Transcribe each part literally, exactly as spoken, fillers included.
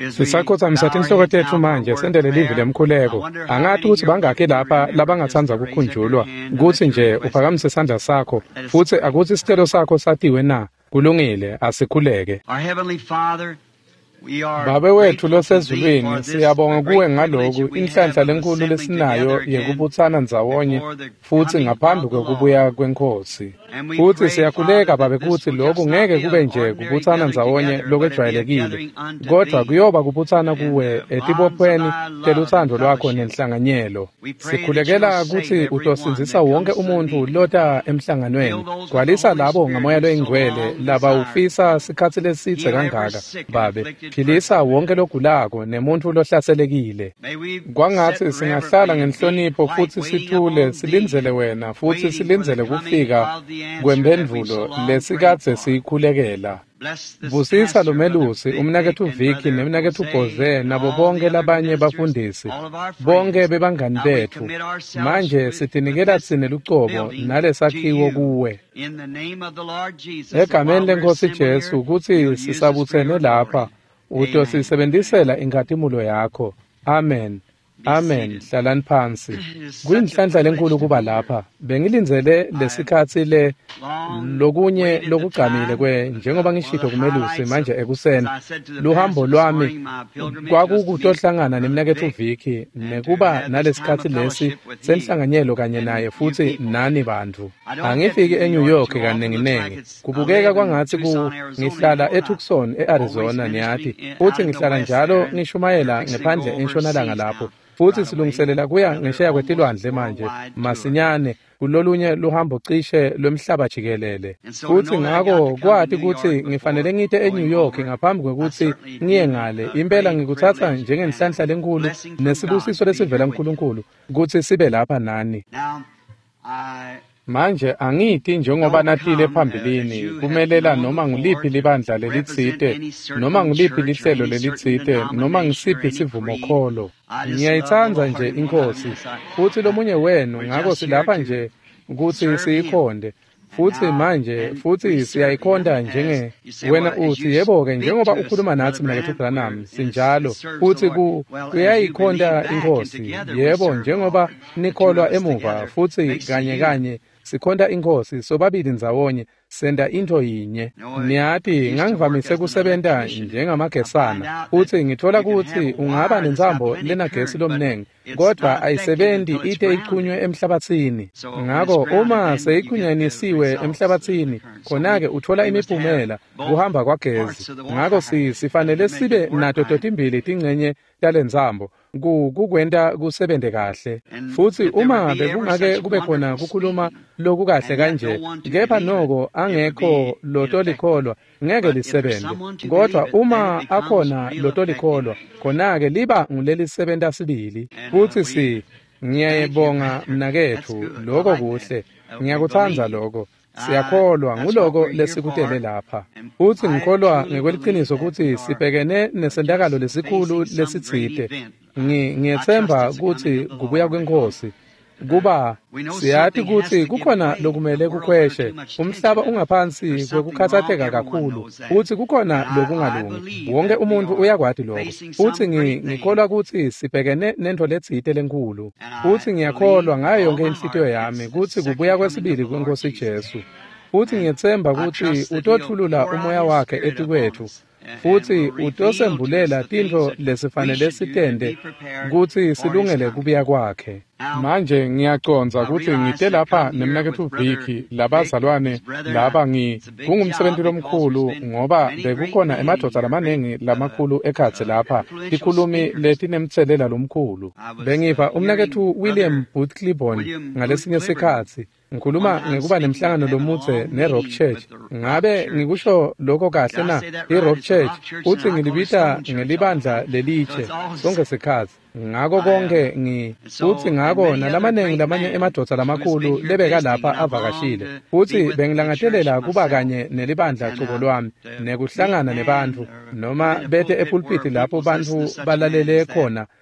Sisakhothamisa inhloko tethu manje sendele livi lemkhuleko. Angathi ukuthi bangakhe lapha labangathanza ukukhunjulwa kuthi nje uphakamise isandla sakho futhi akuthi isicelo sakho satiwe na kulungile asikhuleke. Baba wethu losezulwini siyabonga kuwe ngaloku inhlanhla lenkulu lesinayo yekubuthana ndzawonye futhi ngaphambi kokubuya kwenkosi. Futhi siyakhuleka babe kuthi lokhu ngeke kube nje kubuthana ndzawonye lokwejwayelekile kodwa kuyoba kubuthana kuwe etibophweni teluthando lwakho nenhlanganyelo. Sikhulekela ukuthi utosinzisa wonke umuntu lota emhlanganweni. Gcwalisa labo ngamoya loyingcwele laba ufisa sikhathi lesithe kangaka babe. Philisa wonke logulako nemuntu lohlaselekile. Kwangathi singahlala ngenhlonipho futhi sithule silindzele wena futhi silindzele kufika kwemphendvulo lesikadze siyikhulekela. Busisa lomelusi umnakethu Vicky nemnakethu Boze nabo bonke labanye bafundisi bonke bebangani bethu. Manje sitinikela tsine lucobo nalesakhiwo kuwe. Egameni leNkosi Jesu kuthi sisabuthene lapha utosisebenzisela inkhatimulo yakho. Amen. Amen. Hlalani phansi. Kuyinhlanhla lenkulu kuba lapha. Bengilindzele lesikhathi le lokunye lokugcamile kwe njengoba ngishito kumelusi manje ekuseni. Luhambo lwami kwakukutohlangana nemnakethu Vicky nekuba nalesikhathi lesi senhlanganyelo kanye naye futhi nani bantu. Angifiki eNew York kanenginenge. Kubukeka kwangathi ku ngihlala eTucson eArizona niyati. Futhi ngihlala njalo ngishumayela ngephandle entshonalanga lapho. Futhi silungiselela kuya ngesheya kwetilwandle manje masinyane kulolunye luhambo cishe lomhlaba jikelele. Futhi ngako kwathi ukuthi ngifanele ngite eNew York ngaphambi kwekuthi ngiye ngale. Impela ngikuthatha njengenhlanhla lenkulu nesibusiso lesivela kuNkulunkulu ukuthi sibe lapha nani. Manje angithi njengoba natile phambilini kumelela noma nguliphi libandla lelitsite noma nguliphi lihlelo lelitsite noma ngisiphi sivumo kholo. Ngiyayithanza nje inkosi futhi lomunye wenu ngako silapha nje ukuthi siyikhonde. Futhi manje futhi siyayikhonda njenge wena uthi yebo ke njengoba ukhuluma nathi mnakethu Branham sinjalo futhi ku uyayikhonda inkosi yebo njengoba nikholwa emuva futhi kanye kanye sikhonda inkosi sobabili ndzawonye senda into yinye. Niyathi ngangivamise kusebenta njengamagesana futhi ngithola ukuthi ungaba nenzambo lena gesi lomnengi kodwa ayisebenzi ite ichunywe emhlabathini. Ngako uma seyichunyanisiwe emhlabathini khona-ke uthola imiphumela kuhamba kwagezi. Ngako si sifanele sibe nato totimbili tingcenye talenzambo kukwenta kusebente kahle. Futhi uma bekungake kube khona kukhuluma lokhu kahle kanje kepha noko angekho lotolikholwa ngeke lisebente. Kodwa uma akhona lotolikholwa khona-ke liba ngulelisebenta sibili. Futhi si ngiyayibonga mnakethu lokho kuhle ngiyakuthanza lokho. Siyakholwa nguloko lesikutele lapha. Futhi ngikholwa ngekweliciniso ukuthi sibhekene nesendakalo lesikhulu lesitsite. Ngiyethemba ukuthi kubuya kwenkosi kuba siyathi ukuthi kukhona lokumele kukhweshe umhlaba ungaphansi kwekukhathatheka kakhulu futhi kukhona lokungalungi. Wonke umuntu uyakwati lokho. Futhi ngikholwa ukuthi sibhekene nento letsite lenkulu. Futhi ngiyakholwa ngayo yonke inhlitiyo yami ukuthi kubuya kwesibili kwenkosi Jesu. Futhi ngiyethemba ukuthi utothulula umoya wakhe etikwethu futhi utosembulela tinto lesifanele sitende ukuthi silungele kubuya kwakhe. Manje ngiyaconza ukuthi ngite lapha nemnakethu Vicky labazalwane laba ngi kungumsebenzi lomkhulu ngoba bekukhona emadoda lamanengi lamakhulu ekhatsi lapha ikhulumi letinemthelela lomkhulu. Bengiva umnakethu William Booth Cliburn ngalesinye sikhatsi ngikhuluma ngekuba nemhlangano lomutse neRock Church. Ngabe ngikusho lokho kahle na? iRock Church uthi ngilibita ngelibandla leliche sonke sikhatsi. Ngako konke ngi futhi ngako nalamanengi lamanye emadoda lamakhulu lebeka lapha avakashile. Futhi bengilangathelela kuba kanye nelibandla cubo lwami nekuhlangana nebantu noma bethe epulpiti lapho bantu balalele khona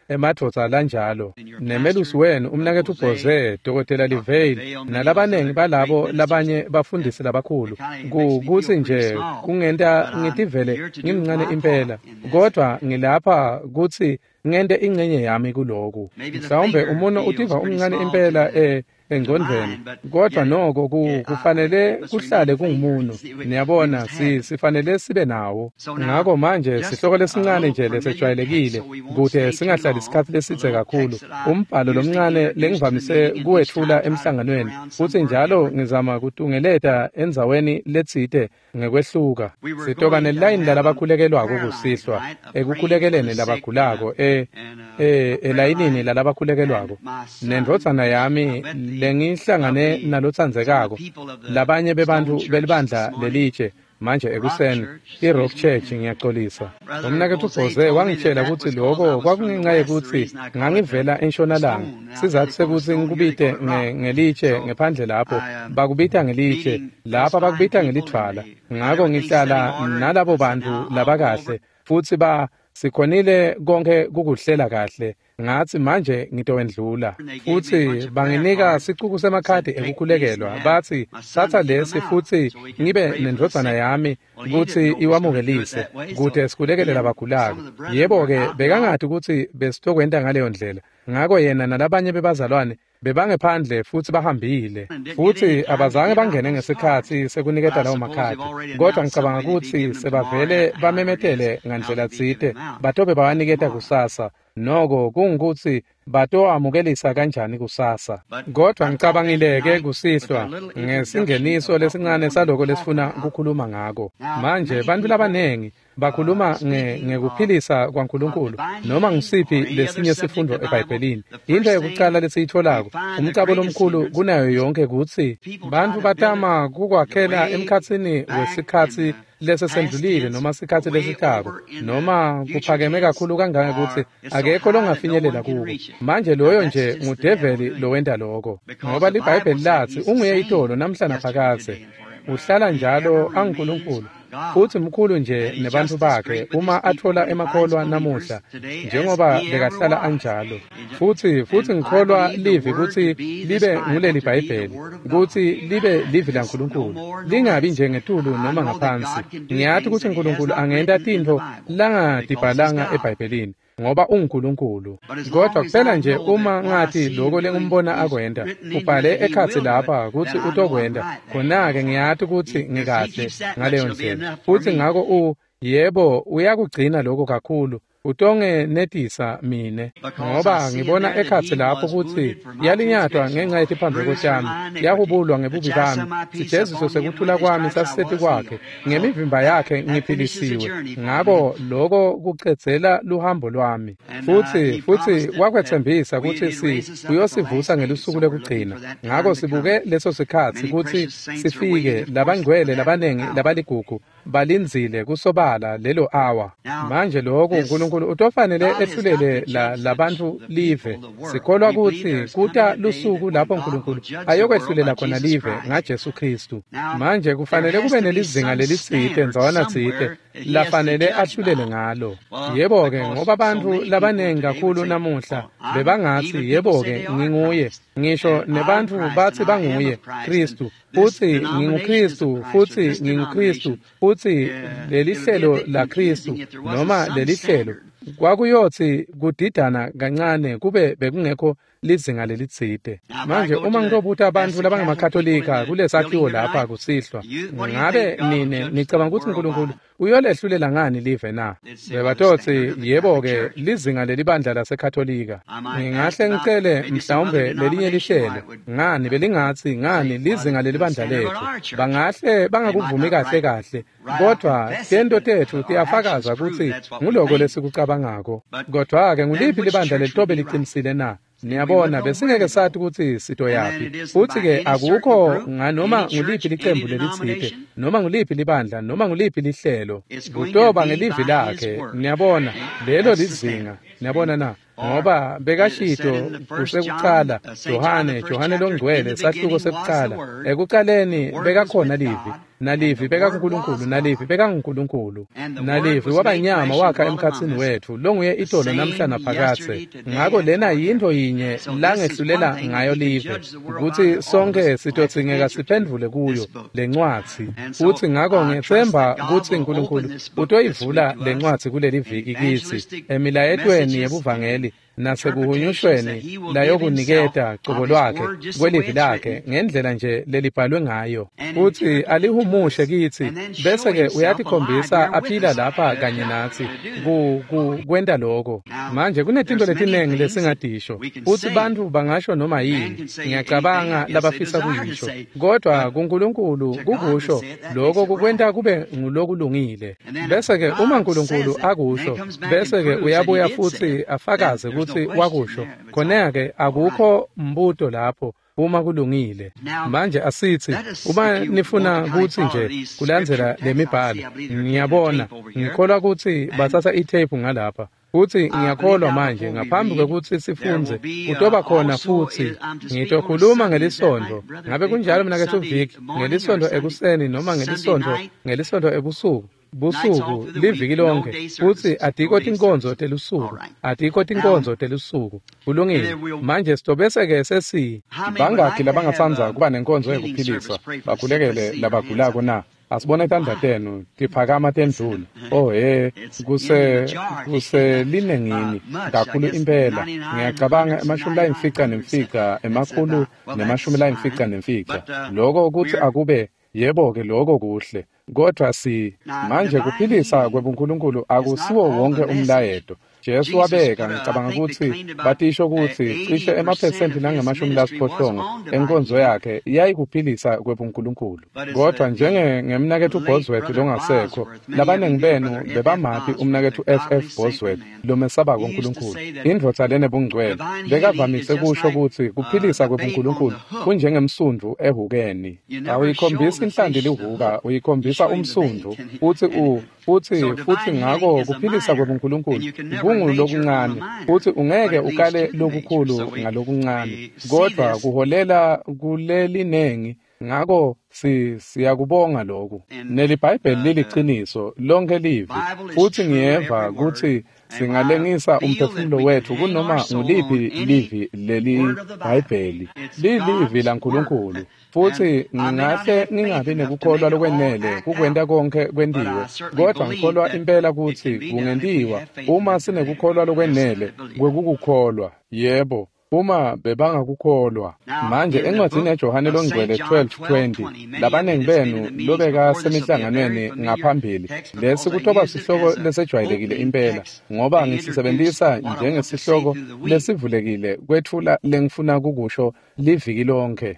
emadvodza lanjalo. Nemelusi wenu umnakethu uBoze, Dokotela Livale, nalabaningi balabo labanye bafundisi labakhulu. Kuthi nje kungenta ngithi vele ngimncane impela, kodwa ngilapha kuthi ngente ingcenye yami kuloku. Mhlawumbe umuntu utiva umncane impela eh engcondweni, kodwa noko kufanele kuhlale kungumuntu. Niyabona, si sifanele sibe nawo. Ngakho manje sihloko lesincane nje lesejwayelekile kude singahlali isikhathi lesithe kakhulu. Umbhalo lomncane lengivamise kuwethula emhlanganweni, futhi njalo ngizama kutungeleta enzaweni letsite ngekwehluka. Sitokane line lalabakhulekelwako kusihlwa ekukhulekeleni labagulako eh eh elayinini lalabakhulekelwako. Nendvodzana yami lengihlangane nalotsandzekako labanye bebantu belibandla lelitshe manje ekuseni iRock Church ngiyaxolisa. Umnakethu uBoze wangitshela ukuthi lokho kwakungenxa yokuthi ngangivela eNtshonalanga, sizathu sekuthi ngikubite ngelitshe ngephandle lapho bakubita ngelitshe, lapha bakubita ngelithwala. Ngakho ngihlala nalabo bantu labakahle futhi ba sikhonile konke kukuhlela kahle, ngathi manje ngitowendlula. Futhi banginika sicuku semakhadi ekukhulekelwa, bathi satha lesi futhi ngibe nendvodzana yami ukuthi iwamukelise kude sikhulekele labagulako. Yebo-ke bekangathi ukuthi besitokwenta ngaleyo ndlela. Ngakho yena nalabanye bebazalwane bebangephandle futhi bahambile, futhi abazange bangene ngesikhathi sekuniketa lawo makhadi, kodwa ngicabanga ukuthi sebavele bamemetele ngandlela tsite batobe bawaniketa kusasa. Noko kungukuthi batowamukelisa kanjani kusasa. Kodwa ngicabangileke kusihlwa ngesingeniso lesincane saloko lesifuna ukukhuluma ngako. Manje bantu labanengi bakhuluma ngekuphilisa kwaNkulunkulu noma ngisiphi lesinye sifundo eBhayibhelini. Into yokuqala lesiyitholako umcabo lomkhulu kunayo yonke kuthi bantu batama kukwakhela emkhatsini wesikhathi lesesendlulile noma sikhathi lesitako, noma kuphakeme kakhulu kangaka ukuthi akekho longafinyelela kuko. Manje loyo nje ngudeveli lowenda lokho, ngoba liBhayibheli lathi unguye itolo namhla naphakade, uhlala njalo anguNkulunkulu futhi mkhulu nje nebantu bakhe uma athola emakholwa namuhla njengoba bekahlala anjalo. Futhi futhi ngikholwa livi ukuthi libe nguleli Bhayibheli, ukuthi libe livi laNkulunkulu, lingabi nje ngetulu noma ngaphansi. Ngiyathi ukuthi uNkulunkulu angenta tintfo langadibhalanga eBhayibhelini ngoba uNkulunkulu. Kodwa kuphela nje uma ngathi lokho lengumbona akwenda ubhale ekhatsi lapha ukuthi utokwenda, khona-ke ngiyathi ukuthi ngikahle ngaleyo ndlela. Futhi ngako u yebo uyakugcina lokho kakhulu, utonge netisa mine, ngoba ngibona ekhatsi lapho ukuthi yalinyatwa ngenxa yethi phambi kwami, yahubulwa ngebubi bami, sijeziso sekuthula kwami sasisethi kwakhe, ngemivimba yakhe ngiphilisiwe. Ngako lokho kuqedzela luhambo lwami. Futhi futhi wakwethembisa ukuthi si uyosivusa ngelusuku lekugcina. Ngako sibuke leso sikhathi ukuthi sifike labangcwele labanengi labaligugu balinzile kusobala lelo hour. Manje lokho uNkulunkulu utofanele ehlulele labantu live. Sikholwa ukuthi kuta lusuku lapho uNkulunkulu ayokwehlulela khona live ngaJesu Kristu. Manje kufanele kube nelizinga lelitsite nzwana tsite lafanele ahlulele ngalo. Yebo-ke ngoba abantu labanengi kakhulu namuhla bebangathi yebo-ke nginguye, ngisho nebantu bathi banguye Kristu, futhi nginguKristu, futhi nginguKristu, futhi lelihlelo la Kristu noma lelihlelo kwakuyothi kudidana kancane kube bekungekho lizinga lelitsite. Manje uma ngitobutha abantu labangamakatholika kulesakhiwo lapha kusihlwa, ngabe nine nicabanga ukuthi uNkulunkulu uyolehlulela ngani live na? Bebatotsi yebo-ke lizinga lelibandla lasekatholika. Ngingahle ngicele mhlawumbe lelinye lihlelo ngani belingathi ngani lizinga lelibandla lethu. Bangahle bangakuvumi kahle kahle, kodwa tento tethu tiyafakaza ukuthi nguloko lesikucabangako. Kodwa-ke nguliphi libandla lelitobe liqinisile na? Niyabona besingeke sathi ukuthi sito yapi. Futhi-ke akukho nganoma nguliphi licembu lelitsite noma nguliphi libandla noma nguliphi lihlelo, kutoba ngelivi lakhe. Niyabona lelo lizinga, niyabona na, ngoba bekashito kusekucala Johane Johane longcwele sahluko sekucala ekucaleni bekakhona livi, nalivi beka kuNkulunkulu, nalivi beka kuNkulunkulu, nalivi wabanyama wakha emkhathini wethu, longuye itolo namhla naphakathe. Ngakho lena yinto yinye la ngehlulela ngayo live, ukuthi sonke sitodzingeka siphendvule kuyo lencwadzi. Uthi ngakho ngethemba ukuthi uNkulunkulu utoyivula lencwadzi kuleli viki kithi emilayetweni yebuvangeli nasekuhunyushweni layokuniketa cobo lwakhe kwelivi lakhe ngendlela nje lelibhalwe ngayo. Uthi alihumushe kithi bese-ke uyatikhombisa aphila lapha kanye nathi kwenta lokho. Manje kunetinto letinengi lesingadisho. Uthi bantfu bangasho noma yini, ngiyacabanga labafisa kuyisho, kodwa kuNkulunkulu kukusho lokho kukwenta kube ngulokulungile. Bese-ke uma uNkulunkulu akusho, bese-ke uyabuya futhi afakaze ukuthi wakusho, khona-ke akukho mbuto lapho uma kulungile. Manje asithi uma nifuna ukuthi nje kulandzela lemibhalo, ngiyabona ngikholwa ukuthi bathatha itape ngalapha. Uthi ngiyakholwa manje ngaphambi kokuthi sifunze kutoba khona futhi ngitokhuluma ngelisondo, ngabe kunjalo mina kethu viki ngelisondo ekuseni noma ngelisondo ngelisondo ebusuku busuku liviki lonke. Uthi adikho tinkonzo telusuku, adikho tinkonzo telusuku. Kulungile. Manje sitobese-ke sesi bangakhi labangatsandza kuba nenkonzo yekuphilisa, bakhulekele labagulako na. Asibona itandla tenu tiphakama tendlula. Oh he kuse kuse linengini kakhulu impela. Ngiyacabanga emashumi layimfica nemfica emakhulu nemashumi layimfica nemfica. Lokho ukuthi akube yebo-ke lokho kuhle. Kodwa si manje kuphilisa kwebuNkulunkulu akusiwo wonke umlayeto. Jesu wabeka ngicabanga ukuthi batisho ukuthi cishe emaphesenti nangemashumi lasiphohlongo enkonzo yakhe iyayikuphilisa kwebuNkulunkulu. Kodwa njenge ngemnakethu uBosworth longasekho, labanengi benu bebamapi umnakethu F F Bosworth lomesaba koNkulunkulu. Indvodza lenebungcwele bekavamise kusho ukuthi kuphilisa kwebuNkulunkulu kunjengemsundu ehukeni. Awuyikhombisa inhlandi lihuka, uyikhombisa umsundu. Uthi u uthi futhi ngako kuphilisa kwebuNkulunkulu kungulokuncane, uthi ungeke ukale lokukhulu ngalokuncane, kodwa kuholela kulelinengi. Ngako si siyakubonga lokho. NeliBhayibheli liliciniso lonke livi, futhi ngiyeva ukuthi singalengisa umphefumulo wethu kunoma nguliphi livi leli Bhayibheli. Lilivi laNkulunkulu. Futhi ngingahle ngingabi nekukholwa lokwenele kukwenta konke kwendiwe, kodwa ngikholwa impela ukuthi kungentiwa uma sinekukholwa lokwenele kwekukukholwa. Yebo, uma bebangakukholwa. Manje encwadini yaJohane longcwele twelve twenty labanengi benu lobeka semihlanganweni ngaphambili lesi kutoba sihloko lesejwayelekile impela, ngoba ngisisebenzisa njengesihloko lesivulekile kwethula lengifuna kukusho liviki lonke.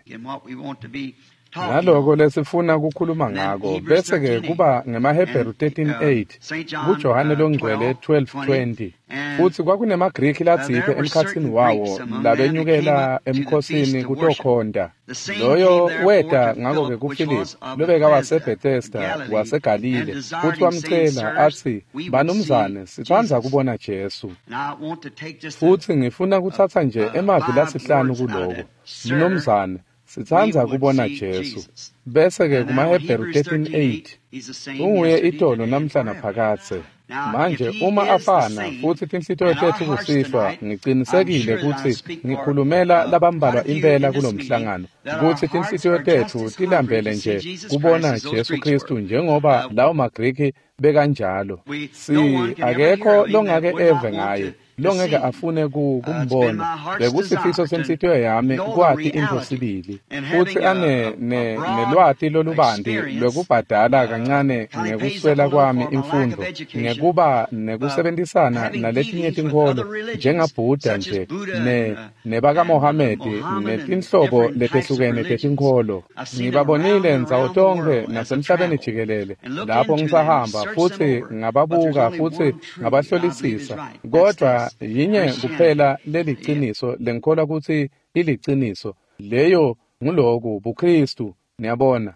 Naloko lesifuna kukhuluma ngako bese-ke kuba ngemaHebheru thirteen eight kuJohane longcwele twelve twenty. Futhi kwakunemaGriki latsiphe emkhatsini wawo labenyukela emkhosini kutokhonda. Loyo weta ngako-ke kuFilipi lobeka waseBhethesda waseGalile, futhi wamcela athi, banumzane sithanda kubona Jesu. Futhi ngifuna kuthatha nje emavi lasihlanu kuloko, mnumzane sithanda kubona Jesu. Bese-ke kumaHebheru thirteen eight unguye itolo namhla naphakathe. Manje uma afana futhi tinhlito tethu kusihlwa, ngicinisekile ukuthi ngikhulumela labambalwa impela kulomhlangano ukuthi tinhlito tethu tilambele nje kubona Jesu Kristu njengoba lawo maGriki bekanjalo. Si akekho longake eve ngaye, longeke afune kumbona. Bekusifiso senhlitiyo yami kwathi impossibili, futhi ane nelwati lolubandi lwekubhadala kancane ngekuswela kwami imfundo ngekuba nekusebenzisana naletinye tinkholo njengaBuddha nje ne nebakaMohamedi netinhlobo letehlukene tetinkholo. Ngibabonile nzawo tonke nasemhlabeni jikelele lapho ngisahamba, futhi ngababuka futhi ngabahlolisisa, kodwa yinye kuphela leliciniso lenkholwa ukuthi iliciniso leyo nguloku buKristu. Niyabona?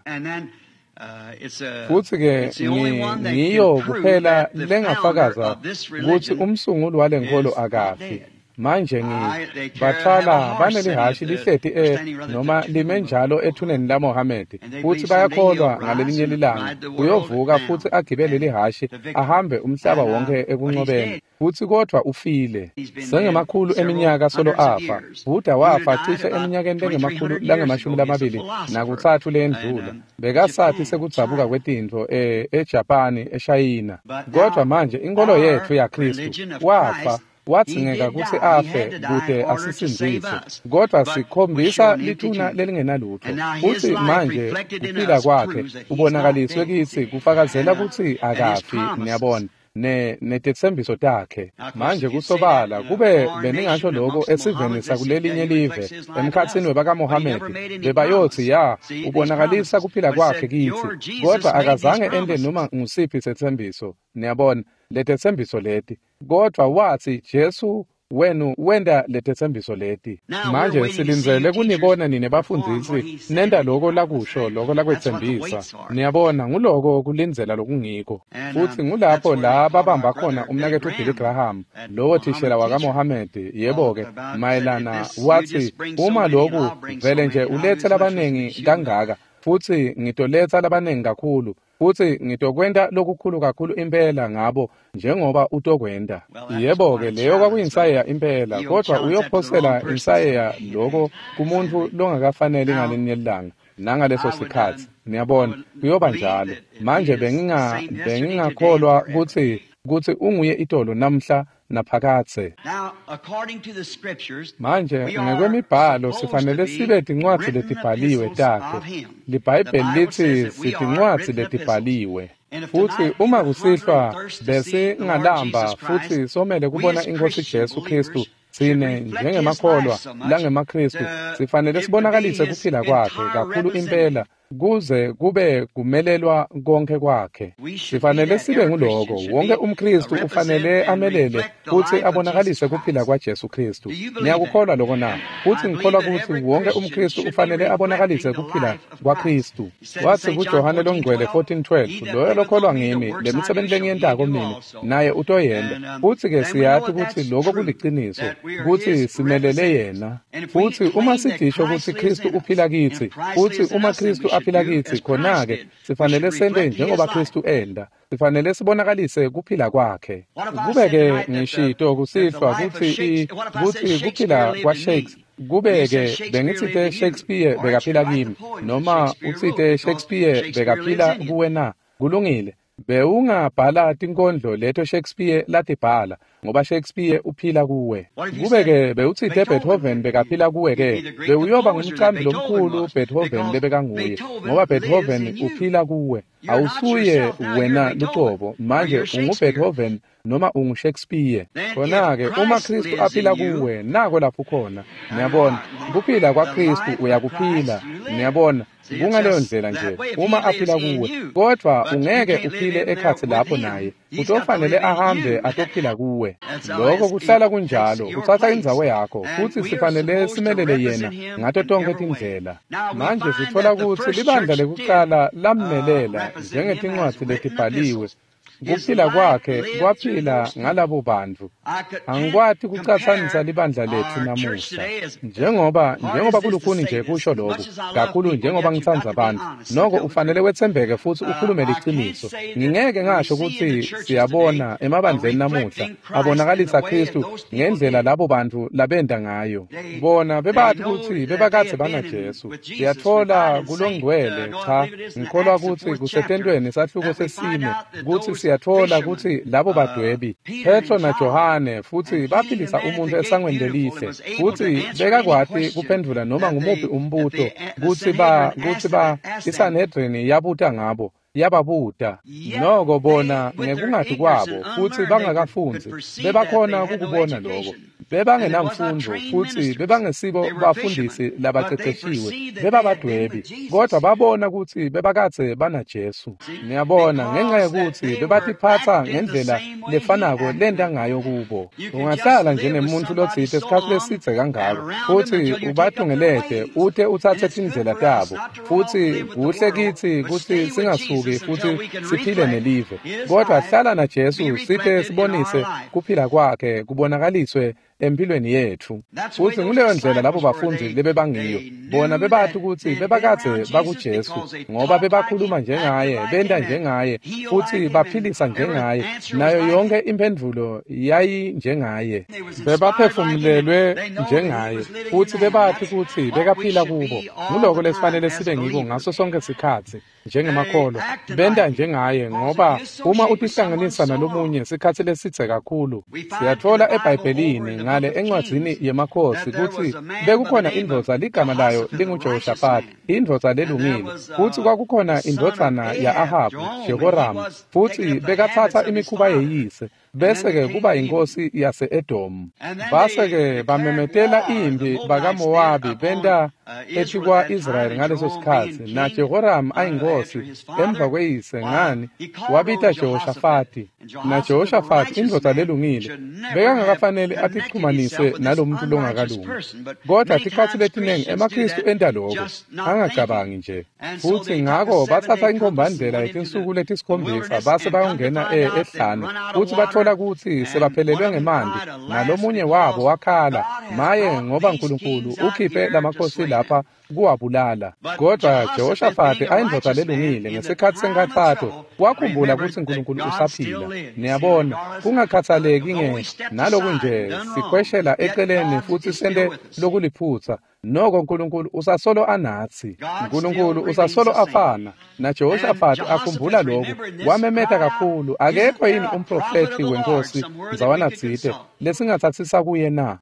Futhi-ke ngiyo kuphela lengafakaza ukuthi umsunguli walenkolo akafi. manje ngibathwala banelihashi lihleti e noma lime njalo ethuneni laMohammed futhi bayakholwa ngalelinye ilanga uyovuka futhi agibele lihashi ahambe umhlaba wonke ekunqobeni futhi kodwa ufile sengemakhulu eminyaka solo afa Buddha wafa cishe eminyakeni lengemakhulu langemashumi lamabili nakuthathu lendlula bekasathi sekudzabuka kwetintfo e eJapani eShayina kodwa manje inkolo yethu yaKristu wafa wathingeka ukuthi afe kude asisindise kodwa sikhombisa lithuna lelingenalutho futhi manje kuphila kwakhe ubonakaliswe kithi kufakazela ukuthi akafi niyabona ne netethembiso takhe manje kusobala kube beningasho lokho esiveni sakulelinye live emkhatsini webakaMohammed bebayothi ya ubonakalisa kuphila kwakhe kithi kodwa akazange ende noma ngusiphi isethembiso niyabona letethembiso leti kodwa wathi Jesu wenu wenda letethembiso leti manje silinzele kunibona nine bafundisi nenda lokho lakusho lokho lakwethembisa niyabona nguloko kulinzela lokungikho futhi ngulapho la babamba khona umnakethu uBilly Graham lowo thishela wakaMohammed yebo ke mayelana wathi uma lokhu vele nje ulethe labanengi kangaka futhi ngitoletha labanengi kakhulu futhi ngitokwenda lokukhulu kakhulu impela ngabo njengoba utokwenda yebo ke leyo kwakuyinsayeya impela kodwa uyophosela insayeya lokho kumuntu longakafanele ngalinye ilanga nangaleso sikhathi niyabona kuyoba njalo manje benginga bengingakholwa ukuthi ukuthi unguye itolo namhla naphakathe manje ngekwemibhalo sifanele sibe tincwadzi letibhaliwe takhe libhayibheli lithi sitincwadzi letibhaliwe futhi uma kusihlwa bese ngalamba futhi somele kubona inkosi Jesu Kristu sine njengemakholwa langemaKristu sifanele sibonakalise kuphila kwakhe kakhulu impela kuze kube kumelelwa konke kwakhe sifanele sibe nguloko wonke umKristu ufanele amelele futhi abonakalise kuphila kwaJesu Kristu niyakukholwa lokho na futhi ngikholwa ukuthi wonke umKristu ufanele abonakalise kuphila kwaKristu wathi kuJohane longcwele fourteen twelve loyo lokholwa ngimi lemisebenzi lengiyentako mina naye utoyenda futhi ke siyathi ukuthi lokho kuliqiniso ukuthi simelele yena futhi uma sidisho ukuthi Kristu uphila kithi futhi uma Kristu aphila kithi khona ke sifanele sente njengoba Kristu enda sifanele sibonakalise kuphila kwakhe kube ke ngishito kusihlwa ukuthi ukuthi kuphila kwa Shakespeare kube ke bengithi Shakespeare bekaphila kimi noma uthi Shakespeare bekaphila kuwena kulungile bewungabhala tinkondlo leto Shakespeare latibhala ngoba Shakespeare uphila kuwe kube ke bewuthi Beethoven bekaphila kuwe ke bewuyoba ngumqambi lomkhulu Beethoven lebekanguye ngoba Beethoven uphila kuwe awusuye wena luqobo manje unguBeethoven noma unguShakespeare khona ke uma Kristu aphila kuwe nako lapho khona niyabona kuphila kwaKristu uyakuphila niyabona kungaleyo ndlela nje uma aphila kuwe kodwa ungeke uphile ekhathi lapho naye utofanele ahambe atophila kuwe lokho kuhlala kunjalo kuthatha indzawo yakho futhi sifanele simelele yena ngato tonke tindlela manje sithola ukuthi libandla lekuqala lammelela njengetincwadzi letibhaliwe kuphila kwakhe kwaphila ngalabo bantu angikwati kucathanisa libandla lethu namuhla njengoba njengoba kulukhuni nje kusho lokho kakhulu njengoba ngitsanza abantu noko ufanele wethembeke futhi ukhulume liqiniso ngingeke ngasho ukuthi siyabona emabandleni namuhla abonakalisa Kristu ngendlela labo bantu labenda ngayo bona bebathi ukuthi bebakathe bana Jesu siyathola kulongcwele cha ngikholwa ukuthi kusetentweni sahluko sesine ukuthi siyathola ukuthi labo badwebi Petro na Johane futhi baphilisa umuntu esangweni lelihle futhi bekakwati kuphendula noma ngumuphi umbuto ukuthi ba ukuthi ba iSanhedrin yabuta ngabo yababuta noko bona ngekungathi kwabo futhi bangakafunzi bebakhona ukubona lokho bebangenamfundo futhi bebangesibo bafundisi labaqeqeshiwe bebabadwebi kodwa babona ukuthi bebakathe bana Jesu niyabona ngenxa yokuthi bebatiphatha ngendlela lefanako lenda ngayo kubo ungahlala nje nemuntu lotsithe isikhathi lesithe kangako futhi ubathungelede uthe uthathe indlela tabo futhi kuhle kithi ukuthi singasuki futhi siphile nelive kodwa hlala na Jesu sithe sibonise kuphila kwakhe kubonakaliswe empilweni yethu. Futhi nguleyo ndlela labo bafundi lebe bangiyo bona bebathi ukuthi bebakade bakuJesu ngoba bebakhuluma njengaye, benda njengaye, futhi baphilisa njengaye, nayo yonke impendulo yayi njengaye. Bebaphefumulelwe njengaye, futhi bebathi ukuthi bekaphila kubo. Nguloko lesifanele sibe ngiko ngaso sonke isikhathi njengemakholwa, benda njengaye ngoba uma utihlanganisa nalomunye sikhathi lesithe kakhulu. Siyathola eBhayibhelini ngale encwadzini yemakhosi ukuthi bekukhona indvodza ligama layo linguJehoshaphat, indvodza lelungile, futhi kwakukhona indvodzana ya-Ahabu, Jehoramu, futhi bekathatha imikhuba yeyise, bese-ke kuba inkosi yase-Edomu. Base-ke bamemetela impi bakaMowabi benta ethi kwa-Israyeli ngaleso sikhathi, na Jehoramu ayinkosi emva kweyise ngani wabita Jehoshafati. Na Jehoshafati indvodza lelungile bekangakafanele atixhumanise nalomuntu longakalungi, kodwa tikhathi letinengi emakristu enta lokho, angacabangi nje. Futhi ngako bathatha inkombandlela yetinsuku letisikhombisa base bayongena ehlane, futhi bathola ukuthi sebaphelelwe ngemandi, nalomunye wabo wakhala, maye ngoba uNkulunkulu ukhiphe lamakhosi lapha kuwabulala. Kodwa Jehoshafati ayindvodza lelungile, ngesikhathi senkathatho wakhumbula ukuthi uNkulunkulu usaphila. Niyabona, kungakhathaleki nge naloku nje sikhweshela eceleni futhi sente lokuliphutsa, noko uNkulunkulu usasolo anathi, uNkulunkulu usasolo afana. Na Jehoshafati akhumbula lokhu, wamemeta kakhulu, akekho yini umprofeti wenkosi Nzawana Dzide lesingathathisa kuye na?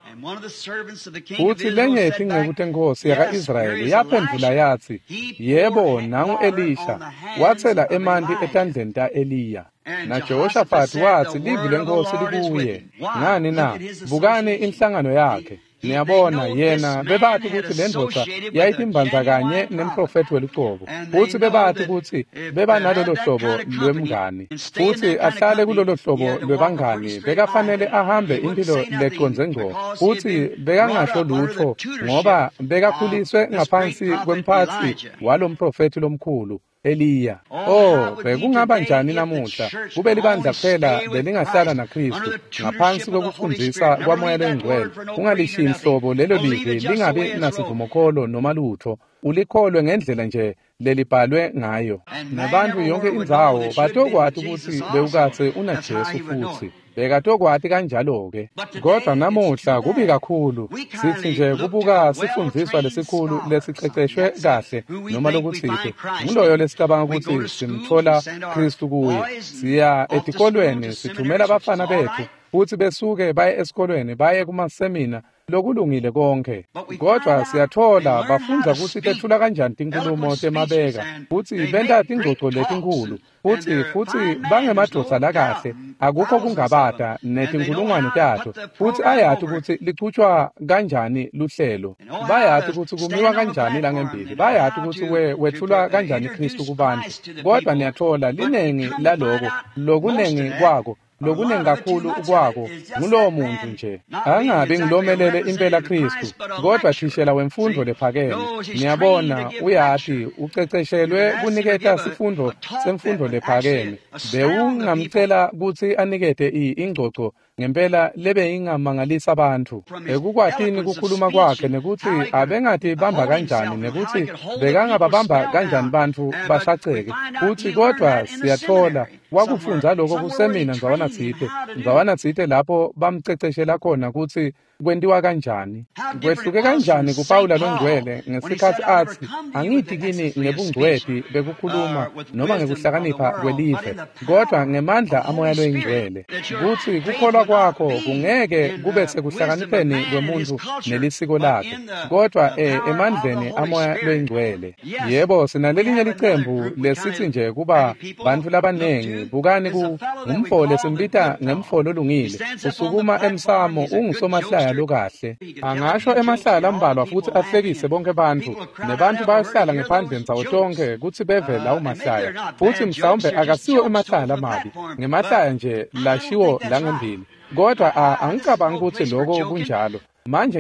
Futhi lenye yetinceku tenkosi yaka-Israyeli yaphendula yathi, yebo, nangu Elisha wathela emanti etandleni ta-Eliya. Na Jehoshafati wathi livi lenkosi likuye. Ngani na? Bukani inhlangano yakhe. Niyabona, yena bebathi ukuthi le ndvodza yayitimbanza kanye nemprofeti welucobo, futhi bebathi ukuthi beba nalolo hlobo lwemngani, futhi ahlale kulolo hlobo lwebangani bekafanele ahambe impilo leconze ngqo, futhi bekangasho lutho ngoba bekakhuliswe ngaphansi kwemphathi walo mprofeti lomkhulu Eliya. Oh, bekungaba njani namuhla kube libandla kuphela belingahlala naKristu ngaphansi kokufundisa kwamoya lengcwele, ungalishi inhlobo lelo livi lingabi nasivumokholo noma lutho, ulikholwe ngendlela nje lelibhalwe ngayo. Nabantu yonke indzawo batokwathi ukuthi bewukathe unaJesu futhi bekatokwati kanjalo-ke. Kodwa namuhla kubi kakhulu sithi nje kubuka sifundiswa lesikhulu lesiqeqeshwe kahle noma lokuthile nguloyo lesicabanga ukuthi simthola Kristu kuye. Siya etikolweni sithumela abafana bethu futhi besuke baye esikolweni baye kumasemina lokulungile konke, kodwa siyathola bafunda ukuthi tethula kanjani tinkulumo temabeka, futhi benta tingcoco letinkulu, futhi futhi bangemadoda lakahle, akukho kungabata netinkulungwane tato, futhi ayathi ukuthi lichutshwa kanjani luhlelo, bayathi ukuthi kumiwa kanjani langembili, bayathi ukuthi wethulwa kanjani Kristu kubantu. Kodwa niyathola linengi laloko, lokunengi kwako lokunengi kakhulu kwako ngulowo muntu nje. Angabi ngilomelele impela Kristu, kodwa thishela wemfundo lephakeme. Niyabona, uyathi uceceshelwe kuniketa sifundo semfundo lephakeme. Bewungamcela ukuthi anikete ingcoco ngempela lebe ingamangalisa abantu. Ekukwathini kukhuluma kwakhe nekuthi abengathi bamba kanjani nekuthi bekangababamba kanjani bantu basaceke. Futhi kodwa siyathola wakufundza lokho kusemina Nzawana Dzide. Nzawana Dzide lapho bamceceshela khona ukuthi kwentiwa kanjani, kwehluke kanjani kuPawula longcwele ngesikhathi athi angithi kini ngebungcweti bekukhuluma noma ngekuhlakanipha kwelive, kodwa ngemandla amoya loyingcwele, kuthi kukholwa kwakho kungeke kube sekuhlakanipheni kwemuntu nelisiko lakhe, kodwa eh, emandleni amoya loyingcwele. Yebo, sinalelinye licembu lesithi nje kuba bantu labanengi, bukani ku umfole simbita ngemfolo olungile, usukuma emsamo ungusomahlaya lokahle, angasho emahlaya lambalwa futhi ahlekise bonke bantu, nebantu bayahlala ngephandle nzawo tonke kuthi beve lawo mahlaya, futhi mhlawumbe akasiwo emahlaya lamabi, ngemahlaya nje lashiwo langembili. Kodwa angicabangi ukuthi lokho kunjalo. Manje ngi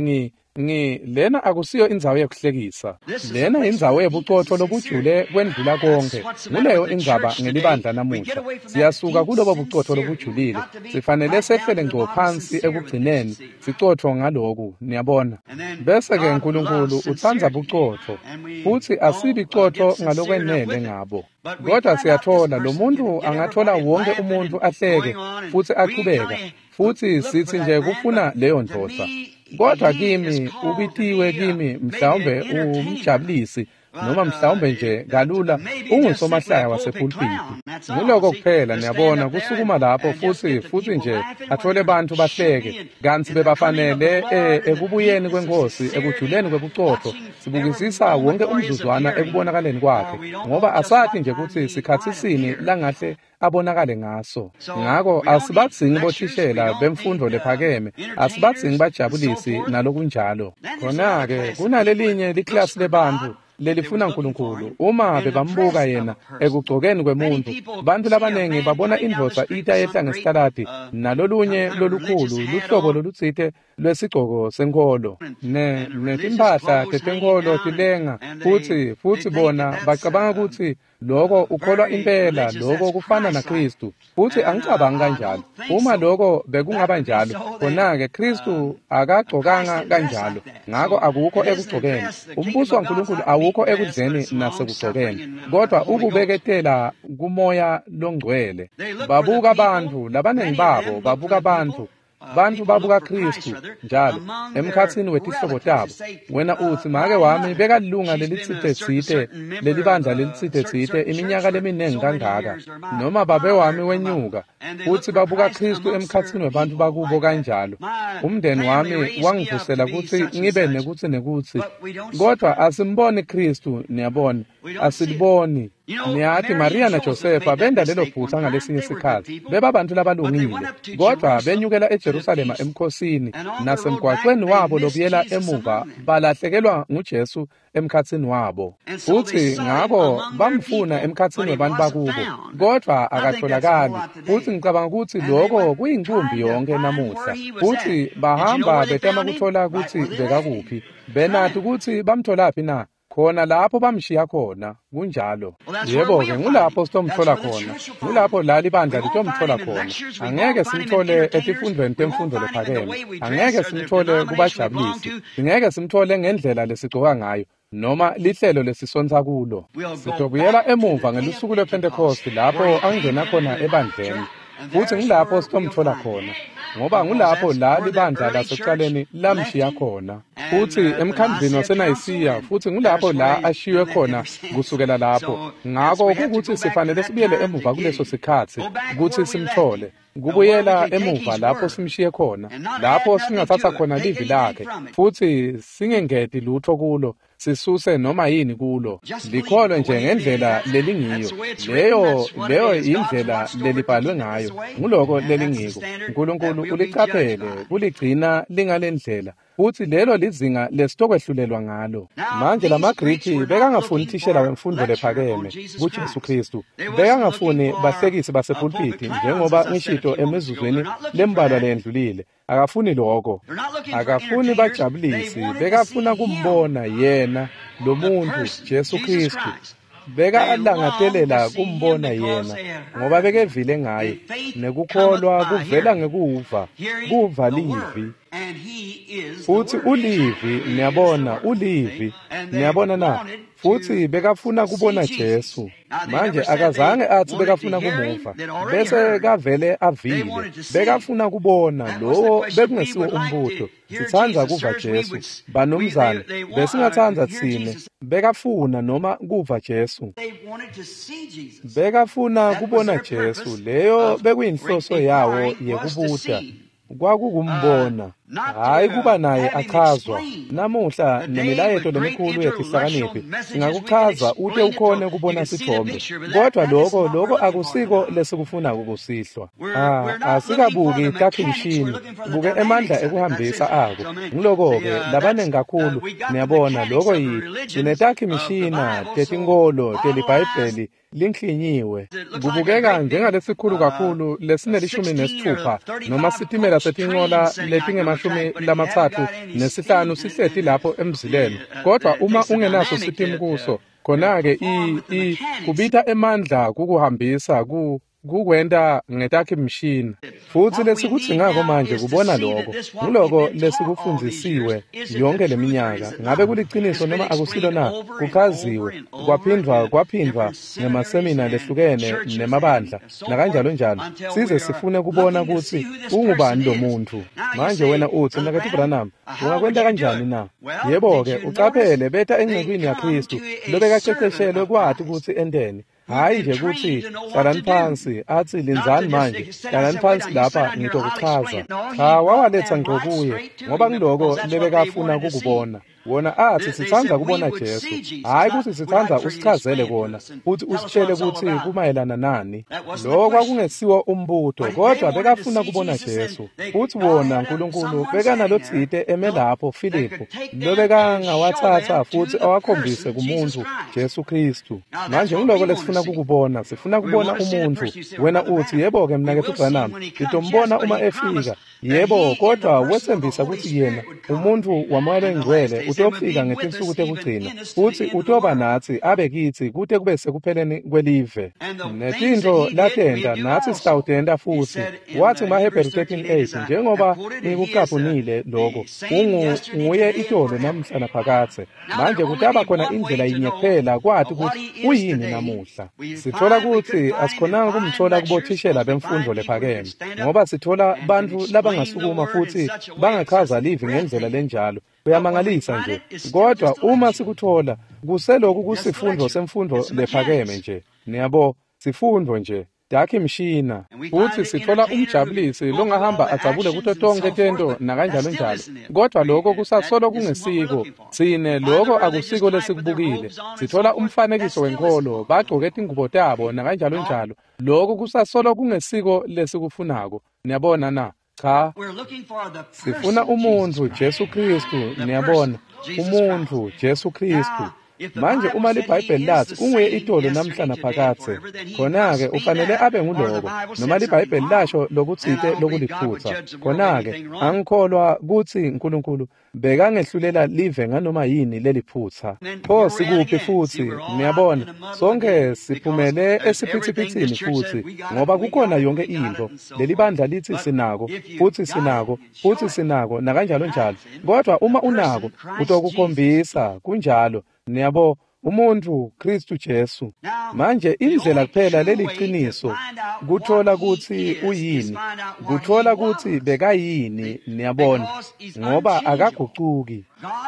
ngi lena akusiyo indzawo yokuhlekisa, lena indzawo yebucotho lobujule kwendlula konke. Nguleyo indzaba ngelibandla namuhla. Siyasuka kulobo bucotho lobujulile, sifanele sehlele ngco phansi ekugcineni sicotho ngaloku, niyabona. Bese ke uNkulunkulu uthanda bucotho, futhi asibi cotho ngalokwenele ngabo. Kodwa siyathola lo muntu angathola wonke umuntu ahleke futhi aqhubeka, futhi sithi nje kufuna leyo ndloza. Kodwa kimi ubitiwe, kimi mhlawumbe umjabulisi noma mhlawumbe nje kalula ungusomahlaya wasepulpiti. Ngiloko kuphela niyabona kusukuma lapho futhi futhi nje athole abantu bahleke, kanti bebafanele ekubuyeni kwenkosi, ekujuleni kwebucotho. Sibukisisa wonke umzuzwana ekubonakaleni kwakhe, ngoba asathi nje ukuthi sikhathi sini langahle abonakale ngaso. Ngakho asibatsingi bothishela bemfundo lephakeme, asibatsingi bajabulisi nalokunjalo. Khona-ke kunalelinye liklasi lebantu lelifuna uNkulunkulu. Uma bebambuka yena ekugcokeni kwemuntu, bantu labanengi babona indloza ita yehla ngesikaladi nalolunye lolukhulu luhlobo lolutsite lwesigcoko senkolo ne netimpahla tetenkolo tilenga, futhi futhi bona bacabanga ukuthi loko ukholwa impela, loko kufana naKristu. Futhi angicabangi kanjalo. Uma loko bekungaba njalo, khona-ke Kristu akagcokanga kanjalo. Ngakho akukho ekugcokeni. Umbuso waNkulunkulu awukho ekudleni nasekugcokeni, kodwa ukubeketela kumoya longcwele. Babuka abantu, labanengi babo babuka abantu. Bantu babuka Kristu njalo emkhatsini wetihlobo tabo. Wena uthi make wami bekalunga lelitsite tsite, lelibandla lelitsite tsite iminyaka leminengi kangaka, noma babe wami wenyuka, futhi babuka Kristu emkhatsini webantu bakubo kanjalo. Umndeni wami wangivusela ukuthi ngibe nekuthi nekuthi, kodwa asimboni Kristu, niyabona, asiliboni. Niyathi Maria na Josefa benda lelo phutha ngalesinye isikhathi, beba abantu labalungile, kodwa benyukela eJerusalema emkhosini, nasemgwaqweni wabo lokuyela emuva balahlekelwa nguJesu emkhatsini wabo. Futhi ngakho bamfuna emkhatsini webantu bakubo, kodwa akatholakali. Futhi ngicabanga ukuthi lokho kuyincumbi yonke namuhla. Futhi bahamba betama kuthola ukuthi bekakuphi, benathi ukuthi bamtholaphi na. Khona lapho bamshiya khona, kunjalo. Yebo-ke ngulapho sitomthola khona, ngulapho lali ibandla litomthola khona. Angeke simthole etifundweni temfundo lephakeme, angeke simthole kubajabulisi, ngeke simthole ngendlela lesigcoka ngayo, noma lihlelo lesisonsa kulo. Sitobuyela emuva ngelusuku lwePentecost lapho angena khona ebandleni, futhi ngilapho sitomthola khona, ngoba ngulapho la libandla lasekuqaleni lamshiya khona. Futhi emkhandlini waseNayisiya, futhi ngulapho la ashiywe khona kusukela lapho. Ngakho ukuthi sifanele sibuyele emuva kuleso sikhathi ukuthi simthole, kubuyela emuva lapho simshiye khona, lapho singathatha khona livi lakhe, futhi singengedi lutho kulo, sisuse noma yini kulo. Likholwe nje ngendlela lelingiyo, leyo leyo indlela lelibhalwe ngayo, nguloko lelingiko. uNkulunkulu ulicaphele, kuligcina lingalendlela, futhi lelo lizinga lesitokwehlulelwa ngalo. Manje lamaGriki bekangafuni thishela wemfundo lephakeme kuJesu Kristu, bekangafuni bahlekisi basepulpiti njengoba ngishito emizuzweni lembalwa lendlulile. Akafuni lokho, akafuni bajabulisi, bekafuna kumbona yena lo muntu Jesu Kristu. Beka alangathelela kumbona yena, ngoba bekevile ngaye, nekukholwa kuvela ngekuva, kuva livi. Futhi ulivi, niyabona, ulivi, niyabona na, futhi bekafuna kubona Jesu. Manje akazange athi bekafuna kumuva, bese kavele avile, bekafuna kubona lo bekungesiwo umbuto. Sithanza kuva Jesu, banumzane, besingathanza thine, bekafuna noma kuva Jesu. Bekafuna kubona Jesu, leyo bekuyinhloso yawo yekubuta. Kwakukumbona, hayi kuba naye achazwa. Namuhla nemilayeto lemikhulu yetihlakaniphi singakuchaza ute ukhone ukubona sithombe, kodwa lokho lokho akusiko lesikufuna ukusihlwa. Ah, asikabuki takhimshini, buke emandla ekuhambisa ako. Ngiloko-ke labanengi kakhulu niyabona lokho yi sinetakhimshina tetingolo telibhayibheli linhlinyiwe. Kubukeka njengalesikhulu kakhulu lesinelishumi nesithupha noma sitimela setinqola letingema ezingamashumi lamathathu nesihlanu sihleti lapho emzileni. Kodwa uma ungenaso sitimi kuso, khona-ke i kubitha emandla kukuhambisa ku kukwenta ngetakhi mshini. Futhi lesikudzingako manje kubona lokho ngiloko lesikufundzisiwe yonke leminyaka, ngabe kuliciniso noma akusilo na, kuchaziwe kwaphindwa kwaphindwa ngemasemina lehlukene nemabandla nakanjalo njalo, size sifune kubona ukuthi ungubani lo muntu. Manje wena uthi mnakethu Branham, ungakwenta kanjani na? Yebo-ke ucaphele betha engcekweni yaKristu lobekaceceshelwe kwathi ukuthi enteni. Hayi nje kuthi hlalani phansi athi lenzani manje, hlalani phansi lapha ngitokuchaza. Cha, wawaletha ngokuye ngoba ngiloko lebekafuna kukubona. Wona athi sithanda kubona Jesu, hayi kuthi sithanda usichazele kona uthi usitshele ukuthi kumayelana nani. Lo kwakungesiwo umbutho, kodwa bekafuna kubona Jesu. Futhi wona uNkulunkulu bekanalo tsite eme lapho Filipu lobekangawathatha futhi awakhombise kumuntu Jesu Kristu. Manje ngiloko lesifuna kukubona, sifuna kubona umuntu. Wena uthi yebo-ke mnakethu Branham, ngitombona uma efika. Yebo, kodwa wesembisa ukuthi yena umuntu wamoya engcwele utofika ngetinsuku tekugcina futhi utoba nathi abe kithi kute kube sekupheleni kwelive. Netinto latenda nathi sitawutenda futhi. Wathi maHebheru thirteen eight, njengoba ngikuqabunile lokho, unguye itolo namhla naphakathe. Manje kutaba khona indlela yinye kuphela kwathi ukuthi uyini namuhla. Sithola ukuthi asikhonanga kumthola kubothishela bemfundo lephakeme, ngoba sithola bantu labangasukuma futhi bangachaza livi ngendlela lenjalo. Kuyamangalisa nje. Kodwa uma sikuthola kuselokhu kusifundo semfundo lephakeme nje. Niyabo, sifundo nje. Dakhi mshina. Futhi sithola umjabulisi longahamba ajabule kuto tonke tento nakanjalo njalo. Kodwa lokho kusasolo kungesiko. Sine lokho akusiko lesikubukile. Sithola umfanekiso wenkolo, bagcoke ingubo tabo nakanjalo njalo. Lokho kusasolo kungesiko lesikufunako. Niyabona na? Cha, sifuna umuntu Jesu Kristu. Niyabona, umuntu Jesu Kristu. Manje uma liBhayibheli lathi unguye itolo namhla naphakathe, khona-ke ufanele abe nguloko. Noma liBhayibheli lasho lokutsite lokuliphutha, khona-ke angikholwa kuthi uNkulunkulu bekangehlulela live nganoma yini leliphutha. Pho sikuphi futhi? Niyabona, sonke siphumele esiphithiphithini futhi, ngoba kukhona yonke into. Leli bandla lithi sinako, futhi sinako, futhi sinako nakanjalo njalo. Kodwa uma unako utokukhombisa kunjalo. Niyabo, umuntu Kristu Jesu. Manje indlela kuphela leliciniso kuthola ukuthi uyini, kuthola ukuthi bekayini. Niyabona, ngoba akagucuki.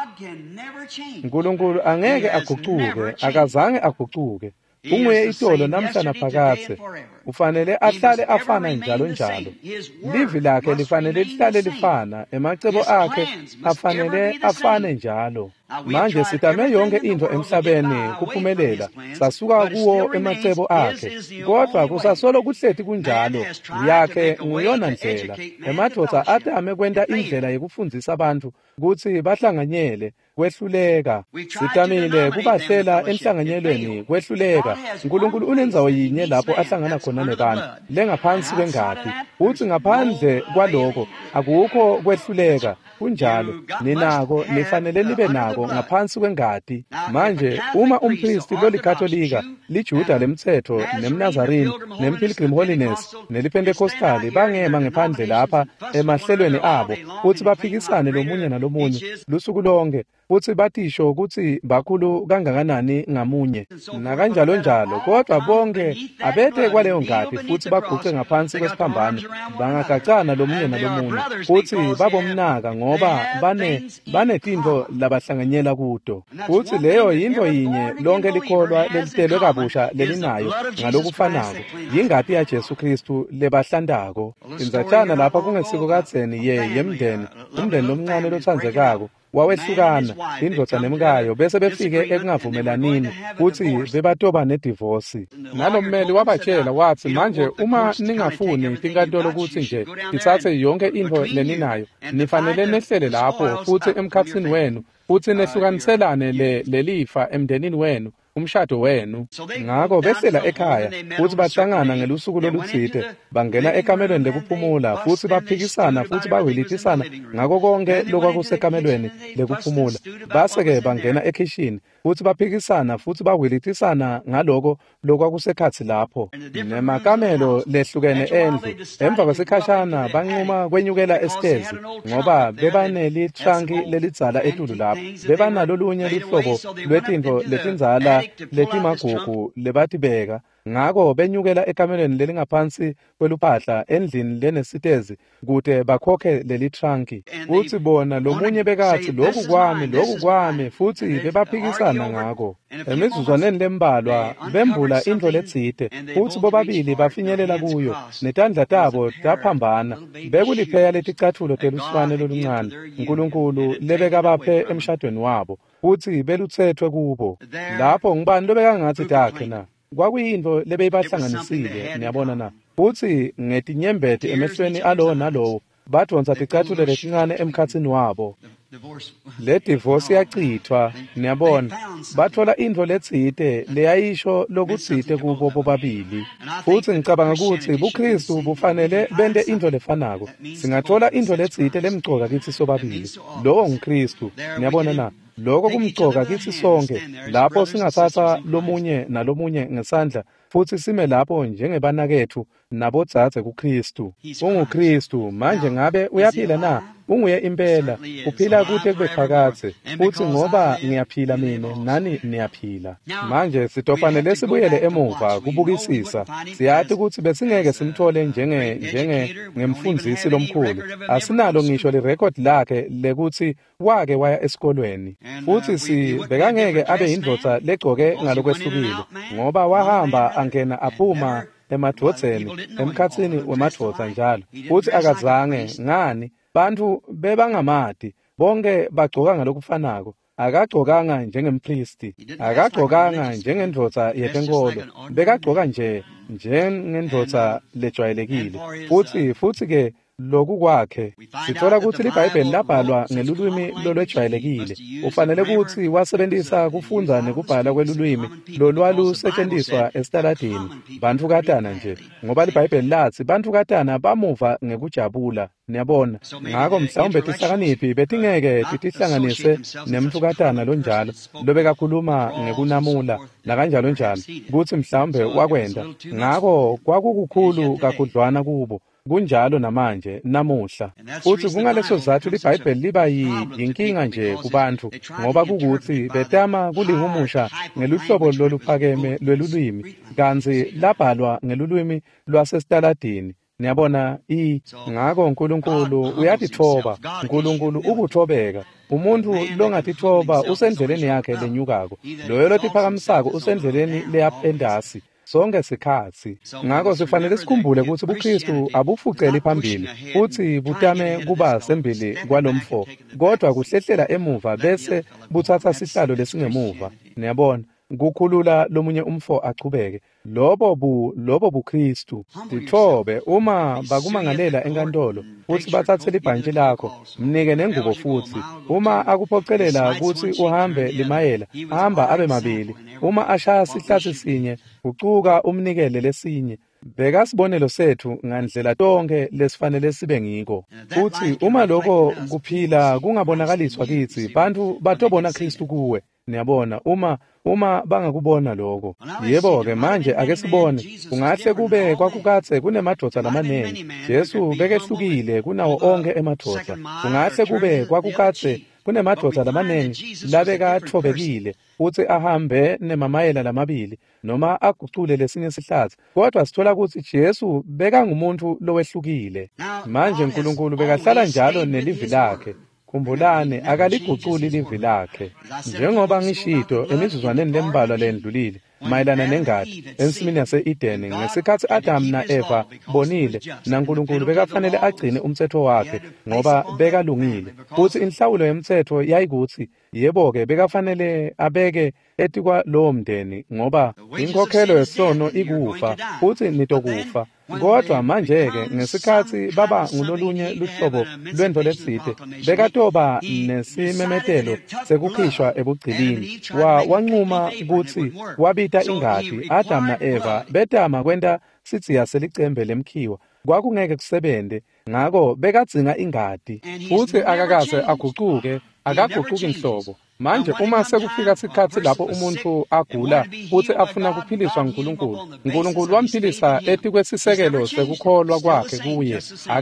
uNkulunkulu angeke agucuke, akazange agucuke. Unguye itolo namhla naphakathe. Ufanele ahlale afana njalo njalo. Livi lakhe lifanele lihlale lifana, emacebo akhe afanele afane njalo. Manje sitame yonke into emhlabeni kuphumelela, sasuka kuwo emacebo akhe. Kodwa kusasolo kuhleti kunjalo, yakhe nguyona ndlela. Emadoda atame kwenta indlela yekufundzisa abantu ukuthi bahlanganyele kwehluleka. Sitamile kubahlela enhlanganyelweni kwehluleka. uNkulunkulu unenzawo yinye lapho ahlangana khona nebantu, lengaphansi kwengadi. Uthi ngaphandle kwaloko akukho kwehluleka. Kunjalo ninako nifanele nibe nako ngaphansi kwengadi. Manje uma umpristi lolikatolika, liJuda lemthetho, nemNazarini, neMpilgrim Holiness, neliPentekostali bangema ngephandle lapha emahlelweni abo, futhi baphikisane lomunye nalomunye lusuku lonke, futhi batisho ukuthi bakhulu kangakanani ngamunye nakanjalo njalo. Kodwa bonke abethe kwaleyo ngadi futhi baguqe ngaphansi kwesiphambano, bangagacana lomunye nalomunye futhi babomnaka ngoba bane banetinto labahlanganyela kuto. Futhi leyo yinto yinye lonke likholwa lelitelwe kabusha lelinayo ngalokufanako, yingadi ya Jesu Kristu lebahlandako. Inzatshana lapha kungesiko kadzeni ye yemndeni, umndeni lomncane lothandzekako wawehlukana indoda nemkayo bese befike ekungavumelanini futhi bebatoba nedivorce. Nalommeli wabatshela wathi, manje uma ningafuni tinkantolo ukuthi nje ithathe yonke into leninayo, nifanele nehlele lapho futhi emkhatsini wenu futhi nehlukaniselane le lelifa emndenini wenu umshado wenu. Ngakho behlela ekhaya futhi bahlangana ngelusuku lolutsite, bangena ekamelweni lekuphumula futhi baphikisana futhi bawilitisana ngako konke lokwakusekamelweni lekuphumula. Base-ke bangena ekhishini futhi baphikisana futhi bawilitisana ngaloko lokwakusekhathi lapho. Nemakamelo lehlukene endlu. Emva kwesikhashana banquma kwenyukela esitezi ngoba bebanelitranki lelidzala etulu lapho. Bebanalolunye luhlobo lwetinto letindzala letimagugu lebatibeka. Ngakho benyukela ekamelweni lelingaphansi kweluphahla endlini lenesitezi kude bakhokhe lelitranki. Futhi bona lomunye bekathi lokhu kwami lokhu kwami futhi bebaphikisana ngako. Emizuzwaneni lembalwa bembula indlu letsite futhi bobabili bafinyelela kuyo netandla tabo taphambana. Bekulipheya leticathulo teluswane loluncane uNkulunkulu lebeka baphe emshadweni wabo futhi beluthethwe kubo. Lapho ngibani lobeka ngathi takhe na kwakuyinto lebeyibahlanganisile, niyabona na. Futhi ngetinyembeti emehlweni alowo nalowo badonsa ticathulo letincane emkhatsini wabo. Le divorce yachithwa, niyabona. Bathola indlo letsite leyayisho lokutsite kubo bobabili. Futhi ngicabanga ukuthi buKristu bufanele bende indlo lefanako. Singathola indlo letsite lemgcoka kithi sobabili. Lowo nguKristu, niyabona na. Lokho kumgcoka kithi sonke lapho singathatha lomunye nalomunye ngesandla futhi sime lapho njengebanakethu nabodzadze kuKristu. UnguKristu manje ngabe uyaphila na? Unguye impela, uphila kude kube phakathe, futhi ngoba ngiyaphila mina nani niyaphila. Manje sitofanele sibuyele emuva kubukisisa. Siyathi ukuthi besingeke simthole njenge njenge ngemfundisi lomkhulu. Asinalo ngisho le record lakhe lekuthi wake waya esikolweni. Futhi si bekangeke abe indvodza legcoke ngalokwehlukile ngoba wahamba angena aphuma emadvodzeni emkhatsini wemadvodza njalo. Futhi akazange ngani bantu bebangamadi bonke bagcoka ngalokufanako. Akagcokanga njengempristi, akagcokanga njengendvodza yetenkolo, bekagcoka nje njengendvodza lejwayelekile. Futhi futhi ke lokhu kwakhe sithola ukuthi liBhayibheli labhalwa ngelulwimi lolwejwayelekile. Ufanele ukuthi wasebenzisa kufundza nekubhala kwelulwimi lolwalusetshenziswa esitaladini bantu katana nje, ngoba liBhayibheli lathi bantu katana bamuva ngekujabula, niyabona. Ngakho mhlawumbe tihlakaniphi betingeke titihlanganise nemntu katana lonjalo lobekakhuluma ngekunamula nakanjalo njalo ukuthi mhlawumbe wakwenda. Ngakho kwakukukhulu kakhudlwana kubo. Kunjalo namanje namuhla. Futhi kungaleso zathu liBhayibheli liba yinkinga nje kubantu ngoba kukuthi betama kulihumusha ngeluhlobo loluphakeme lwelulwimi kanzi labhalwa ngelulwimi lwasesitaladini. Niyabona i ngako uNkulunkulu uyatithoba. uNkulunkulu ukuthobeka. Umuntu longatithoba usendleleni yakhe lenyukako. Loyo lotiphakamisako usendleleni leyapendasi. Sonke sikhathi. Ngakho sifanele sikhumbule ukuthi uKristu abufuceli phambili futhi butame kuba sembili kwalomfo, kodwa kuhlehlela emuva bese buthatha sihlalo lesingemuva. Niyabona, kukhulula lomunye umfo achubeke. Lobo bu lobo buKristu. Dithobe uma bakumangalela enkantolo futhi bathathe libhantshi lakho, mnike nengubo futhi. Uma akuphocelela ukuthi uhambe limayela, hamba abe mabili. Uma ashaya sihlathi sinye, ucuka umnikele lesinye. Beka sibonelo sethu ngandlela tonke lesifanele sibe ngiko. Futhi uma lokho kuphila kungabonakaliswa kithi, bantu batobona Kristu kuwe. Niyabona, uma uma bangakubona lokho. Yebo ke manje ake sibone, kungahle kube kwakukatse kunemadvodza lamanengi. Jesu bekehlukile kunawo onke emadvodza. Kungahle kube kwakukatse kunemadvodza lamanengi labekathobekile futhi ahambe nemamayela lamabili noma agucule lesinye isihlathi. Kodwa sithola ukuthi Jesu bekangumuntu lowehlukile. Manje uNkulunkulu bekahlala njalo nelivi lakhe. Khumbulani akaliguculi livi lakhe. Njengoba ngishito emizuzwaneni lembalwa lendlulile mayelana nengadi ensimini yase-Edeni ngesikhathi Adam na Eva bonile naNkulunkulu bekafanele agcine umthetho wakhe ngoba bekalungile. Futhi inhlawulo yemthetho yayikuthi Yebo-ke bekafanele abeke ethi kwalowo mndeni ngoba inkokhelo yesono ikufa futhi nitokufa. Kodwa manje-ke ngesikhathi baba ngololunye luhlobo lwento leside bekatoba nesimemetelo sekukhishwa ebugcilini. Wa wanquma ukuthi wabita ingadi Adam na Eva betama kwenta sitsiya selicembe lemkhiwa kwakungeke kusebente ngako bekadzinga ingadi futhi akakaze aguquke akaguquki inhlobo. Manje uma sekufika isikhathi lapho umuntu agula futhi afuna kuphiliswa nguNkulunkulu, uNkulunkulu wamphilisa ethi kwesisekelo sekukholwa kwakhe kuye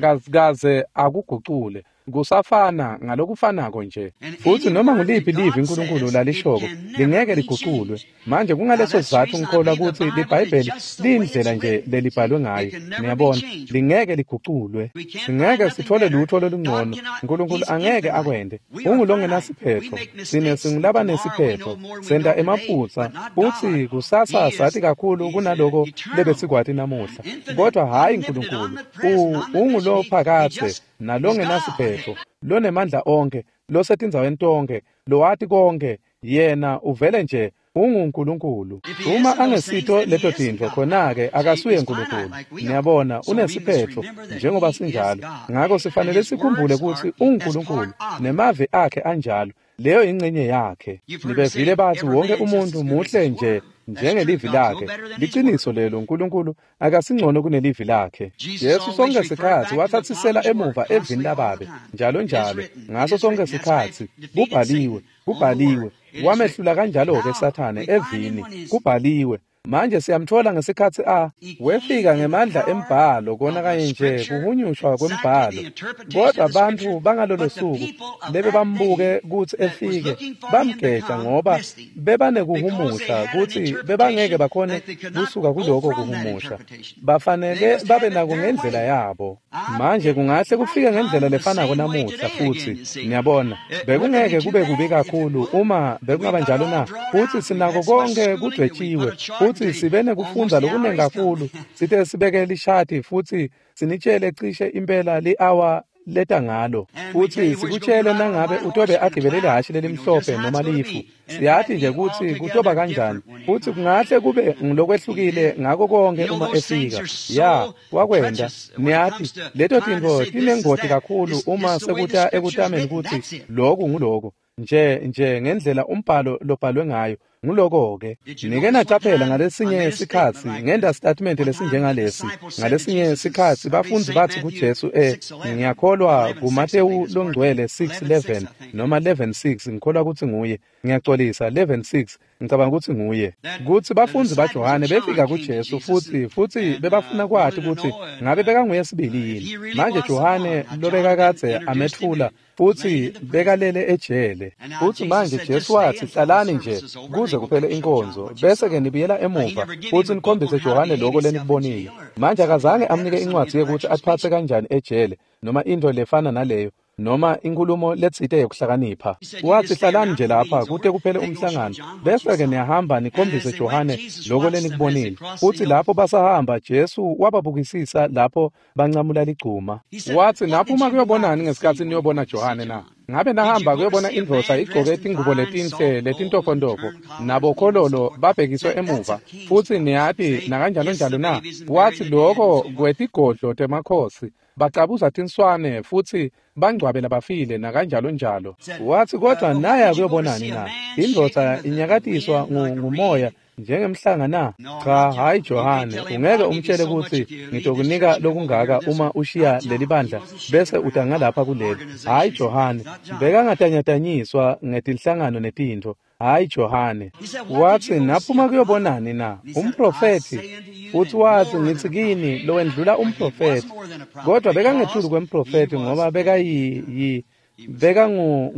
akaze akuguqule. Kusafana ngalokufanako nje. Futhi noma nguliphi livi uNkulunkulu lalishoko lingeke liguqulwe. Manje kungaleso sizathu ngikholwa ukuthi iBhayibheli lindlela nje lelibhalwe ngayo. Niyabona, lingeke liguqulwe. Singeke sithole lutho olungcono. uNkulunkulu angeke akwende. Ungulongenasiphetho. Sine singulaba nesiphetho. Senda emaphutsa futhi kusasa sathi kakhulu kunaloko lebesikwati namuhla. Kodwa hayi uNkulunkulu. Ungulo phakathe nalongenasiphetho. Lonemandla onke, losetindzaweni tonke, lowathi konke, yena uvele nje unguNkulunkulu. Uma angesitho leto tintfo khona-ke akasuye uNkulunkulu. Niyabona unesiphetho njengoba sinjalo. Ngako sifanele sikhumbule ukuthi uNkulunkulu nemavi akhe anjalo. Leyo ingcenye yakhe. Nibevile bathi wonke umuntu muhle nje njengelivi lakhe. Liqiniso lelo, uNkulunkulu akasingcono kunelivi lakhe. Yesu sonke isikhathi wathathisela emuva evini lababe njalo njalo. Ngaso sonke isikhathi kubhaliwe, kubhaliwe. Wamehlula kanjalo-ke Sathane evini, kubhaliwe. Manje siyamthola ngesikhathi a wefika ngemandla embhalo kona kanye nje kuhunyushwa kwembhalo. Kodwa abantu bangalolo suku lebe bambuke ukuthi efike bamgeja ngoba bebane kuhumusha ukuthi bebangeke bakhone kusuka kuloko kuhumusha. Bafanele babe nako ngendlela yabo. Manje kungahle kufike ngendlela lefanako namuhla futhi niyabona bekungeke kube kubi kakhulu uma bekungaba njalo na. Futhi sinako konke kudwetshiwe futhi sibene kufunza lokunengi kakhulu. Sithe sibekele ishadi futhi sinitshele cishe impela li-hour leta ngalo. Futhi sikutshele nangabe utobe agibelele hashi lelimhlophe noma lifu. Siyathi nje ukuthi kutoba kanjani. Futhi kungahle kube ngilokwehlukile ngako konke uma efika. Ya, wakwenda. Niyathi leto tintfo tinengoti kakhulu uma sekuta ekutameni ukuthi lokhu nguloko. Nje nje ngendlela umbhalo lobhalwe ngayo nguloko-ke. Nike nacaphela ngalesinye isikhathi ngenda statement lesinjengalesi. Ngalesinye isikhathi bafunzi bathi kuJesu eh ngiyakholwa kuMateyu longcwele six eleven noma eleven six ngikholwa ukuthi nguye. Ngiyagcolisa eleven six ngicabanga ukuthi nguye. Kuthi bafunzi baJohane befika kuJesu futhi futhi bebafuna kwathi ukuthi ngabe bekanguye sibili yini. Manje Johane lobeka kadze amethula futhi bekalele ejele. Futhi manje Jesu wathi hlalani nje kuze kuphele inkonzo bese-ke nibuyela emuva futhi nikhombise Johane lokho lenikubonile. Manje akazange amnike incwadi yokuthi athathe kanjani ejele noma into lefana naleyo noma inkulumo letsite yokuhlakanipha. Wathi hlalani nje lapha kude kuphele umhlangano bese-ke niyahamba nikhombise Johane lokho lenikubonile. Futhi lapho basahamba Jesu wababukisisa lapho bancamula ligcuma. Wathi naphuma kuyobonani ngesikhathi niyobona Johane na? Ngabe nahamba kuyobona indloza igqoke izingubo letinhle letintofondofo nabo khololo babhekiswe emuva futhi niyathi nakanjalo njalo na? Wathi lokho kwetigodlo temakhosi bacabuza tinswane futhi bangcwabe labafile nakanjalo njalo. Wathi kodwa naye kuyobonani na? Indloza inyakatiswa ngumoya njengemhlanga na? Cha, hayi Johane, ungeke umtshele ukuthi ngitokunika lokungaka uma ushiya leli bandla bese utanga lapha kuleli. Hayi Johane, bekangatanyatanyiswa ngetinhlangano netintho. Hayi Johane. Wathi naphuma kuyobonani na? Umprofeti. Futhi wathi ngithi kini lo wendlula umprofeti. Kodwa bekangethuli kwemprofeti ngoba bekayi beka ngu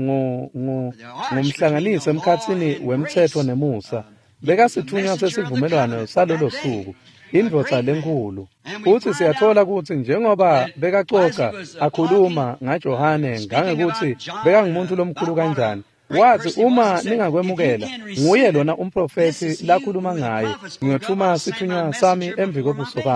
ngumhlanganisi emkhathini wemthetho nemusa. Bekasithunywa sesivumelwano salolo suku indvodza lenkulu. Futhi siyathola ukuthi njengoba bekaxoxa akhuluma ngaJohane ngangekuthi bekangumuntu lomkhulu kanjani. Wathi uma ningakwemukela nguye lona umprofeti lakhuluma ngaye ngiyothuma sithunywa sami emvi kobuso bami.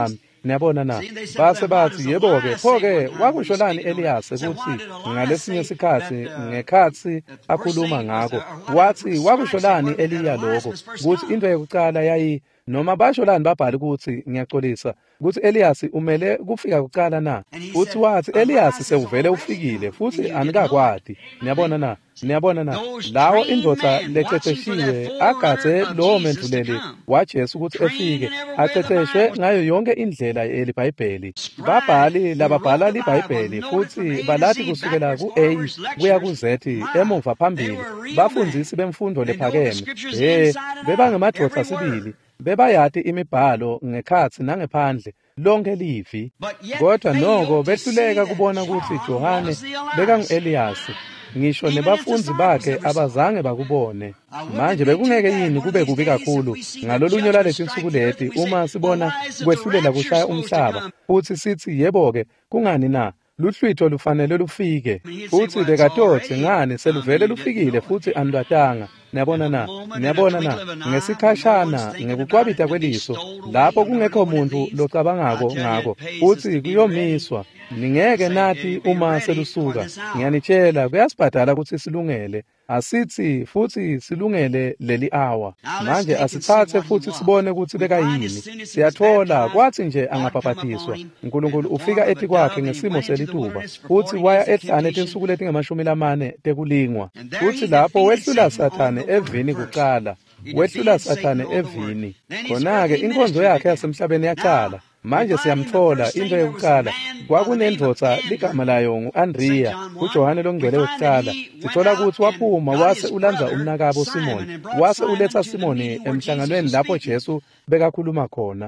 niyabona na base bathi yebo-ke pho-ke wakusholani Eliyasi ukuthi ngalesinye isikhathi ngekhathi akhuluma ngako wathi wakusholani Eliya lokho ukuthi into yokucala yayi noma basho lani babhali ukuthi ngiyaxolisa ukuthi Eliyasi umele kufika kuqala na uthi wathi Eliyasi sewuvele ufikile futhi anikakwadi niyabona na niyabona na lawo indoda lececeshiwe agadze lowo menduleli waJesu ukuthi efike aceceshwe ngayo yonke indlela yelibhayibheli babhali lababhala libhayibheli futhi balathi kusukela ku-A kuya ku-Z emuva phambili bafundisi bemfundo lephakeme eh bebangemadoda sibili bebayati imibhalo ngekhathi nangephandle lonke livi kodwa noko behluleka kubona ukuthi Johane bekangu-Eliyasi ngisho nebafundi bakhe abazange bakubone manje bekungeke yini kube kubi kakhulu ngalolunye lalethi insuku leti uma sibona kwehlulela kushaya umhlaba futhi sithi yebo-ke kungani na luhlwitho lufanele lufike futhi bekadotsi ngani seluvele lufikile futhi anilwatanga niyabona na niyabona na ngesikhashana ngekucwabita kweliso lapho kungekho muntu locabangako ngako futhi kuyomiswa ningeke nathi uma selusuka ngiyanitshela kuyasibhadala ukuthi silungele asithi futhi silungele leli hour manje asithathe futhi sibone ukuthi bekayini siyathola kwathi nje angabhabhatiswa uNkulunkulu ufika ethi kwakhe ngesimo selituba futhi waya ehlane etinsuku leti ngemashumi lamane tekulingwa futhi lapho wehlula sathane evini kuqala wehlula sathane evini khona-ke inkonzo yakhe yasemhlabeni yaqala manje siyamthola into yokuqala kwakunendoda ligama layo ngu-Andriya uJohane longcwele wokuqala sithola ukuthi waphuma wase ulanza umnakabo Simoni wase uletha Simoni emhlanganweni lapho Jesu bekakhuluma khona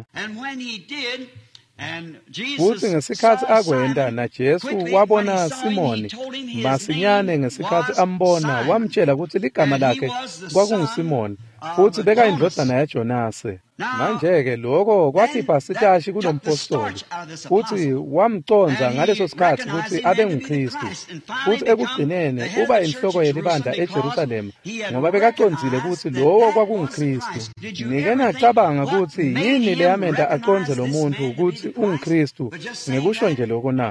futhi ngesikhathi akwenda naJesu wabona Simoni masinyane ngesikhathi ambona wamtshela ukuthi ligama lakhe kwakunguSimoni futhi bekayindodana yaJonase manje-ke lokho kwakhipha sitashi kulompostoli futhi wamconza ngaleso sikhathi ukuthi abe nguKristu futhi ekugcineni uba inhloko yelibandla eJerusalema ngoba bekaconzile ukuthi lowo kwakunguKristu nike nacabanga ukuthi yini leyamenda aconze lo muntu ukuthi unguKristu ngekusho nje lokho na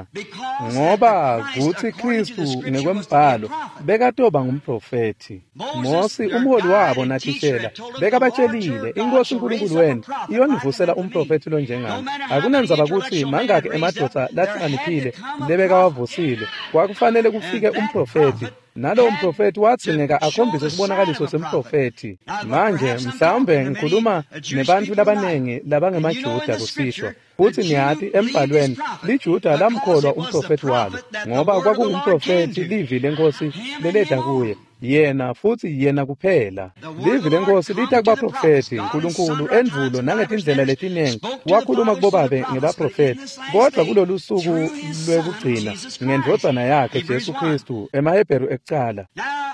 ngoba kuthi Kristu ngekwembhalo bekatoba ngumprofethi Mosi umholi wabo nathishela bekabatshelile inkosi uNkulunkulu wenu iyonivusela umprofethi lo njengami akunanzaba ukuthi mangaki emadoda lahlaniphile lebekawavusile kwakufanele kufike umprofethi nalo umprofethi wathingeka akhombise isibonakaliso semprofethi manje mhlawumbe ngikhuluma nebantu labanengi labangemaJuda kusishwa futhi niyathi embhalweni liJuda lamkholwa umprofethi walo ngoba kwakungumprofethi livi lenkosi leledla kuye yena futhi yena kuphela livi lenkosi litha kubaprofethi uNkulunkulu envulo nangetindlela letinengi wakhuluma kubobabe ngebaprofethi kodwa kulolu suku lwekugcina ngendodana yakhe Jesu Kristu emaHebheru ekucala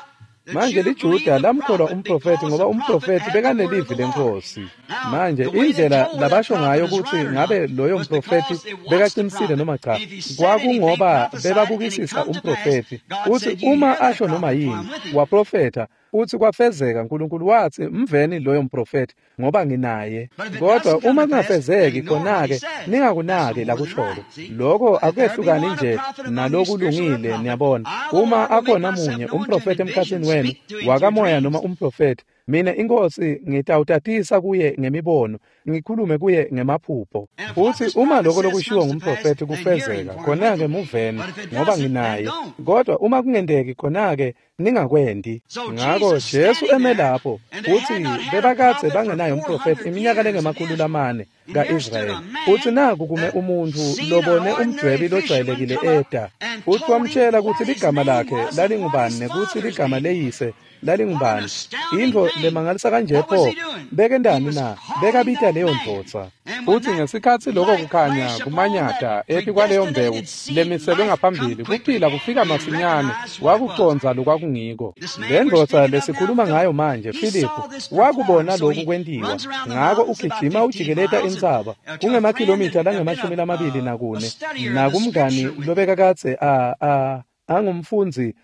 manje liJuda lamkholwa umprofethi ngoba umprofethi bekanelivi lenkosi manje indlela labasho ngayo ukuthi ngabe loyo mprofethi bekaqinisile noma cha kwakungoba bebabukisisa umprofethi uthi uma asho noma yini waprofetha uthi kwafezeka uNkulunkulu wathi mveni loyo mprofethi ngoba nginaye kodwa uma kungafezeki khona-ke ningakunaki la kusholo lokho akuyehlukani nje nalokulungile niyabona uma akhona munye umprofethi emkhathini wenu wakamoya noma umprofethi mina inkosi ngitawutatisa kuye ngemibono ngikhulume kuye ngemaphupho futhi uma lokho lokushiwo ngumprofethi kufezeka khona-ke muveni ngoba nginaye kodwa uma kungendeki khona-ke ningakwendi ngako Jesu eme lapho futhi bebakade bangenayo umprofethi iminyaka lengemakhulu lamane ka-Israyeli futhi naku kume umuntu lobone umdwebi lojwayelekile eda futhi wamtshela ukuthi ligama lakhe lalingubani nekuthi ligama leyise lalingubani into lemangalisa kanje pho bekendani na bekabita leyo ndvodza futhi ngesikhathi lokho kukhanya kumanyada epi kwaleyo mbewu lemiselwe ngaphambili kuphila kufika masinyane wakuconza lokwakungiko le ndvodza lesikhuluma ngayo manje Philippu wakubona lokhu kwentiwa ngako ugijima ujikeleta insaba kungemakhilomitha langemashumi lamabili nakune nakumngani lobekakatse a a angumfundzi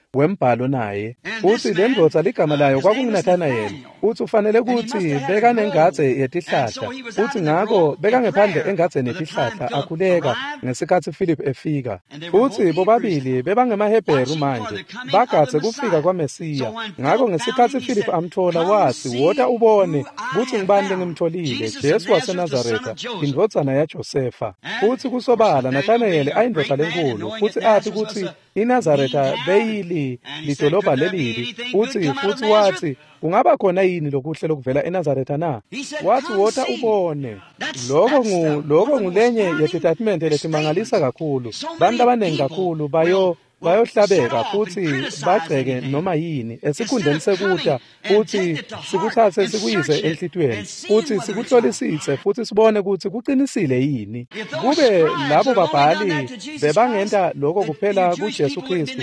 wembhalo naye. Uthi le ndodza ligama layo kwakunguNathanayeli. Uthi ufanele ukuthi beka nengadze yetihlahla. Uthi ngako beka ngephandle engadze netihlahla akhuleka ngesikhathi Philip efika. Uthi bobabili bebangemaHebheru manje bagadze kufika kwaMesiya. Ngako ngesikhathi Philip amthola wathi wota ubone ukuthi ngibani lengimtholile, Jesu waseNazaretha, indvodzana yaJosefa. Uthi kusobala Nathanayeli ayindoda lenkulu futhi athi ukuthi iNazaretha beyili lidolobha lelibi. Uthi futhi wathi kungaba khona yini lokuhle lokuvela eNazaretha na? Wathi wota ubone. Lokho ngu lokho ngulenye yesitatimende lesimangalisa kakhulu. Bantu abanengi kakhulu bayo bayohlabeka futhi bagceke noma yini esikhundleni sekuta futhi sikuthathe sikuyise enhlitweni futhi sikuhlolisise futhi sibone ukuthi kuqinisile yini. Kube labo babhali bebangenta lokho kuphela kuJesu Kristu.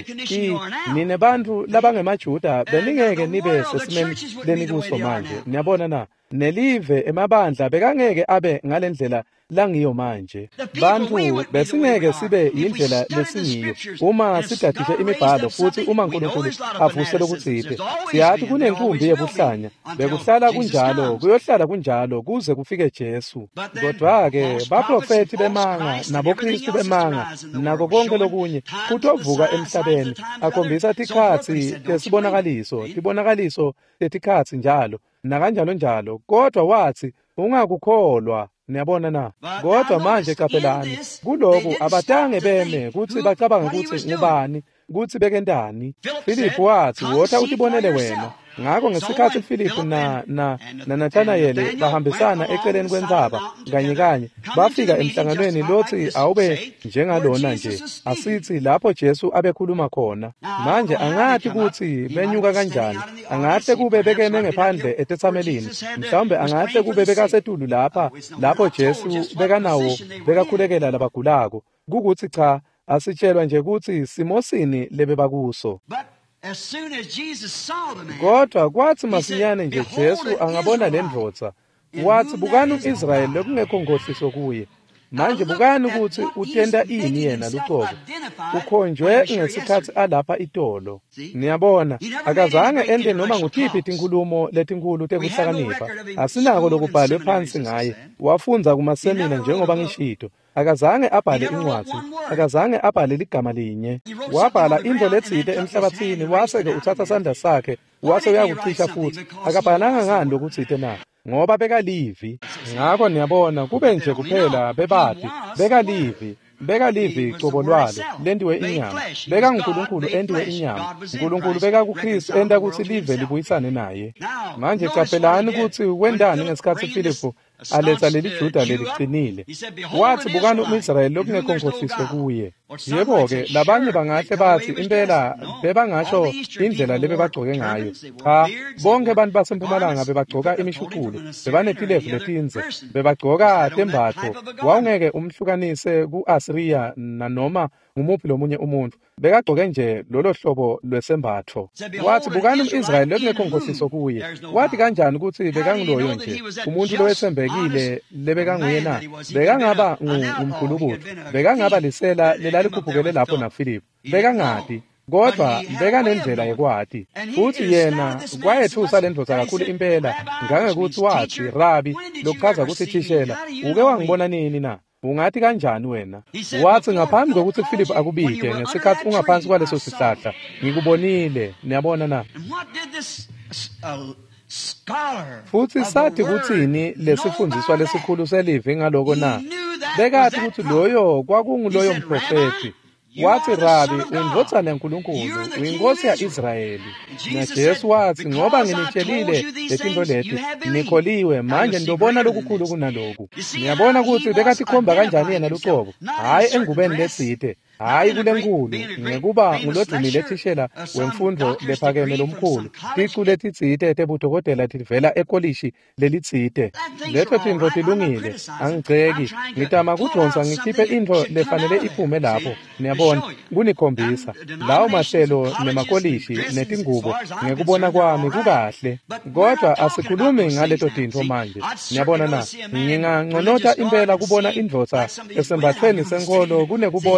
Nine bantu labangemaJuda beningeke nibe sesimeni lenikuso manje. Niyabona na? Nelive emabandla bekangeke abe ngalendlela langiyo manje. Bantu besingeke sibe yindlela lesingiyo uma sidathishe imibhalo futhi uma uNkulunkulu avuse lokutsiphe. Siyathi kunenkumbi yebuhlanya bekuhlala kunjalo kuyohlala kunjalo kuze kufike Jesu. Kodwa-ke baprofethi bemanga naboKristu bemanga nako konke lokunye kutovuka emhlabeni akhombisa tikhatsi tesibonakaliso tibonakaliso tetikhatsi njalo nakanjalo njalo. Kodwa wathi ungakukholwa. Niyabona na? Kodwa manje capelani kuloko abatange beme kuthi bacabanga ukuthi ngubani kuthi bekendani. Philip wathi wotha utibonele wena. Ngako ngesikhathi Philip na na naNathanayeli bahambisana eceleni kwentsaba kanye kanye bafika emhlanganweni lothi awube njengalona nje asithi lapho Jesu abekhuluma khona. Manje angathi ukuthi benyuka kanjani, angahle kube bekeme ngephandle etetsamelini, mhlawumbe angahle kube bekasetulu lapha lapho Jesu bekanawo bekakhulekela labagulako. Kukuthi cha asitshelwa nje ukuthi simosini lebe bakuso. As soon as Jesus saw the man, kodwa kwathi masinyane nje Jesu angabona le ndvodza wathi bukani uIsrayeli lokungekho ngohliso kuye. Manje bukani ukuthi utenda ini yena luqobo ukhonjwe ngesikhathi alapha itolo. Niyabona akazange ende noma ngutiphi tinkulumo letinkulu tekuhlakanipha, asinako lokubhalwe phansi ngaye. Wafunza kumasemina njengoba ngishito, akazange abhale incwadi, akazange abhale ligama linye. Wabhala into letsite emhlabathini waseke uthatha sandla sakhe wase uyakucisha futhi akabhalanga ngani lokutsite na ngoba bekalivi. Ngakho niyabona kube nje kuphela bebadi bekalivi bekalivi qobo lwalo lendiwe inyama, beka uNkulunkulu endiwe inyama, uNkulunkulu beka kuKristu enda ukuthi live libuyisane naye. Manje capelani ukuthi wendani ngesikhathi Philip aletha leli Juda leliqinile. Wathi bukani uIsrayeli lokungekho ngohliso kuye. Yebo-ke labanye bangahle bathi impela bebangasho indlela lebebagcoke ngayo. Cha, bonke abantu basempumalanga bebagcoka imishuqulo, bebanetilevu letinze, bebagcoka tembatho. Wawungeke umhlukanise ku-Asiriya nanoma ngumuphi lomunye umuntu. Bekagcoke nje lolo hlobo lwesembatho. Wathi bukani uIsrayeli lokungekho ngohliso kuye. Wathi kanjani ukuthi bekangiloyo nje umuntu lowethembekile lebekanguye na? Bekangaba ngumkhulubutho, bekangaba lisela lelalikhuphukele lapho naPhilip, bekangadi kodwa beka nendlela yekwati. Futhi yena kwayethusa le ndvodza kakhulu impela ngangekuthi wathi Rabi, lokuchaza ukuthi thishela, uke wangibona nini na? Ungathi kanjani wena? Wathi ngaphambi kokuthi Philip akubike ngesikhathi ungaphansi kwaleso sihlahla ngikubonile. Niyabona na? Futhi sathi kuthini lesifundiswa lesikhulu selivi ngaloko na? Bekathi ukuthi loyo kwakunguloyo mprofeti. Wathi Rabi, uyindvodzana yaNkulunkulu, uyinkosi ya-Israyeli. NaJesu wathi ngoba nginitshelile letinto leti nikholiwe, manje ndobona lokukhulu kunaloku. Niyabona ukuthi bekatikhomba kanjani yena luqobo, hayi engubeni letsite, hayi kulenkulu ngekuba ngulodumile thishela wemfundo lephakeme lomkhulu. Ticu letitsite tebudokotela tivela ekolishi lelitsite. Leto tintfo tilungile, angigceki, ngitama kudonsa ngikhiphe intfo lefanele iphume lapho. Niyabona kunikhombisa lawo mahlelo nemakolishi netingubo ngekubona kwami kukahle, kodwa asikhulumi ngaleto tintfo manje. Niyabona na, nginganconota impela kubona indvodza esembathweni senkolo kunekubona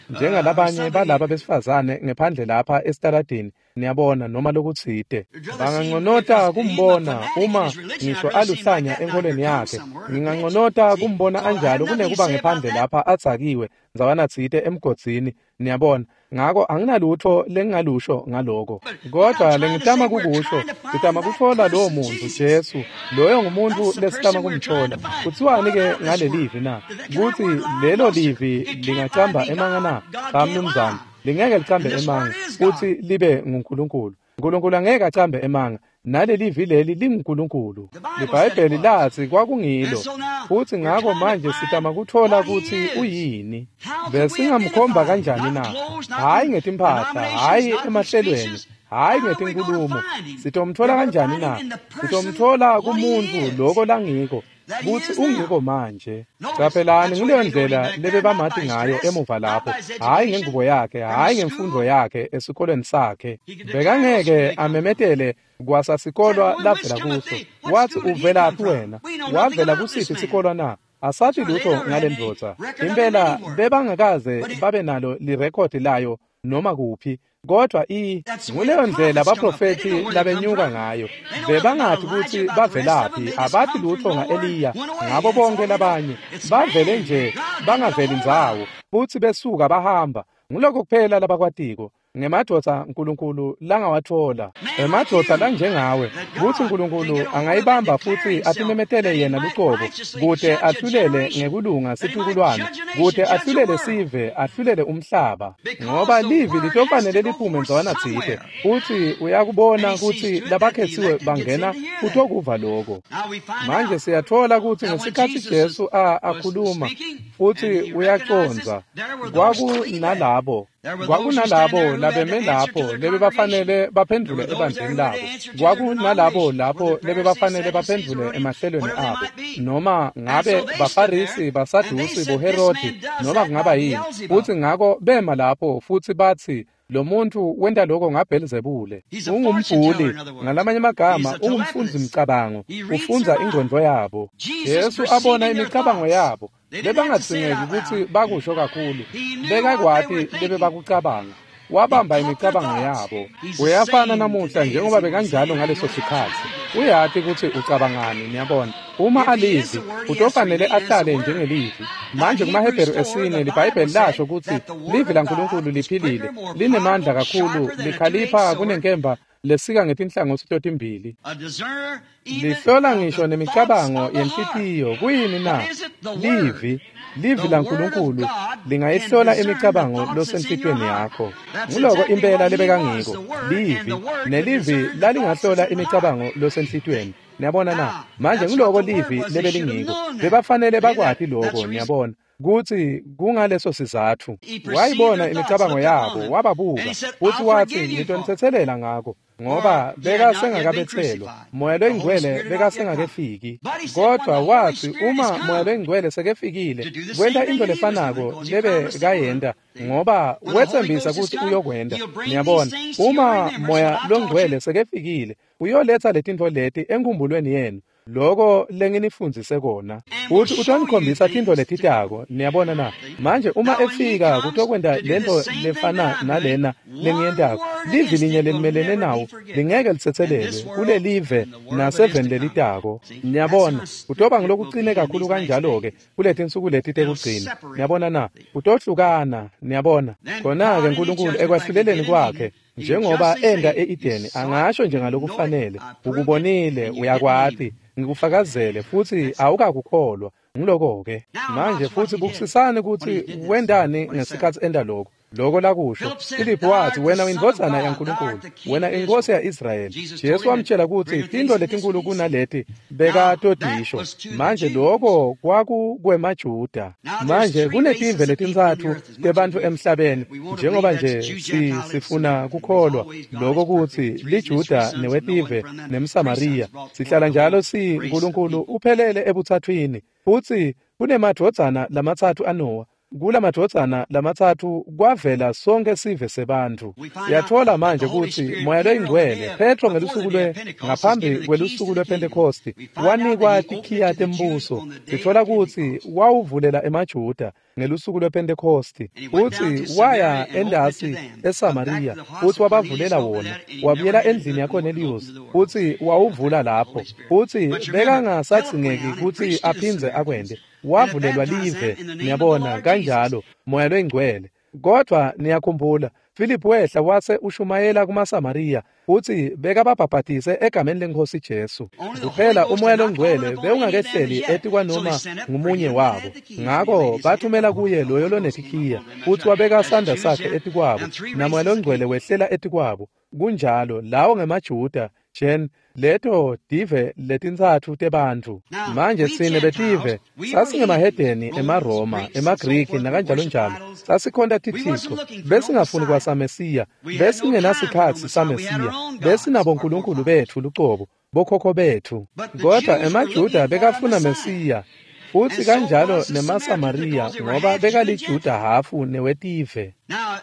njengalabanye balaba besifazane ngephandle lapha esitaradini niyabona noma lokutsite bangangonota kumbona uma ngisho aluhlanya enkolweni yakhe ngingangonota kumbona anjalo kunekuba ngephandle lapha atsakiwe nzawana tsite emgodzini niyabona ngako anginalutho lengingalusho ngaloko kodwa lengitama kukusho ngitama kuthola lowo muntu Jesu loyo ngumuntu lesitama kumthola kuthiwani ke ngalelivi na kuthi lelo livi lingacamba emanga na cha mnumzana lingeke licambe emanga uthi libe nguNkulunkulu uNkulunkulu angeke acambe emanga naleli vileli linguNkulunkulu iBhayibheli lathi kwakungilo futhi ngako manje sitama kuthola ukuthi uyini besingamkhomba kanjani na hayi ngetimpahla hayi emahlelweni hayi ngetinkulumo sitomthola kanjani na sitomthola kumuntu lokho langiko kuthi ungiko manje caphelani ngileyo ndlela lebe bamathi ngayo emuva lapho hayi ngengubo yakhe hayi ngemfundo yakhe esikolweni sakhe bekangeke amemetele kwasasikolwa lavela kuso wathi uvelaphi wena wavela kusiphi isikolwa na asathi lutho ngale ndvodza impela bebangakaze babe nalo lirekhodi layo noma kuphi kodwa i nguleyo ndlela abaprofeti labenyuka ngayo bebangathi ukuthi bavelaphi abathi lutho nga-Eliya ngabo bonke labanye bavele nje bangaveli ndzawo futhi besuka bahamba ngilokho kuphela labakwatiko ngemadoda uNkulunkulu langawathola emadoda lanjengawe kuthi uNkulunkulu angayibamba futhi atimemetele yena luqobo kude ahlulele ngekulunga sithukulwane kude ahlulele sive ahlulele umhlaba ngoba livi litofanele liphume nzawana tsite futhi uyakubona ukuthi labakhethiwe bangena kutokuva lokho manje siyathola ukuthi ngesikhathi Jesu akhuluma futhi uyaconza kwakunalabo kwakunalabo labeme lapho lebe bafanele baphendule ebandleni labo kwakunalabo lapho lebe bafanele baphendule emahlelweni abo noma ngabe bafarisi basadusi boHerodi noma kungaba yini futhi ngako bema lapho futhi bathi lo muntu wenda lokho ngaBhelizebule ungumbhuli ngalamanye amagama ungumfunzi mcabango ufunza ingqondo yabo Yesu abona imicabango yabo bebangathingeki ukuthi bakusho kakhulu bekakwaphi lebe bakucabanga wabamba imicabango yabo uyafana namuhla njengoba bekanjalo ngaleso sikhathi uyathi ukuthi ucabangani niyabona uma alizi utofanele ahlale njengelivi manje kumaHebheru esine liBhayibheli lasho ukuthi livi laNkulunkulu liphilile linemandla kakhulu likhalipha kunenkemba lesika ngetinhlangothi totimbili lihlola ngisho nemicabango yenhlitiyo kuyini na livi livi laNkulunkulu lingayihlola imicabango losenhlitweni yakho ngiloko impela lebekangiko livi nelivi lalingahlola imicabango losenhlitweni niyabona na manje ngiloko livi lebelingiko bebafanele bakwati lokho niyabona kuthi kungaleso sizathu wayibona imicabango yabo wababuka futhi wathi ngitonithethelela ngako ngoba bekasengakabethelwa moya loyingcwele bekasengakefiki kodwa wathi uma moya loyingcwele sekefikile kwenta into lefanako lebe kayenda ngoba wethembisa ukuthi uyokwenda niyabona uma moya longcwele sekefikile uyoletha letinto leti enkumbulweni yenu lokho lenginifundzise kona uthi utonikhombisa tinto letitako niyabona na manje uma efika kutokwenda lento lefana nalena lengiyentako livi linye lelimelene nawo lingeke litsethelelwe kule live naseveni lelitako niyabona utoba ngilokucine kakhulu kanjalo-ke kuleti nsuku leti tekugcina niyabona na utohlukana niyabona khona-ke uNkulunkulu ekwahluleleni kwakhe njengoba enda e-Edeni angasho nje ngalokufanele ukubonile uyakwati ngikufakazele futhi awukakukholwa ngiloko-ke manje futhi bukusisane ukuthi wendani ngesikhathi enda lokho lokho lakusho Philip wathi wena uyindvodzana yaNkulunkulu wena inkosi ya-Israyeli Jesu wamtshela ukuthi tinto letinkulu kunaleti bekatodisho manje lokho kwakukwemaJuda manje kunetive letintsathu tebantfu emhlabeni njengoba nje si, sifuna kukholwa lokho kuthi liJuda newetive nemSamariya sihlala njalo si uNkulunkulu uphelele ebuthathwini futhi kunemadvodzana lamathathu aNowa kula madodana lamathathu kwavela sonke sive sebantu. Siyathola manje ukuthi moya loyingcwele Petro ngelusuku lwe ngaphambi kwelusuku lwePentecost wanikwa tikhiya tembuso. Sithola ukuthi wawuvulela emaJuda ngelusuku lwePentecost uthi waya endasi eSamaria uthi wabavulela wona wabuyela endlini yaCornelius uthi wawuvula lapho uthi bekangasathingeki ukuthi aphindze akwende wavulelwa live. Niyabona kanjalo moya loyingcwele. Kodwa niyakhumbula Philip wehla wase ushumayela kumaSamaria uthi bekababhabhatise egameni leNkosi Jesu. Kuphela umoya longcwele bewungakehleli etikwa noma ngumunye wabo. Ngakho bathumela kuye loyo lonetikhiya uthi wabeka isandla sakhe etikwabo namoya longcwele wehlela etikwabo. Kunjalo lawo ngemaJuda Jen leto dive letinzathu tebantu. Manje sine betive sasingemahedeni emaRoma emaGriki nakanjalo njalo sasikhonda tithixo besingafuni kwasaMesiya besingenasikhathi saMesiya besinabo uNkulunkulu bethu luqobo bokhokho bethu. Kodwa emaJuda bekafuna Mesiya futhi kanjalo nemaSamaria ngoba bekaliJuda hafu newetive.